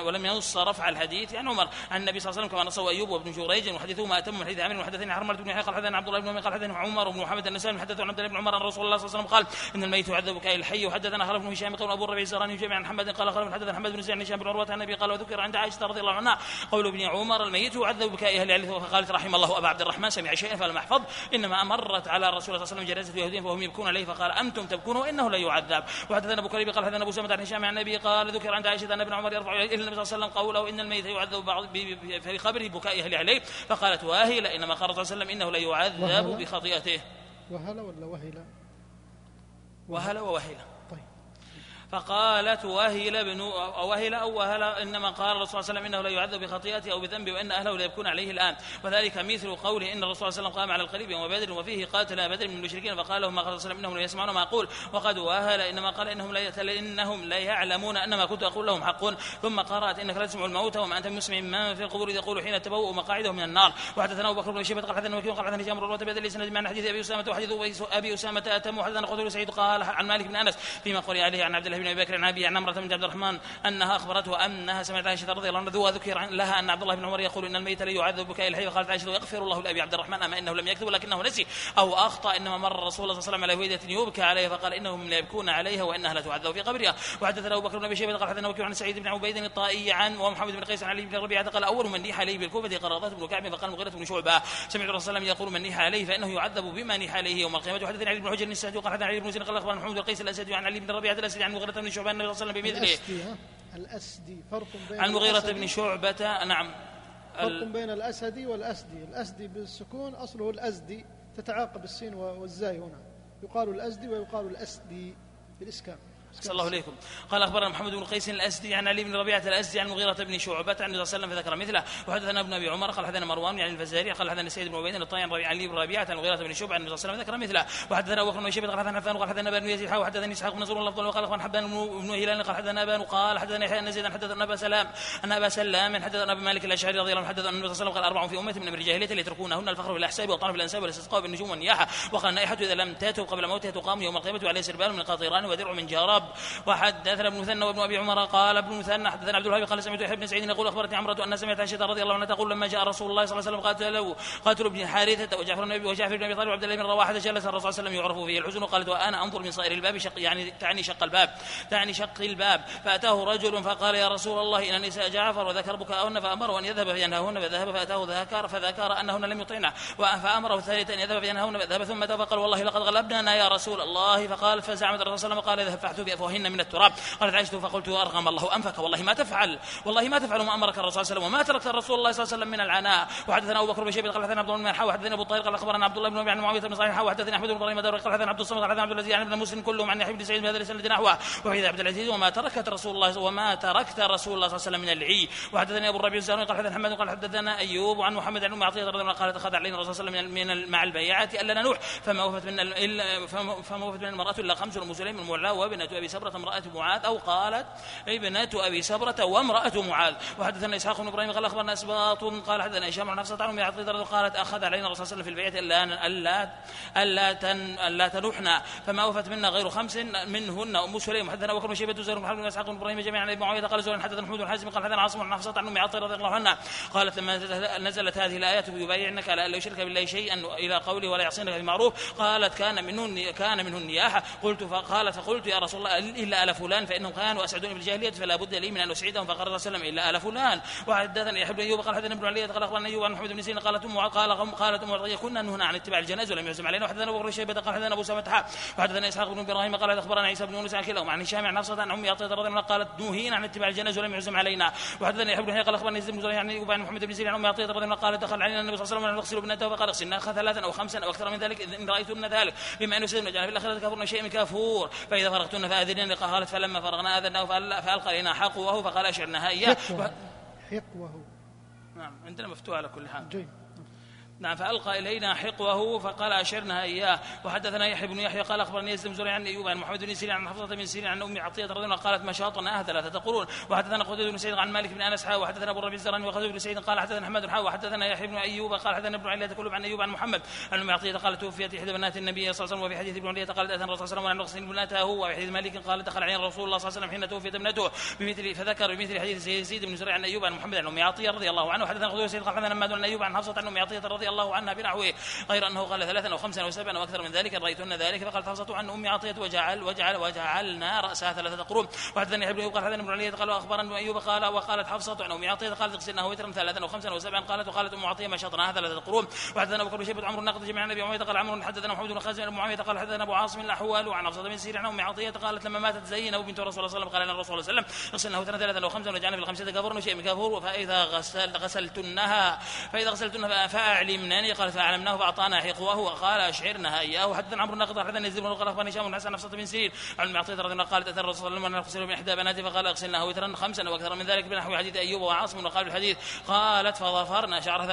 عن عمر عن النبي صلى الله عليه وسلم كما نصه ايوب وابن جريج وحديثهما اتم من حديث عامر وحدثني حرمله بن يحيى قال حدثنا عبد الله بن قال حدثنا عمر بن محمد النسائي حدثنا عبد الله بن عمر ان رسول الله صلى الله عليه وسلم قال ان الميت يعذب بكاء الحي. وحدثنا خلف بن هشام قال ابو الربيع الزهراني جميعا عن حمد قال خلف حدثنا محمد بن زيد عن هشام بن عروه عن النبي قال وذكر عند عائشه رضي الله عنها قول ابن عمر الميت يعذب بكاء اهل عليه. فقالت رحم الله ابا عبد الرحمن سمع شيئا فلم يحفظ انما امرت على الرسول صلى الله عليه وسلم جنازه يهودين فهم يبكون عليه فقال انتم تبكون وانه لا يعذب. وحدثنا ابو كريب قال حدثنا ابو سلمة عن هشام عن النبي قال ذكر عند عائشه ان ابن عمر يرفع الى النبي صلى الله عليه وسلم قوله ان الميت يعذب في قبره بكاء اهل عليه. فقالت واهل انما قال صلى الله عليه وسلم انه لا يعذب بخطيئته. وهلا ولا وهلا؟ وهلا ووهلا. طيب. فقالت وهلا انما قال الرسول صلى الله عليه وسلم انه لا يعذب بخطيئته او بذنبه وان اهله لا يبكون عليه الان. وذلك مثل قوله ان الرسول صلى الله عليه وسلم قام على القريب يوم بدر وفيه قاتل بدر من المشركين فقال لهم ما قال صلى الله عليه وسلم انهم لا يسمعون ما اقول وقد وهلا انما قال انهم لا يعلمون ان ما كنت اقول لهم حق. ثم قرات انك لا تسمع الموتى وما انت مسمع من في القبور يقول حين تبوء مقاعده من النار. وحدثنا ابو بكر بن شيبه قال حدثنا وكيع قال حدثنا هشام بن عروه بهذا الاسناد من حديث ابي اسامه وحديث ابي اسامه اتم. وحدثنا قتيبة سعيد قال عن مالك بن انس فيما قرئ عليه عن عبد الله بن ابي بكر عن ابي عن عمرة بن عبد الرحمن انها اخبرته انها سمعت عائشه رضي الله عنها وذكر لها ان عبد الله بن عمر يقول ان الميت لا يعذب بكاء الحي. فقالت عائشه يغفر الله لابي عبد الرحمن اما انه لم يكتب ولكنه نسي او اخطا انما مر الرسول صلى الله عليه وسلم على هويده يبكى عليها فقال انهم لا يبكون عليها وانها لا تعذب في قبرها. وحدثنا ابو بكر بن ابي شيبه قال حدثنا وكيع عن سعيد بن عبيد الطائي عن ومحمد بن قيس عن علي بن ربيعه قال اول من نيح عليه بالكوفه قراضات بن كعب فقال المغيرة بن شعبه سمعت الرسول صلى الله عليه وسلم يقول من نيح عليه فانه يعذب بما نيح عليه يوم القيامه. وحدثنا علي بن حجر السعدي قال حدثنا علي بن زيد قال اخبرنا محمد بن قيس الاسدي عن علي بن ربيعه الاسدي عن المغيرة بن شعبه النبي صلى الله عليه وسلم بمثله. الأسدي فرق بين عن المغيرة بن شعبة. نعم فرق بين الأسدي والأسدي. الأسدي بالسكون أصله الأزدي تتعاقب السين والزاي هنا يقال الأزدي ويقال الأسدي بالإسكان. صلى الله عليكم. قال اخبرنا محمد بن قيس الاسدي عن علي بن ربيعه الاسدي عن المغيرة بن شعبة عن النبي صلى الله عليه وسلم فذكر مثله. وحدثنا ابن ابي عمر قال حدثنا مروان يعني الفزاري قال حدثنا سيد بن عبيد الطائي عن علي بن ربيعه عن المغيرة بن شعبة عن النبي صلى الله عليه وسلم فذكر مثله. وحدثنا ابو بكر بن شيبه قال حدثنا حفان قال حدثنا بن يزيد وحدثني اسحاق بن نصر الله وقال اخبرنا حبان بن هلال قال حدثنا ابان قال حدثنا يحيى بن زيد حدثنا ابا سلام حدثنا ابي مالك الاشعري رضي الله عنه حدث ان النبي صلى الله عليه وسلم قال اربع في امتي من امر الجاهليه يتركونهن الفخر بالاحساب والطعن في الانساب والاستسقاء بالنجوم والنياحه. وقال النائحه اذا لم تاتوا قبل موتها تقام يوم القيامه وعليه سربال من قاطران ودرع من جرب. وحدثنا ابن مثنى وابن ابي عمر قال ابن مثنى حدثنا عبد الوهاب قال سمعت يحيى بن سعيد يقول اخبرتني عمرة ان سمعت عائشه رضي الله عنها تقول لما جاء رسول الله صلى الله عليه وسلم قاتلوا ابن حارثه وجعفر بن ابي طالب وعبد الله بن رواحه جلس الرسول صلى الله عليه وسلم يعرف فيه الحزن. قالت وانا انظر من صائر الباب شق يعني تعني شق الباب فاتاه رجل فقال يا رسول الله ان النساء جعفر وذكر بكاءهن فامره ان يذهب فينهاهن فذهب فاتاه فذكر انهن لم يطعن فامره ثالثا ان يذهب فينهاهن فذهب ثم فقال والله لقد غلبنا يا رسول الله. فقال فزعمت الرسول صلى الله عليه وسلم قال اذهب فاحثوا بافواهن من التراب. قالت عائشه فقلت ارغم الله انفك والله ما تفعل ما امرك الرسول صلى الله عليه وسلم وما تركت الرسول الله صلى الله عليه وسلم من العناء. وحدثنا ابو بكر بن شيبه قال حدثنا عبد الله بن حاوى وحدثنا ابو طاهر قال اخبرنا عبد الله بن ابي عن معاويه بن صالح وحدثنا احمد بن ابراهيم داود قال حدثنا عبد الصمد قال حدثنا عبد العزيز عن ابن مسلم كلهم عن يحيى بن سعيد بهذا الاسناد نحوه. وحدث عبد العزيز وما تركت رسول الله صلى الله عليه وسلم من العي. وحدثني ابو الربيع الزهري قال حدثنا محمد قال حدثنا ايوب عن محمد بن عطيه رضي الله عنه قال اتخذ علينا الرسول صلى الله عليه وسلم مع البيعه الا ننوح فما وفت من المراه الا خمس ام سليم المعلى وابنه ابي سبره امراه معاذ او قالت ابنه ابي سبره وامراه معاذ. وحدثنا اسحاق بن ابراهيم قال اخبرنا اسباط قال حدثنا هشام عن نفسه عن عطيه قالت اخذ علينا الرسول صلى الله عليه وسلم في البيعه الا تنوحنا فما وفت منا غير خمس منهن ام سليم. حدثنا ابو بكر بن شيبه زهير بن محمد بن اسحاق بن ابراهيم جميعا عن ابي معاويه قال زهير حدثنا محمود بن حازم قال حدثنا عاصم عن حفصه عن ام عطيه رضي الله عنها قالت لما نزلت هذه الايات يبايعنك على الا يشرك بالله شيئا الى قوله ولا يعصينك بمعروف قالت كان منه النياحه. فقلت يا رسول الله إلا آل فلان فإنهم كانوا أسعدون بالجاهلية فلا بد لي من أن أسعدهم فقال الرسول صلى الله عليه وسلم إلا آل فلان. وحدثني يحيى بن أيوب قال حدثنا ابن علي قال أخبرنا أيوب عن محمد بن سيرين قالت أم عطية كنا نهنا عن اتباع الجنائز ولم يعزم علينا. وحدثنا أبو بكر شيبة قال حدثنا أبو سامة وحدثنا إسحاق بن إبراهيم قال أخبرنا عيسى بن يونس عن كلاهما عن هشام عن حفصة عن أم عطية رضي الله عنها قالت نهينا عن اتباع الجنائز ولم يعزم علينا. وحدثنا يحيى بن يحيى قال أخبرنا يزيد بن زريع عن أيوب عن محمد بن سيرين عن أم عطية رضي الله عنها قالت دخل علينا النبي صلى الله عليه وسلم نغسل ابنته فقال اغسلناها 3 أو 5 أو أكثر من ذلك إن رأيتن ذلك بما أن يسلمن جعل في الآخرة كفرنا شيء من كافور فإذا فرغتن فأذنن. قالت فلما فرغنا أذناه فألقى إلينا حقوه فقال أشعرناها إياه. حقوه نعم عندنا مفتوح على كل حال. جيد. نعم فألقى إلينا حقوه فقال أشرنا إياه. وحدثنا يحيى بن يحيى قال أخبرني يزيد بن زريع عن أيوب عن محمد بن سيرين عن حفصة بن سيرين عن أم عطية رضي الله عنها قالت مشاطنا 3 قرون. وحدثنا قتيبة بن سعيد عن مالك بن أنس وحدثنا أبو الربيع الزهراني وقتيبة بن سعيد قال حدثنا أحمد وحدثنا يحيى بن أيوب قال حدثنا ابن علية كلهم عن أيوب عن محمد عن أم عطية قالت توفيت إحدى بنات النبي صلى الله عليه وسلم. وفي حديث ابن علية قالت أتى الرسول صلى الله عليه وسلم ابنته. وفي حديث مالك قال دخل علينا رسول الله صلى الله عليه وسلم حين توفيت ابنته بمثل فذكر بمثل حديث يزيد بن زريع عن أيوب عن محمد عن أم عطية رضي الله عنه. وحدثنا قتيبة بن سعيد قال حدثنا محمد عن أيوب عن حفصة عن أم عطية رضي الله عنها بنحوه غير أنه قال 3 أو 5 أو 7 أو أكثر من ذلك رأيتن ذلك. فقالت حفصة عن أم عطية وجعلنا رأسها 3 قرون. وحدثني ابن أيوب قال حدثنا ابن علية قال وأخبرنا أيوب قال وقالت حفصة عن أم عطية قالت اغسلناها وترا 3 أو 5 أو 7 وقالت أم عطية مشطناها 3 قرون. وحدثنا أبو بكر بن شيبة عمرو الناقد جميعا النبي معاوية قال عمرو حدثنا محمد بن خازم بن معاوية قال حدثنا أبو عاصم الأحوال وعن حفصة بن سيرين عن أم عطية قالت لما ماتت زينب بنت الرسول صلى الله عليه وسلم قال لنا الرسول صلى الله عليه وسلم اغسلناه 3 أو 5 وجعلنا في 5 كفر وشيء من كفور فإذا غسلتنها فأعلمناني قال فأعلمناه فأعطانا حقوه وقال أشعرنها إياه. وحدثنا عمرو الناقد حدثنا يزيد بن قال أخبرني هشام بن حسن حفصة بن سيرين عن أم عطية رضي الله عنها قالت أتى الرسول صلى الله عليه وسلم نغسل من إحدى بناتي فقال اغسلناها وترا 5 وأكثر من ذلك بنحو حديث أيوب وعاصم وقال الحديث قالت فظفرنا شعر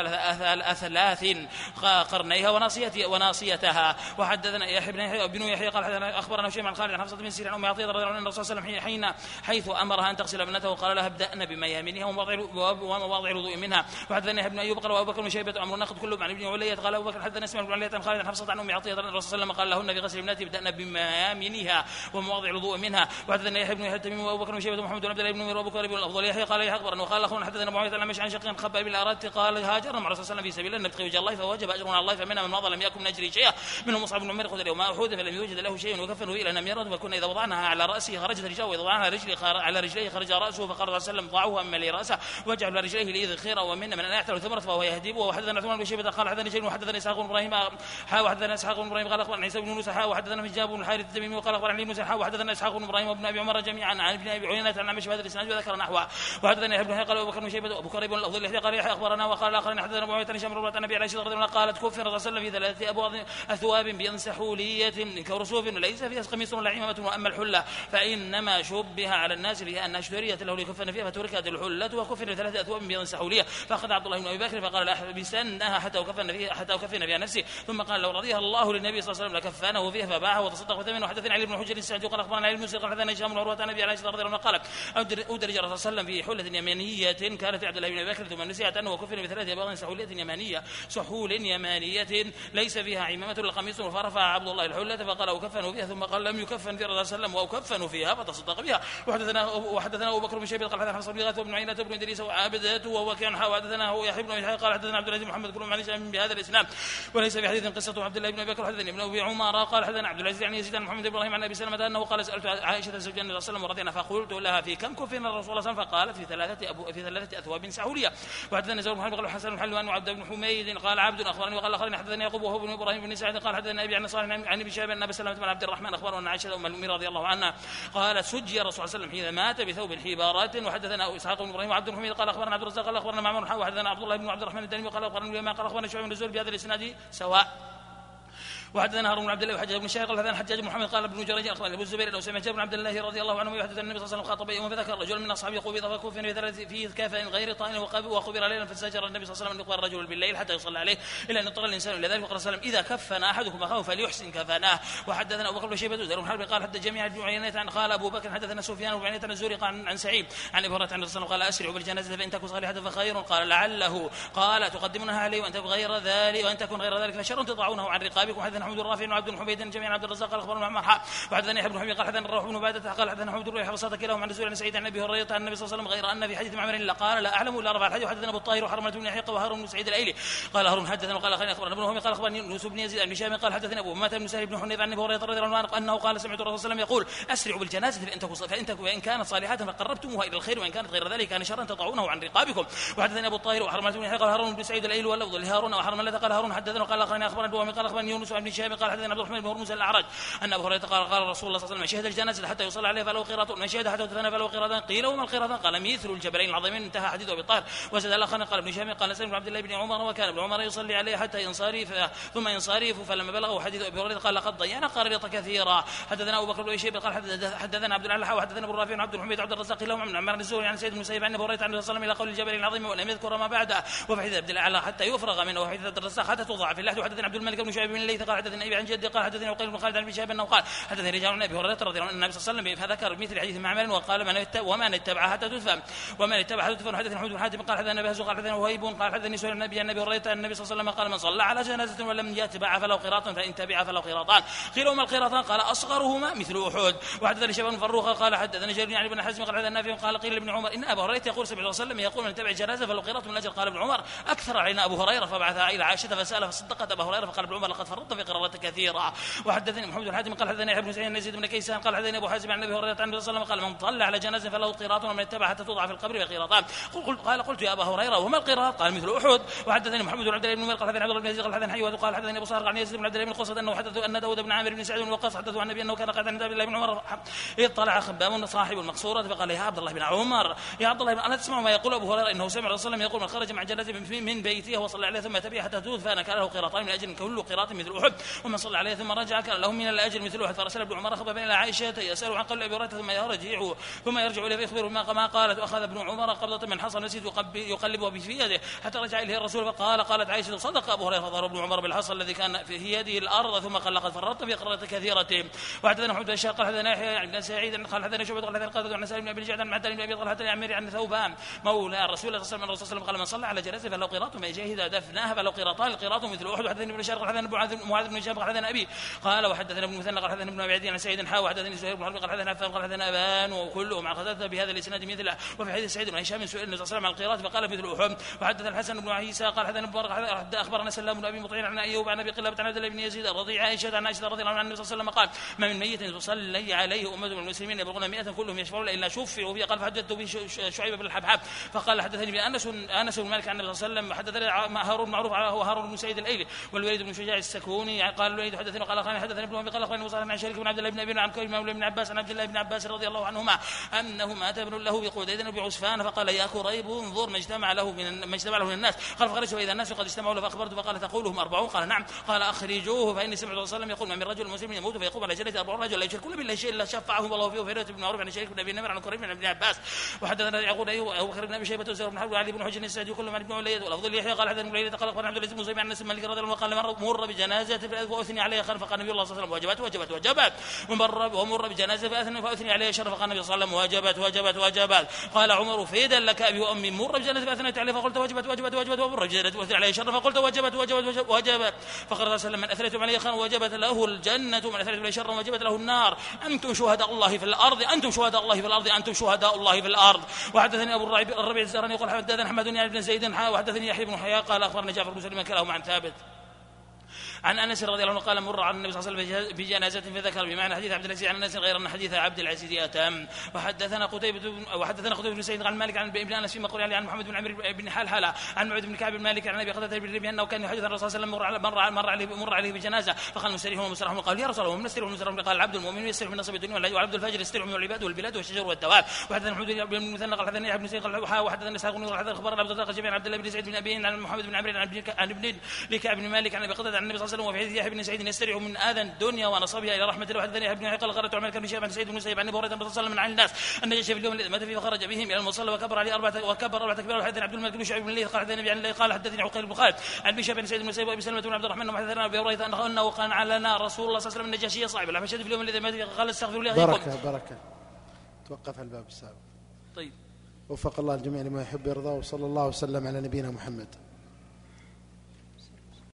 3 قرنيها وناصيتها. وحدثنا يحيى بن يحيى قال حدثنا أخبرنا هشام عن خالد عن حفصة بن سيرين عن أم عطية رضي الله عنها الرسول صلى الله عليه وسلم حيث أمرها أن تغسل ابنته قال لها ابدأن بميامنها ومواضع الوضوء منها. وحدثنا ابن أيوب قال وأبو بكر وشيبة عمرو الناقد كلهم عن ابن علية قال أبو بكر حدثنا اسماعيل بن علية عن خالد عن حفصة عن أم عطية الرسول صلى الله عليه وسلم قال لهن في غسل ابنتي ابدأن بميامنها ومواضع الوضوء منها. وحدثنا يحيى بن يحيى التميمي وأبو بكر وشيبة ومحمد بن عبد الله بن عمر وأبو بكر بن الأفضل يحيى قال أخبرنا وقال أخونا حدثنا معاوية عن عن شقيق خباب بالأرات قال هاجرنا مع الرسول صلى الله عليه وسلم في سبيل الله نبتغي وجه الله فوجب أجرنا على الله فمنها من مضى لم يكن نجري شيئا منهم مصعب بن عمير قتل يوم أحد فلم يوجد له شيء وكفنه إلى نميرة وكنا إذا وضعناها على رأسه خرجت رجله وإذا وضعناها على رجليه خرج رأسه فقال صلى الله عليه وسلم ضعوها أما لي رأسه واجعل رجليه لإذ خيرا ومن أن يعتل ثمرة فهو يهدب. وحدثنا عثمان بن شيبة قال حدثنا شيء وحدثنا إسحاق بن إبراهيم وحدثنا إسحاق بن إبراهيم قال أخبرنا عيسى بن يونس وحدثنا مجاب بن الحارث التميمي وقال أخبرنا علي بن موسى وحدثنا إسحاق بن إبراهيم وابن أبي عمر جميعا عن ابن أبي عيينة عن عمش بهذا الإسناد وذكر نحوه. وحدثنا ابن قال أبو بكر بن شيبة وأبو كريب الأفضل يحيى قال أخبرنا وقال آخرين حدثنا معاوية عن هشام بن النبي عليه الصلاة والسلام قالت كفر الرسول صلى الله عليه وسلم في 3 أبواب أثواب بيض سحولية كرسوف ليس فيها قميص ولا عمامة وأما الحلة فإنما شبه على الناس لأنها اشتريت له ليكفن فيها فتركت الحلة وكفن 3 أثواب بيض سحولية فأخذ عبد الله بن أبي بكر فقال لا أحبسنها حتى أكفن فيها نفسي ثم قال لو رضيها الله للنبي صلى الله عليه وسلم لكفنه فيها فباعه وتصدق بثمنه. وحدثنا علي بن حجر السعدي قال أخبرنا علي بن مسير قال حدثنا هشام بن عروة النبي عليه الصلاة والسلام قال أدرج الرسول صلى الله عليه وسلم في حلة يمانية كانت في عبد الله بن أبي بكر ثم نسيت أنه وكفن ب3 أبواب سحول يمانية ليس فيها عمامة ولا قميص فرفع عبد الله الحلة فقال أكفن بها ثم قال لم يكفن في الرسول صلى الله عليه وسلم وأكفن فيها فتصدق بها. وحدثنا أبو بكر بن شيبة قال حدثنا حفص بن غياث وابن عيينة بن إدريس وعابدته وهو كان حدثنا يحيى بن يحيى قال حدثنا عبد العزيز محمد كلهم عن هشام بهذا الإسناد وليس في حديث قصة عبد الله بن أبي بكر. حدثني ابن أبي عمر قال حدثنا عبد العزيز عن يزيد عن محمد بن إبراهيم عن أبي سلمة أنه قال سألت عائشة زوج النبي صلى الله عليه وسلم ورضينا فقلت لها في كم كفن الرسول صلى الله عليه وسلم فقالت في 3 أثواب سحولية. وحدثنا زوج محمد قال حسن حلوان وعبد بن حميد قال عبد أخبرني وقال آخرين حدثنا يعقوب وهو بن إبراهيم بن سعد قال حدثنا أبي عن صالح عن أبي شهاب أن أبي سلمة بن عبد الرحمن أخبره أن عائشة أم المؤمنين رضي الله عنها قالت سجي الرسول صلى الله عليه وسلم حين مات بثوب حبارات. وحدثنا إسحاق بن إبراهيم وعبد الحميد قال أخبرنا عبد الرزاق قال أخبرنا معمر وحدثنا عبد الله بن عبد الرحمن الداني قال أخبرنا اليمان قال أخبرنا شعيب بن الزهري بهذا الإسناد سواء. وحدثنا هارون بن عبد الله وحجاج بن شاقل قال حدثنا حجاج بن محمد قال ابن جريج اخبرنا ابو الزبير انه سمع جابر بن عبد الله رضي الله عنه يحدث النبي صلى الله عليه وسلم خاطب يوم فذكر رجل من اصحابه قبض فكفن في كفن غير طائن وقبر ليلا فسجر النبي صلى الله عليه وسلم ان يقبر الرجل بالليل حتى يصلى عليه الا ان اضطر الانسان الى ذلك. وقال صلى الله عليه وسلم اذا كفن احدكم اخاه فليحسن كفناه. وحدثنا ابو بكر بن شيبه وزيد بن حرب قال حدث جميع بن عيينة عن قال ابو بكر حدثنا سفيان بن عيينة عن الزهري قال عن سعيد عن ابي هريره عن الرسول قال اسرعوا بالجنازه فان تكن صالحه فخير قال لعله قال تقدمونها عليه وان تكن غير ذلك فشر تضعونه عن رقابكم. حدثنا محمد الرافع وعبد الحميد جميعا عبد الرزاق قال اخبرنا معمر وحدثني يحيى بن حبيب قال حدثنا الروح بن عباده قال حدثنا محمد بن حفصه كلاهما عن رسول الله سعيد عن ابي هريره عن النبي صلى الله عليه وسلم غير ان في حديث معمر الا قال لا اعلم الا رفع الحديث. وحدثنا ابو الطاهر وحرمله بن يحيى وهارون بن سعيد الايلي قال هارون حدثنا وقال اخبرنا ابن وهب قال اخبرني يونس بن يزيد بن هشام قال حدثنا ابو امامه بن سهل بن حنيف عن ابي هريره رضي الله عنه انه قال سمعت الرسول صلى الله عليه وسلم يقول اسرعوا بالجنازه فان كانت صالحه فقربتموها الى الخير وان كانت غير ذلك كان شرا تضعونه عن رقابكم. وحدثنا ابو الطاهر وحرمله بن يحيى قال هارون بن سعيد الايلي واللفظ لهارون وحرمله قال هارون حدثنا وقال اخبرنا ابو قال اخبرني يونس بن هشام قال حدثنا عبد الرحمن بن هرمز الاعرج ان ابو هريره قال رسول الله صلى الله عليه وسلم شهد الجنازه حتى يصلى عليه فله قيراط ومن شهد حتى تدفن فله قيراطان. قيل وما القيراطان قال مثل الجبلين العظيمين. انتهى حديثه بالطاهر. وزاد الاخر قال ابن هشام قال سلم بن عبد الله بن عمر وكان ابن عمر يصلي عليه حتى ينصرف ثم ينصرف فلما بلغه حديث ابي هريره قال لقد ضيعنا قريطه كثيرا. حدثنا ابو بكر بن شيبه قال حدثنا عبد الله وحدثنا ابو الرافع وعبد الحميد عبد الرزاق لهم من عمار الزهري عن سيد بن المسيب عن ابي هريره عن الرسول الى قول الجبل العظيم ولم يذكر ما بعده. وفي حديث عبد الله حتى يفرغ منه. وفي حديث عبد الرزاق حتى توضع في اللحد. وحدثنا عبد الملك بن شعيب بن الليث قال حدثنا ابي عن جدي قال حدثني وقيل بن خالد عن ابي شهاب انه قال حدثني رجال عن ابي هريره رضي الله عنه النبي صلى الله عليه وسلم فذكر مثل حديث معمر وقال ومن اتبع حتى تدفن حدثنا حمود بن حاتم قال حدثنا بهز قال حدثنا وهيب قال حدثني سؤال النبي عن ابي هريره النبي صلى الله عليه وسلم قال من صلى على جنازه ولم يتبع فله قيراط فان تبع فله قيراطان. قيل وما القيراطان قال اصغرهما مثل احد. وحدثني شيبان فروخ قال حدثنا جرير عن ابن حزم قال حدثنا نافع قال قيل لابن عمر ان ابا هريره يقول صلى الله عليه وسلم يقول من تبع جنازه فله قيراط من اجر. قال ابن عمر اكثر علينا ابو هريره فبعثها الى عائشه فسال فصدقت ابا هريره فقال ابن عمر لقد فرطت في قرارات كثيره. وحدثني محمد بن حاتم قال حدثنا يحيى بن سعيد بن يزيد بن كيسان قال حدثني ابو حازم عن ابي هريره عن النبي صلى الله عليه وسلم قال من صلى على جنازه فله قيراط ومن اتبع حتى توضع في القبر فقيراطان. قلت يا ابا هريره وما القيراط قال مثل احد. وحدثني محمد بن عبد الله بن نمير قال حدثنا عبد الله بن يزيد قال حدثنا حيوه قال حدثني ابو صالح عن يزيد بن عبد الله بن قصد انه حدث ان داود بن عامر بن سعد بن وقاص حدثوا عن النبي انه كان قاعدا عند عبد الله بن عمر اذ طلع خباب صاحب المقصوره فقال يا عبد الله بن عمر يا عبد الله الا تسمع ما يقول ابو هريره انه سمع الرسول يقول من خرج مع جنازه من بيته وصلى عليه ثم تبع حتى تدود فانا كان له قيراطان من اجل كل قيراط مثل احد ومن صلى عليه ثم رجع كان له من الاجر مثل احد. فرسل ابن عمر خبابا الى عائشه يسال عن قول ابي هريره ثم يرجع اليه فيخبر ما قالت. واخذ ابن عمر قبضه من حصى المسجد يقلبها في يده حتى رجع اليه الرسول قالت عائشه صدق ابو هريره فضرب ابن عمر بالحصى الذي كان في يده الارض ثم قال لقد فرطت في قرارات كثيره. وحدثنا محمد بن شهاب قال حدثنا يحيى بن سعيد قال حدثنا شعبة قال حدثنا قال عن سالم بن ابي الجعد عن معدل بن ابي طلحه العمري عن ثوبان مولى الرسول صلى الله عليه وسلم قال من صلى على جنازه فله قيراط ومن جاهد دفناها فله قيراطان القيراط مثل احد. وحدثني ابن شهاب قال حدثنا معاذ بن هشام قال حدثنا ابي قال وحدثنا ابن مثنى قال حدثنا ابن ابي عدي عن سعيد حا وحدثني زهير بن حرب قال حدثنا عفان قال حدثنا ابان وكلهم عن قتاده بهذا الاسناد مثله. وفي حديث سعيد بن هشام سئل النبي صلى الله عليه وسلم عن القيراط فقال مثل احد. وحدثنا الحسن بن عيسى قال حدثنا اخبرنا سلام بن ابي مطيع عن ايوب عن ابي قلابه عن عبد الله بن يزيد رضي عائشه عن عائشه رضي الله عنها النبي صلى الله عليه وسلم قال ما من ميت تصلي عليه امه من المسلمين يبلغون 100 كلهم يشفعون الا شفعوا به. قال فحدثت به شعيب بن الحبحب فقال حدثني بانس بن مالك عن النبي صلى الله عليه وسلم حدثني هارون معروف هو هارون بن سعيد الايلي والوليد بن شجاع السكوني قال الوليد حدثني قال حدثني ابن ابي قال اخبرني مصعب عن شريك بن عبد الله بن ابي عن كريم مولى بن عباس عن عبد الله بن عباس رضي الله عنهما انه مات ابن له بقديد بعسفان فقال يا كريب انظر ما اجتمع له من الناس. قال فخرجت واذا الناس قد اجتمعوا له فاخبرته فقال تقولهم 40 قال نعم. قال اخرجوه فاني سمعت الرسول صلى الله عليه وسلم يقول ما من رجل مسلم يموت فيقوم على جنازه 40 رجل لا يشركون بالله شيء الا شفعهم الله فيه. وفي روايه ابن معروف عن شريك بن ابي نمر عن كريم بن ابن عباس. وحدثنا يعقوب ابو بكر بن ابي شيبه وزهير بن حرب وعلي بن حجر السعدي كلهم عن ابن علي والافضل يحيى قال حدثنا ابن قال اخبرنا عبد العزيز بن زيد عن انس مالك رضي الله عنه قال مر بجنازه فاثني عليها خير فقال النبي الله صلى الله عليه وسلم وجبت ومر بجنازه فاثني عليها شر فقال النبي صلى الله عليه وسلم وجبت. قال عمر فيدا لك ابي وامي مر بجنازه فاثنيت عليها فقلت وجبت ومر بجنازه فاثني عليها شر فقلت وجبت. فقال صلى الله عليه وسلم من اثنيتم عليه خيرا وجبت له الجنه ومن اثنيتم عليه شرا وجبت له النار. انتم شهداء الله في الارض انتم شهداء الله في الارض. وحدثني ابو الربيع الزهراني يقول حدثنا احمد بن زيد وحدثني يحيى بن حياء قال اخبرنا جعفر بن سليمان كلاهما عن ثابت عن انس رضي الله عنه قال مر على النبي صلى الله عليه وسلم بجنازه فذكر بمعنى حديث عبد العزيز عن انس غير ان حديث عبد العزيز اتم. وحدثنا قتيبة بن سعيد عن مالك عن ابن انس فيما قال عن محمد بن عمرو بن حلحله عن معاذ بن كعب بن مالك عن ابي قتاده بن ربيعه انه كان يحدث الرسول صلى الله عليه وسلم مر عليه بجنازه فقال مستريحون ومستريحون قال يا رسول الله من نستريح ومستريح قال العبد المؤمن يستريح من نصب الدنيا والعبد الفاجر يستريح من العباد والبلاد والشجر والدواب. وحدثنا محمد بن مثنى قال حدثنا ابن سعيد قال وحدثنا اسحاق بن حدثنا اخبرنا عبد الرزاق جميعا عبد الله بن سعيد بن ابي عن محمد بن عمرو عن ابن لكعب بن مالك عن ابي قتاده عن النبي صلى الله عليه وسلم وفي حديث يحيى بن سعيد يستريح من اذى الدنيا ونصبها الى رحمه الله. وحدثني ابن قال قرات عمر كان شيخ عن سعيد بن مسيب عن ابي هريره رضي الله عنه عن الناس ان جاء في اليوم الذي مات فيه فخرج بهم الى المصلى وكبر عليه اربعه تكبيرات. وحدثني عبد الملك بن شعيب بن الليث قال حدثني عن قال حدثني عقيل بن خالد عن بشر بن سعيد بن مسيب وابي سلمة بن عبد الرحمن وحدثنا ابي هريره انه قال علنا رسول الله صلى الله عليه وسلم النجاشي صعب لا فشهد في اليوم الذي مات قال استغفروا لي بركه توقف الباب السابق. طيب وفق الله الجميع لما يحب ويرضى وصلى الله وسلم على نبينا محمد.